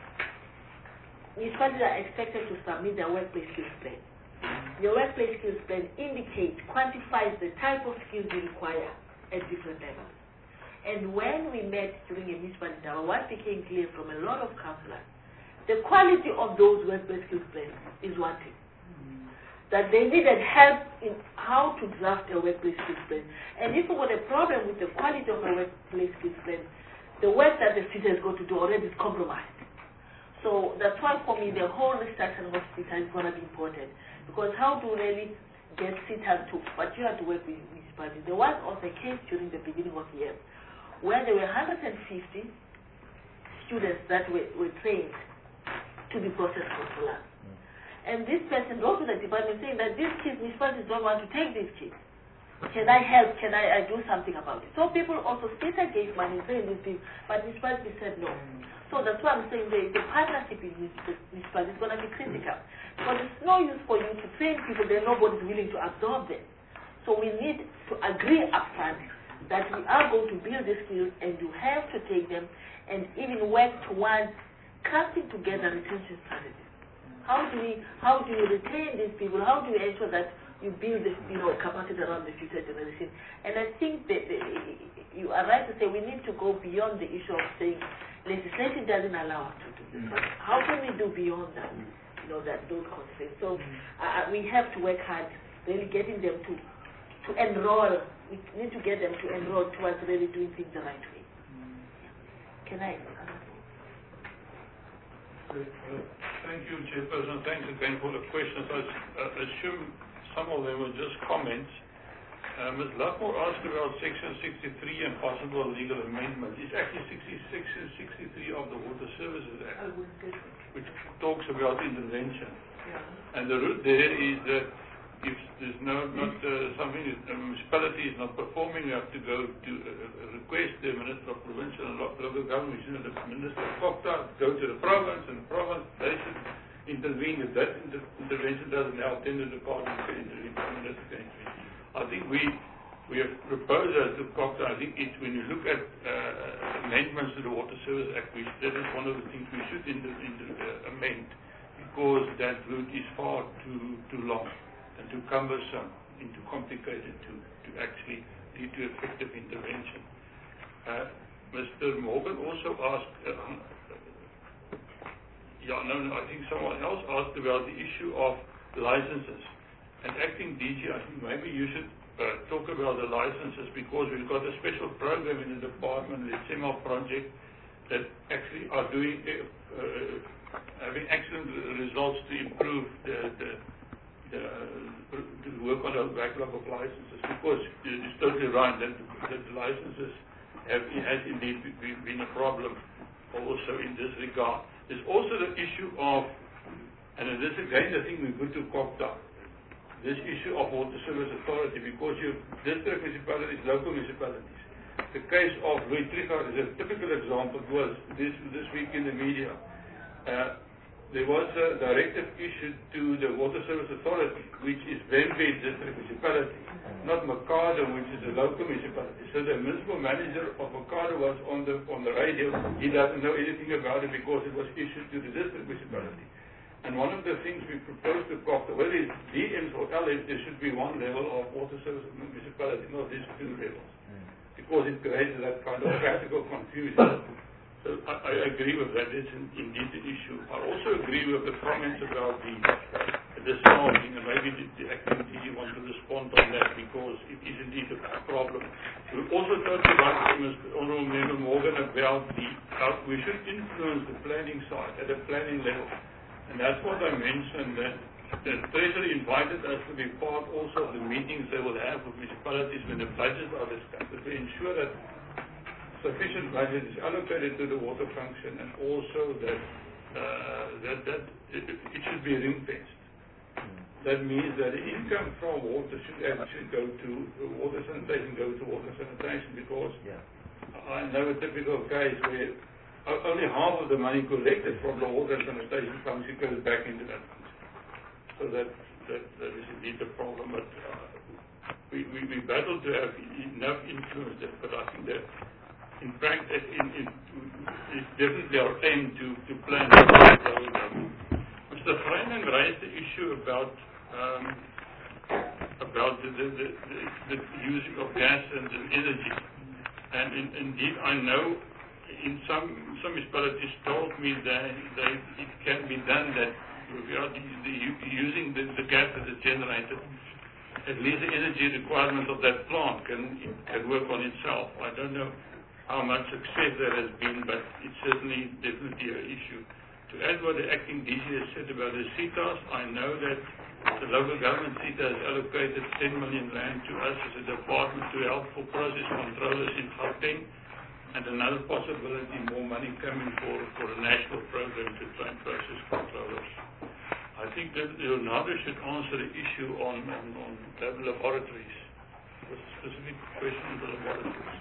Speaker 5: municipalities are expected to submit their workplace skills plan. Your workplace skills plan indicates, quantifies the type of skills you require at different levels. And when we met during a municipal endeavor, what became clear from a lot of councillors, the quality of those workplace skills plans is one thing. Mm. That they needed help in how to draft a workplace skills plan. And if we got a problem with the quality of a workplace skills plan, the work that the city has got to do already is compromised. So that's why for me the whole restructuring of SETA is going to be important. Because how to really get SETA to, but you have to work with municipalities. There was also a case during the beginning of the year where there were one hundred fifty students that were, were trained to be process controllers. Mm. And and this person wrote to the department saying that these kids, municipalities don't want to take these kids. Can I help? Can I, I do something about it? So people also, state gave money, saying these people, but municipalities said no. So that's why I'm saying the, the partnership in municipalities is going to be critical. Because it's no use for you to train people, then nobody's willing to absorb them. So we need to agree upfront that we are going to build the skills and you have to take them and even work towards casting together retention strategies. How do we, how do you retain these people? How do you ensure that you build, this, you know, capacity around the future generation? And I think that the, you are right to say we need to go beyond the issue of saying legislation doesn't allow us to do this. But how can we do beyond that? You know, that those concepts. So uh, we have to work hard, really getting them to to enroll. We need to get them to enroll towards really doing things the right way. Yeah. Can I?
Speaker 2: Uh, thank you, Chairperson. Thanks again for the questions. I uh, assume some of them were just comments. Uh, Miz Lovemore asked about Section sixty-three and possible legal amendment. It's actually Section sixty-three of the Water Services Act, which talks about intervention. Yeah. And the route there is that if there's no, not uh, something that a municipality is not performing, you have to go to uh, request the Minister of Provincial and Local Government, which is the Minister of COGTA, go to the province, and the province, they should intervene. If that inter intervention doesn't help, then the department can intervene, the Minister can intervene. I think we we have proposed that to COGTA. I think it, when you look at uh, amendments to the Water Service Act, which that is one of the things we should inter, inter, uh, amend, because that route is far too too long and too cumbersome and too complicated to, to actually lead to effective intervention. Uh, Mister Morgan also asked, uh, yeah, no, no, I think someone else asked about the issue of licenses. And acting D G, I think maybe you should uh, talk about the licenses, because we've got a special program in the department, the S E M A project, that actually are doing, uh, uh, having excellent results to improve the, the Uh, to work on a backlog of licenses, because it's totally right that, that the licenses have has indeed been a problem also in this regard. There's also the issue of, and this again I think we put to COGTA, this issue of Water Service Authority, because you district municipalities, local municipalities. The case of Louis Trichardt is a typical example. It was this this week in the media. Uh, There was a directive issued to the Water Service Authority, which is Wembe District Municipality, not Makado, which is a local municipality. So the municipal manager of Makado was on the on the radio. He doesn't know anything about it because it was issued to the district municipality. And one of the things we proposed to COGTA, whether it's D Ms or L Ms, there should be one level of Water Service Municipality, not these two levels, because it creates that kind of practical confusion. So I, I agree with that. It's in, indeed the issue. I also agree with the comments about the the staffing, and maybe the, the activity you want to respond on that, because it is indeed a problem. We also talked about, Mister Honourable Member Morgan, about the how we should influence the planning side at a planning level, and that's what I mentioned, that the Treasury invited us to be part also of the meetings they will have with municipalities when the budgets are discussed, to ensure that sufficient budget is allocated to the water function, and also that uh, that that it, it should be ring-fenced. That means that the income from water should actually go to water sanitation, go to water sanitation, because yeah. I know a typical case where only half of the money collected from the water sanitation function goes back into that function. So that that, that is indeed a problem. But uh, we, we we battle to have enough influence there. But I think that, in fact, it, it, it, it's definitely our aim to, to plan. Mister Freeman raised the issue about um, about the, the, the, the, the using of gas and, and energy. And in, indeed, I know in some some municipalities told me that, that it can be done that without the, the, using the, the gas that is generated, at least the energy requirement of that plant can can work on itself. I don't know how much success there has been, but it's certainly definitely an issue. To add what the acting D G has said about the C T A S, I know that the local government C T A S has allocated ten million rand to us as a department to help for process controllers in Gauteng, and another possibility, more money coming for, for a national program to train process controllers. I I think that Leonardo should answer the issue on, on, on lab laboratories. The specific question on the laboratories.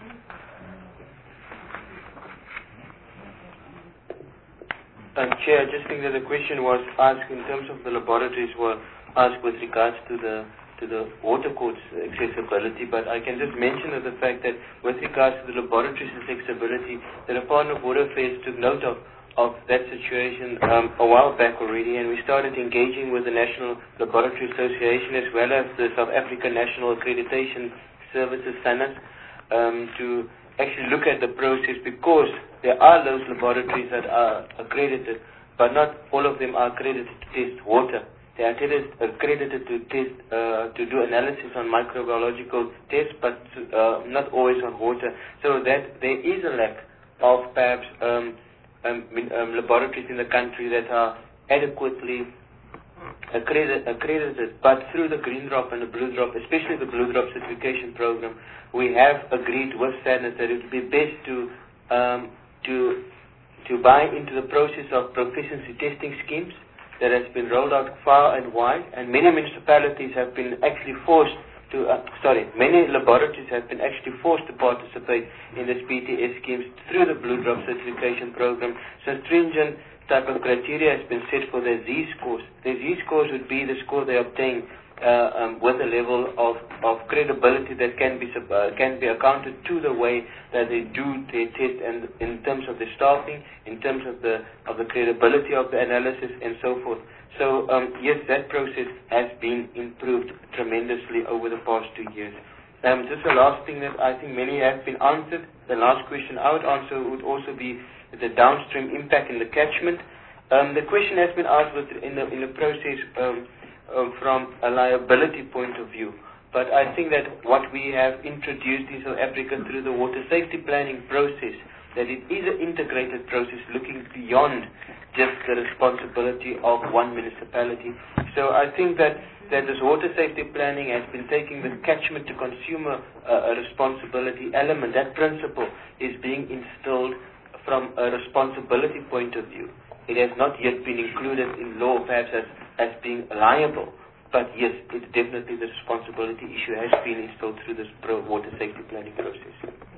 Speaker 9: Um, Chair, I just think that the question was asked in terms of the laboratories were asked with regards to the to the water courts accessibility, but I can just mention that the fact that with regards to the laboratories accessibility, the Department of Water Affairs took note of, of that situation um, a while back already, and we started engaging with the National Laboratory Association as well as the South African National Accreditation Services, SANAS, um, to actually look at the process, because there are those laboratories that are accredited, but not all of them are accredited to test water. They are accredited to test, uh, to do analysis on microbiological tests, but uh, not always on water. So that there is a lack of perhaps um, um, um, laboratories in the country that are adequately accredited, accredited. But through the Green Drop and the Blue Drop, especially the Blue Drop certification program, we have agreed with SANAS that it would be best to um, to to buy into the process of proficiency testing schemes that has been rolled out far and wide, and many municipalities have been actually forced to, uh, sorry, many laboratories have been actually forced to participate in this P T S schemes through the Blue Drop certification program. So stringent type of criteria has been set for their Z-scores. Their Z-scores would be the score they obtain uh, um, with a level of, of credibility that can be uh, can be accounted to the way that they do their test, and in terms of the staffing, in terms of the of the credibility of the analysis, and so forth. So um, yes, that process has been improved tremendously over the past two years. Um, just the last thing that I think many have been answered. The last question I would answer would also be the downstream impact in the catchment. Um, the question has been asked with in the in the process. Um, Uh, from a liability point of view. But I think that what we have introduced in South Africa through the water safety planning process, that it is an integrated process looking beyond just the responsibility of one municipality. So I think that, that this water safety planning has been taking the catchment to consumer uh, responsibility element. That principle is being instilled from a responsibility point of view. It has not yet been included in law perhaps as as being liable, but yes, it's definitely the responsibility issue has been installed through this pro water safety planning process.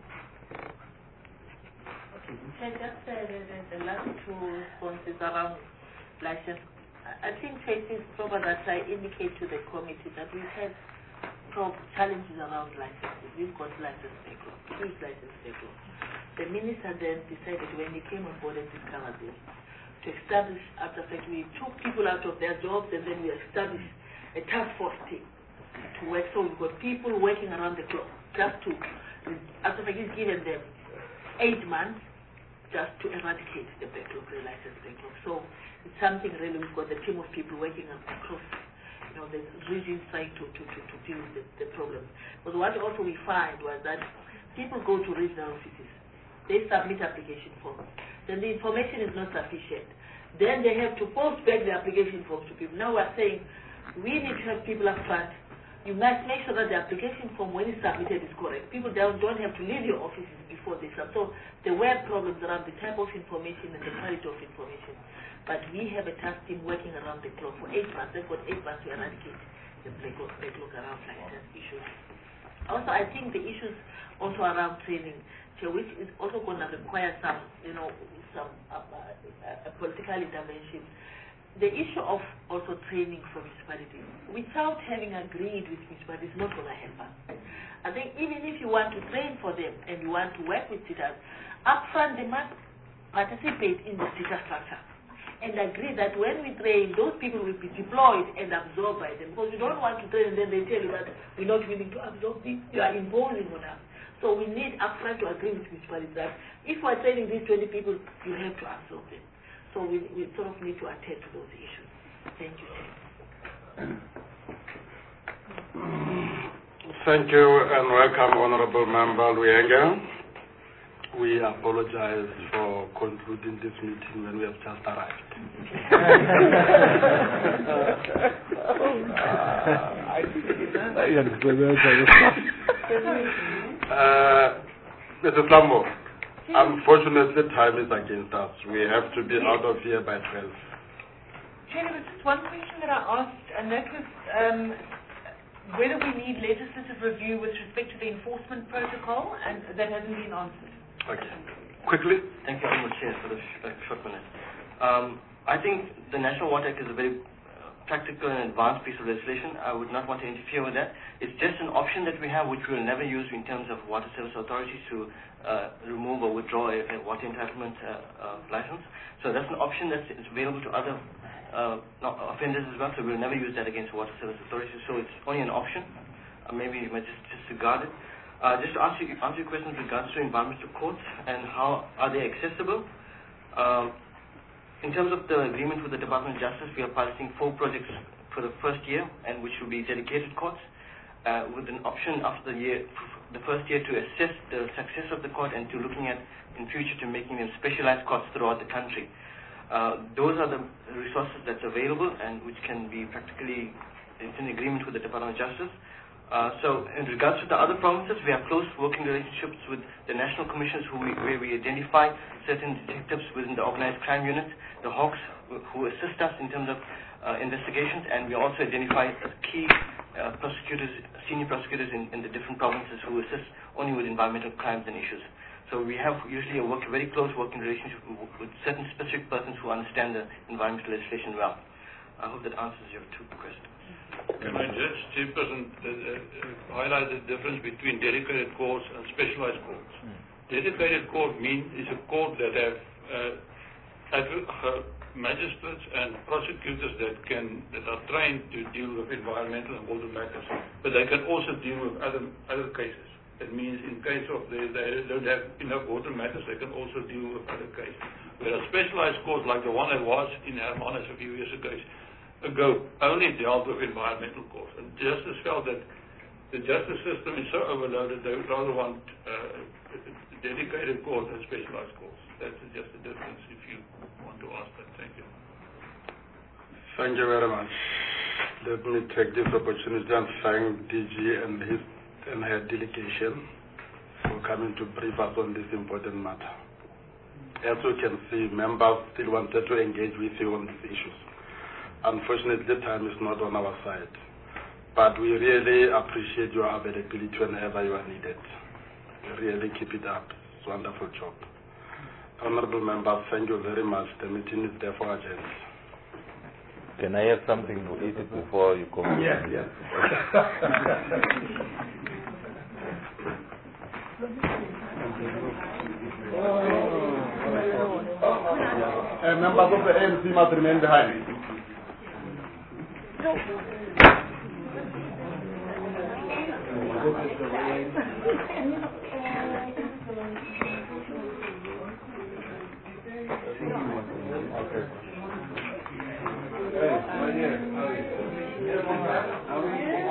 Speaker 5: Can I just say that the last two responses around license, I think Tracy's proper that I indicate to the committee that we've had challenges around licenses. We've got license backlog, huge license backlog. The minister then decided when he came on board and discovered this, to establish, after fact, we took people out of their jobs and then we established a task force team to work. So we've got people working around the clock just to, after fact, he's given them eight months just to eradicate the backlog, the license backlog. So it's something really, we've got the team of people working across, you know, the regions trying to, to, to, to deal with the, the problems. But what also we find was that people go to regional offices, they submit application forms, then the information is not sufficient. Then they have to post back the application forms to people. Now we're saying we need to have people up front. You must make sure that the application form, when it's submitted, is correct. People don't, don't have to leave your offices before they submit. So there were problems around the type of information and the quality of information. But we have a task team working around the clock for eight months. They've got eight months to eradicate the backlog, backlog around license issues. Also, I think the issues also around training, which is also going to require some, you know, some uh, uh, political intervention. The issue of also training for municipalities, without having agreed with municipalities, is not going to help us. I think even if you want to train for them and you want to work with cities, upfront they must participate in the city structure and agree that when we train, those people will be deployed and absorbed by them. Because you don't want to train and then they tell you that we're not willing to absorb this, you are imposing on us. So we need upfront to agree with municipalities that if we're training these twenty people, you have to absorb them. So we, we sort of need to attend to those issues. Thank you, Chair.
Speaker 1: Thank you and welcome, Honorable Member Luyenge. We apologize for concluding this meeting when we have just arrived. uh, Mister Slambo, unfortunately time is against us. We have to be out of here by twelve.
Speaker 6: Chair, there was just one question that I asked, and that was um, whether we need legislative review with respect to the enforcement protocol, and that hasn't been answered.
Speaker 7: Okay. Quickly.
Speaker 8: Thank you very much, Chair, for the sh uh, short minute. Um, I think the National Water Act is a very uh, practical and advanced piece of legislation. I would not want to interfere with that. It's just an option that we have, which we will never use in terms of water service authorities to uh, remove or withdraw a, a water entitlement uh, uh, license. So that's an option that's available to other uh, not offenders as well. So we'll never use that against water service authorities. So it's only an option. Uh, maybe you might just disregard it. Uh, just to answer, answer your question with regards to environmental courts and how are they accessible. Um, in terms of the agreement with the Department of Justice, we are piloting four projects for the first year, and which will be dedicated courts, uh, with an option after the year, the first year, to assess the success of the court and to looking at in future to making them specialized courts throughout the country. Uh, those are the resources that's available and which can be practically in agreement with the Department of Justice. Uh, so in regards to the other provinces, we have close working relationships with the national commissions who we, where we identify certain detectives within the organized crime unit, the Hawks, who assist us in terms of uh, investigations, and we also identify key uh, prosecutors, senior prosecutors in, in the different provinces who assist only with environmental crimes and issues. So we have usually a, work, a very close working relationship with, with certain specific persons who understand the environmental legislation well. I hope that answers your two questions.
Speaker 2: Can I just, Chairperson, uh, uh, highlight the difference between dedicated courts and specialized courts? Mm. Dedicated court means is a court that have uh, uh, magistrates and prosecutors that can that are trained to deal with environmental and water matters, but they can also deal with other other cases. That means in case of they, they don't have enough water matters, they can also deal with other cases. Whereas specialized courts like the one that was in Hermanus a few years ago, ago only dealt with environmental courts. And justice felt that the justice system is so overloaded they would rather want uh, dedicated courts and specialized courts. That's just the difference if you want to ask that. Thank you.
Speaker 1: Thank you very much. Let me take this opportunity and thank D G and his and her delegation for coming to brief us on this important matter. As you can see, members still wanted to engage with you on these issues. Unfortunately, time is not on our side, but we really appreciate your availability whenever you are needed. Really keep it up. It's a wonderful job. Honorable members, thank you very much. The meeting is therefore adjourned.
Speaker 14: Can I have something to eat it before you come?
Speaker 1: Yes, yes. uh, members of the A N C must remain behind. Okay.